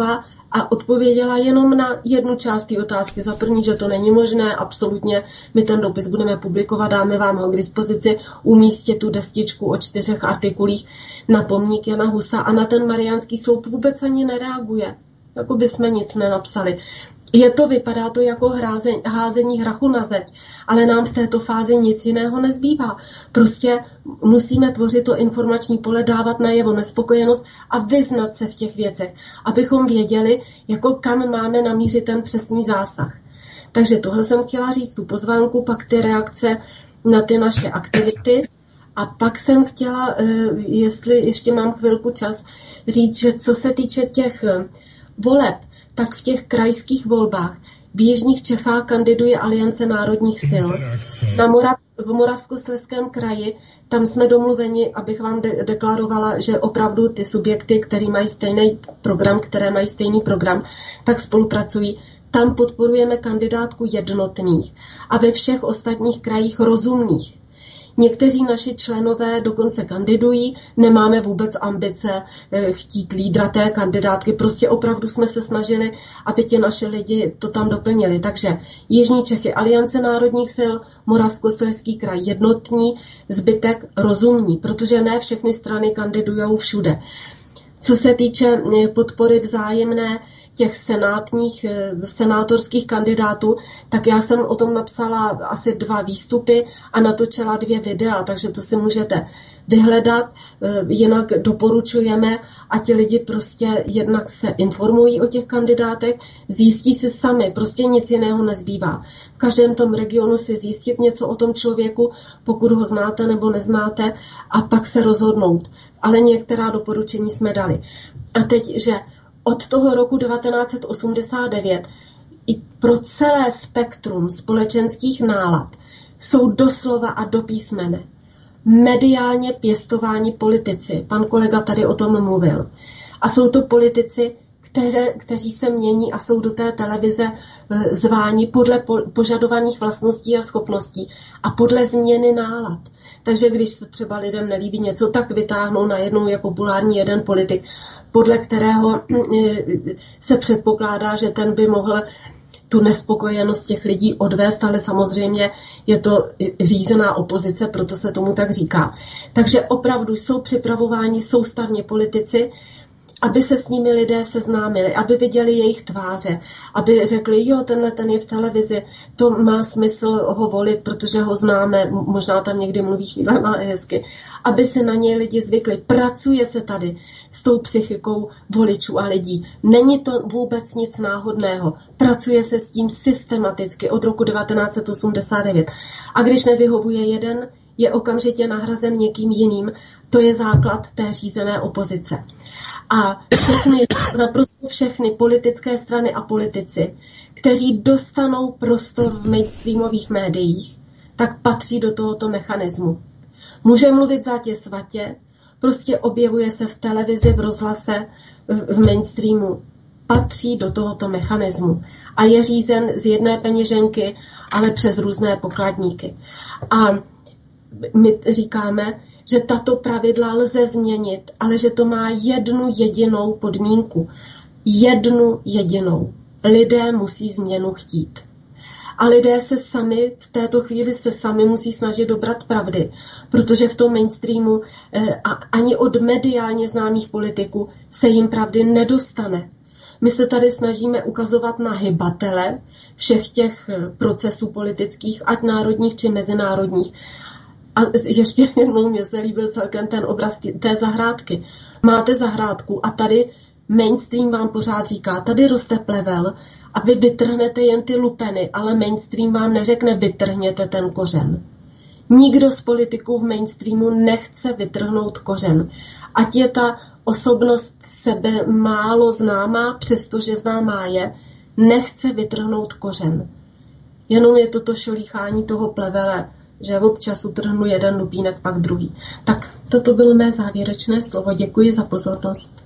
a odpověděla jenom na jednu část té otázky. Za první, že to není možné, absolutně, my ten dopis budeme publikovat, dáme vám ho k dispozici, umístit tu destičku o 4 artikulích na pomník Jana Husa a na ten Mariánský sloup vůbec ani nereaguje. Jako by jsme nic nenapsali. Vypadá to jako házení hrachu na zeď, ale nám v této fázi nic jiného nezbývá. Prostě musíme tvořit to informační pole, dávat najevo nespokojenost a vyznat se v těch věcech, abychom věděli, jako kam máme namířit ten přesný zásah. Takže tohle jsem chtěla říct, tu pozvánku, pak ty reakce na ty naše aktivity. A pak jsem chtěla, jestli ještě mám chvilku čas, říct, že co se týče těch voleb, tak v těch krajských volbách v jižních Čechách kandiduje Aliance národních sil. V Moravskoslezském kraji, tam jsme domluveni, abych vám deklarovala, že opravdu ty subjekty, které mají stejný program, tak spolupracují. Tam podporujeme kandidátku Jednotných a ve všech ostatních krajích Rozumných. Někteří naši členové dokonce kandidují, nemáme vůbec ambice chtít lídra té kandidátky, prostě opravdu jsme se snažili, aby ti naši lidi to tam doplnili. Takže Jižní Čechy Aliance národních sil, Moravskoslezský kraj Jednotní, zbytek Rozumní, protože ne všechny strany kandidujou všude. Co se týče podpory vzájemné těch senátorských kandidátů, tak já jsem o tom napsala asi 2 výstupy a natočila 2 videa, takže to si můžete vyhledat. Jinak doporučujeme, a ti lidi prostě jednak se informují o těch kandidátech, zjistí si sami, prostě nic jiného nezbývá. V každém tom regionu si zjistit něco o tom člověku, pokud ho znáte nebo neznáte, a pak se rozhodnout. Ale některá doporučení jsme dali. A teď, že od toho roku 1989 i pro celé spektrum společenských nálad jsou doslova a do písmene mediálně pěstováni politici. Pan kolega tady o tom mluvil. A jsou to politici, kteří se mění a jsou do té televize zváni podle požadovaných vlastností a schopností a podle změny nálad. Takže když se třeba lidem nelíbí něco, tak vytáhnou, najednou je populární jeden politik, podle kterého se předpokládá, že ten by mohl tu nespokojenost těch lidí odvést, ale samozřejmě je to řízená opozice, proto se tomu tak říká. Takže opravdu jsou připravováni soustavně politici, aby se s nimi lidé seznámili, aby viděli jejich tváře, aby řekli, jo, ten je v televizi, to má smysl ho volit, protože ho známe, možná tam někdy mluví chvílema hezky, aby se na něj lidi zvykli. Pracuje se tady s tou psychikou voličů a lidí. Není to vůbec nic náhodného. Pracuje se s tím systematicky od roku 1989. A když nevyhovuje jeden, je okamžitě nahrazen někým jiným. To je základ té řízené opozice. A naprosto všechny politické strany a politici, kteří dostanou prostor v mainstreamových médiích, tak patří do tohoto mechanismu. Může mluvit zátě svatě, prostě objevuje se v televizi, v rozhlase, v mainstreamu. Patří do tohoto mechanismu a je řízen z jedné peněženky, ale přes různé pokladníky. A my říkáme, že tato pravidla lze změnit, ale že to má jednu jedinou podmínku. Jednu jedinou. Lidé musí změnu chtít. A lidé se sami, v této chvíli se sami musí snažit dobrat pravdy, protože v tom mainstreamu ani od mediálně známých politiků se jim pravdy nedostane. My se tady snažíme ukazovat na hybatele všech těch procesů politických, ať národních či mezinárodních. A ještě jednou mě se líbil celkem ten obraz té zahrádky. Máte zahrádku a tady mainstream vám pořád říká, tady roste plevel a vy vytrhnete jen ty lupeny, ale mainstream vám neřekne, vytrhněte ten kořen. Nikdo z politiků v mainstreamu nechce vytrhnout kořen. Ať je ta osobnost sebe málo známá, přestože známá je, nechce vytrhnout kořen. Jenom je toto šolíchání toho plevele, že občas utrhnu jeden lupínek, pak druhý. Tak toto bylo mé závěrečné slovo. Děkuji za pozornost.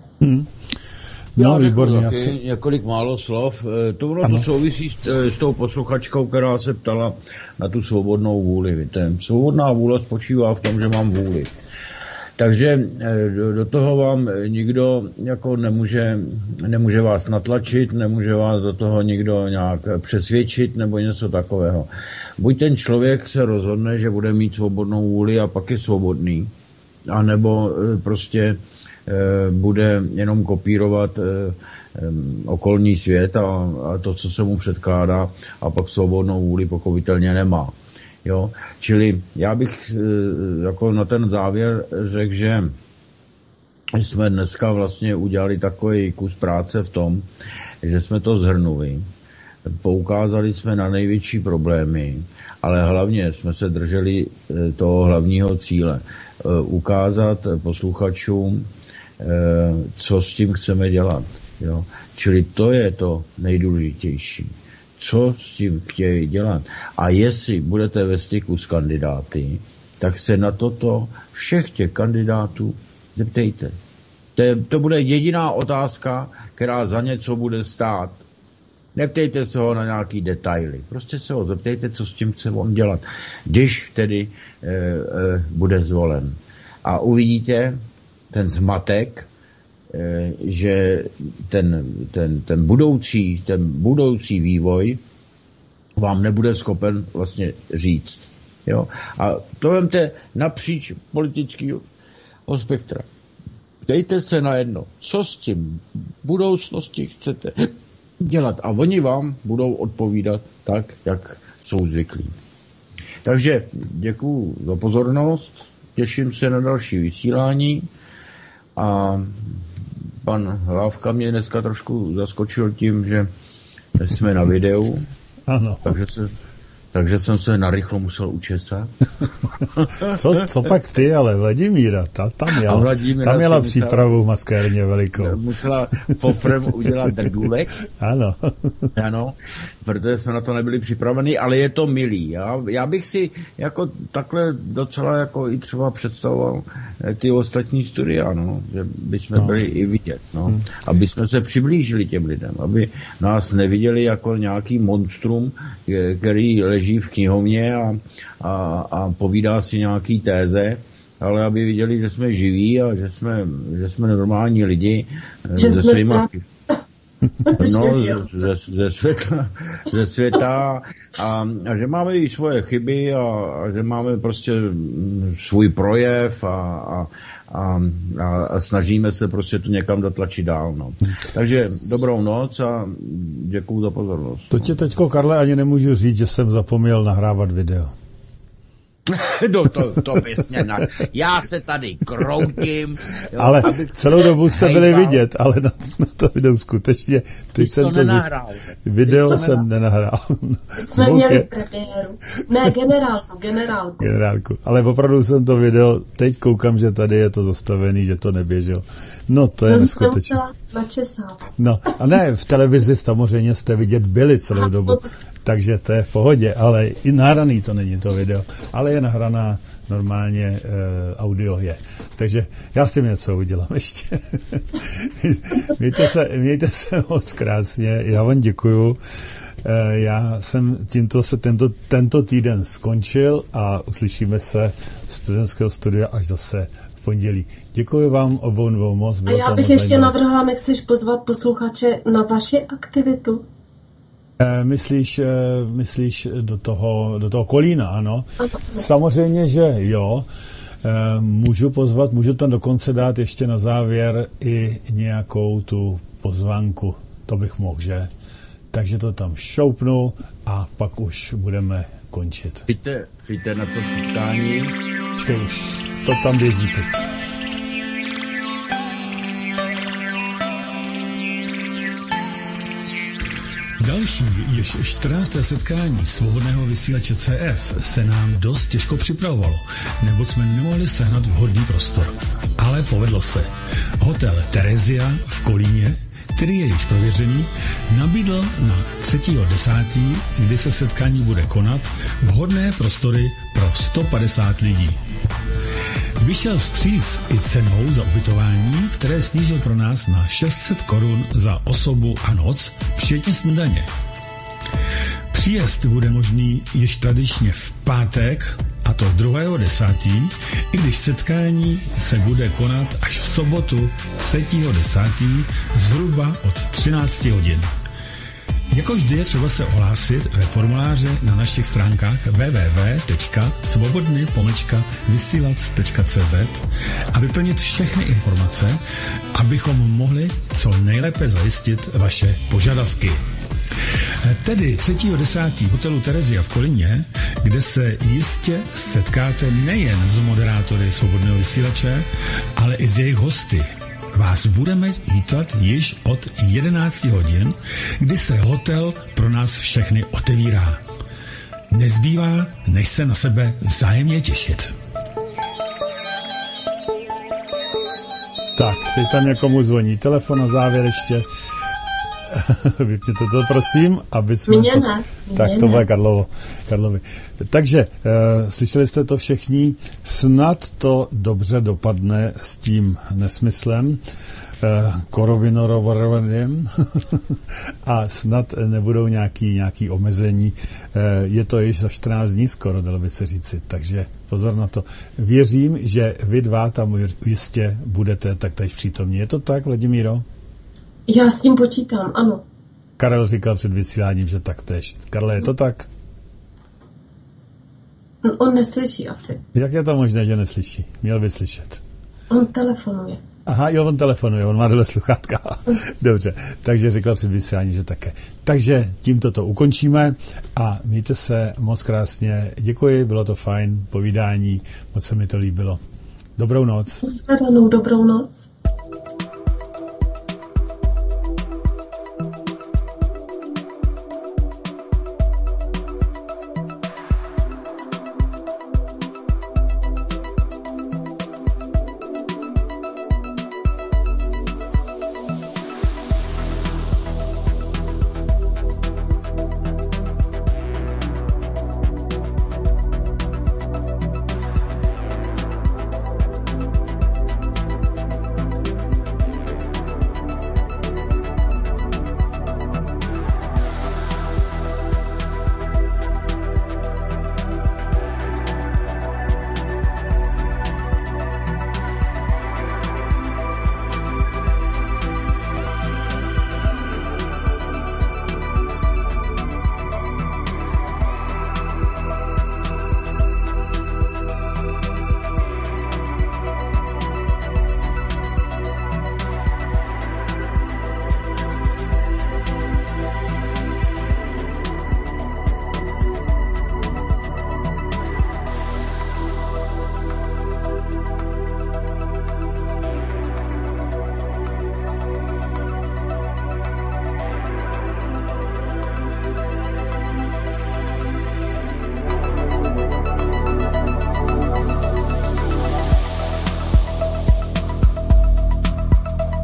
No, výborně. Několik málo slov. To souvisí s tou posluchačkou, která se ptala na tu svobodnou vůli. Víte, svobodná vůle spočívá v tom, že mám vůli. Takže do toho vám nikdo jako nemůže vás natlačit, nemůže vás do toho nikdo nějak přesvědčit nebo něco takového. Buď ten člověk se rozhodne, že bude mít svobodnou vůli a pak je svobodný, anebo prostě bude jenom kopírovat okolní svět a to, co se mu předkládá, a pak svobodnou vůli pochopitelně nemá. Jo? Čili já bych jako na ten závěr řekl, že jsme dneska vlastně udělali takový kus práce v tom, že jsme to shrnuli. Poukázali jsme na největší problémy, ale hlavně jsme se drželi toho hlavního cíle. Ukázat posluchačům, co s tím chceme dělat. Jo? Čili to je to nejdůležitější. Co s tím chtějí dělat. A jestli budete ve styku s kandidáty, tak se na toto všech těch kandidátů zeptejte. To bude jediná otázka, která za něco bude stát. Neptejte se ho na nějaký detaily. Prostě se ho zeptejte, co s tím chce on dělat, když tedy bude zvolen. A uvidíte ten zmatek, že ten budoucí vývoj vám nebude schopen vlastně říct. Jo? A to vemte napříč politického spektra. Dejte se na jedno, co s tím v budoucnosti chcete dělat, a oni vám budou odpovídat tak, jak jsou zvyklí. Takže děkuju za pozornost, těším se na další vysílání a pan Hlávka mě dneska trošku zaskočil tím, že jsme na videu. Ano. Takže jsem se narychlo musel učesat. Co pak ty, ale Vladimíra, tam měla přípravu v maskérně velikou. Musela fofrem udělat drdůlek. Ano, protože jsme na to nebyli připraveni, ale je to milý. Já bych si jako takhle docela jako i třeba představoval ty ostatní studia, že bychom byli i vidět, aby jsme se přiblížili těm lidem, aby nás neviděli jako nějaký monstrum, který leží v knihovně a povídá si nějaký téze, ale aby viděli, že jsme živí a že jsme normální lidi se svýma ze světa a že máme i svoje chyby a že máme prostě svůj projev a snažíme se prostě to někam dotlačit dál. Takže dobrou noc a děkuju za pozornost. To tě teďko, Karle, ani nemůžu říct, že jsem zapomněl nahrávat video. To bys mě Já se tady kroutím. Jo, ale celou dobu jste byli vidět, ale na to video skutečně. Teď jsem to nenahrál. Video jsem nenahrál. Jsme měli premiéru. Ne, generálku. Ale opravdu jsem to video, teď koukám, že tady je to zastavený, že to neběželo. No, to je neskutečné. No, a ne, v televizi samozřejmě jste vidět byli celou dobu. Takže to je v pohodě, ale i nahraný to není to video, ale je nahraná normálně audio je. Takže já s tím něco udělám ještě. Mějte se moc krásně, já vám děkuju. Já jsem tento týden skončil a uslyšíme se z Plzeňského studia až zase v pondělí. Děkuji vám obou dvou moc. A já bych ještě navrhla, nechceš pozvat posluchače na vaši aktivitu? Myslíš do toho Kolína, ano? Samozřejmě, že jo. Můžu tam dokonce dát ještě na závěr i nějakou tu pozvánku. To bych mohl, že? Takže to tam šoupnu a pak už budeme končit. Přijďte na to setkání. Už to tam běží teď. Další, již 14. setkání svobodného vysílače CS se nám dost těžko připravovalo, neboť jsme nemohli sehnat vhodný prostor. Ale povedlo se. Hotel Terezia v Kolíně, který je již prověřený, nabídl na 3.10., kdy se setkání bude konat, vhodné prostory pro 150 lidí. Vyšel vstříc i cenou za ubytování, které snížil pro nás na 600 korun za osobu a noc, včetně snídaně. Příjezd bude možný již tradičně v pátek a to 2.10., i když setkání se bude konat až v sobotu 3.10. zhruba od 13 hodin. Jako vždy je třeba se ohlásit ve formuláři na našich stránkách www.svobodny-vysielac.cz a vyplnit všechny informace, abychom mohli co nejlépe zajistit vaše požadavky. Tedy 3.10. v hotelu Terezia v Kolíně, kde se jistě setkáte nejen s moderátory Svobodného vysílače, ale i s jejich hosty. Vás budeme vítat již od 11 hodin, kdy se hotel pro nás všechny otevírá. Nezbývá, než se na sebe vzájemně těšit. Tak, teď tam někomu zvoní telefon na závěr ještě. Vypněte to, prosím, aby jsme... Tak to bude Karlovi. Takže, slyšeli jste to všichni, snad to dobře dopadne s tím nesmyslem, koronavirem a snad nebudou nějaký omezení. Je to již za 14 dní skoro, dalo by se říci, takže pozor na to. Věřím, že vy dva tam jistě budete taktéž přítomní. Je to tak, Vladimíro? Já s tím počítám, ano. Karel říkal před vysíláním, že taktéž. Karle, je to tak? On neslyší asi. Jak je to možné, že neslyší? Měl by slyšet. On telefonuje. Aha, jo, on telefonuje, on má dole sluchátka. Dobře, takže říkal před vysíláním, že také. Takže tímto to ukončíme a mějte se moc krásně. Děkuji, bylo to fajn povídání, moc se mi to líbilo. Dobrou noc. Nashledanou, dobrou noc.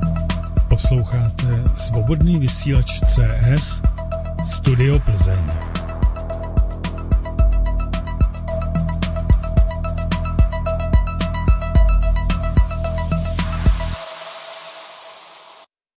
Posloucháte Svobodný vysílač CS Studio Plzeň.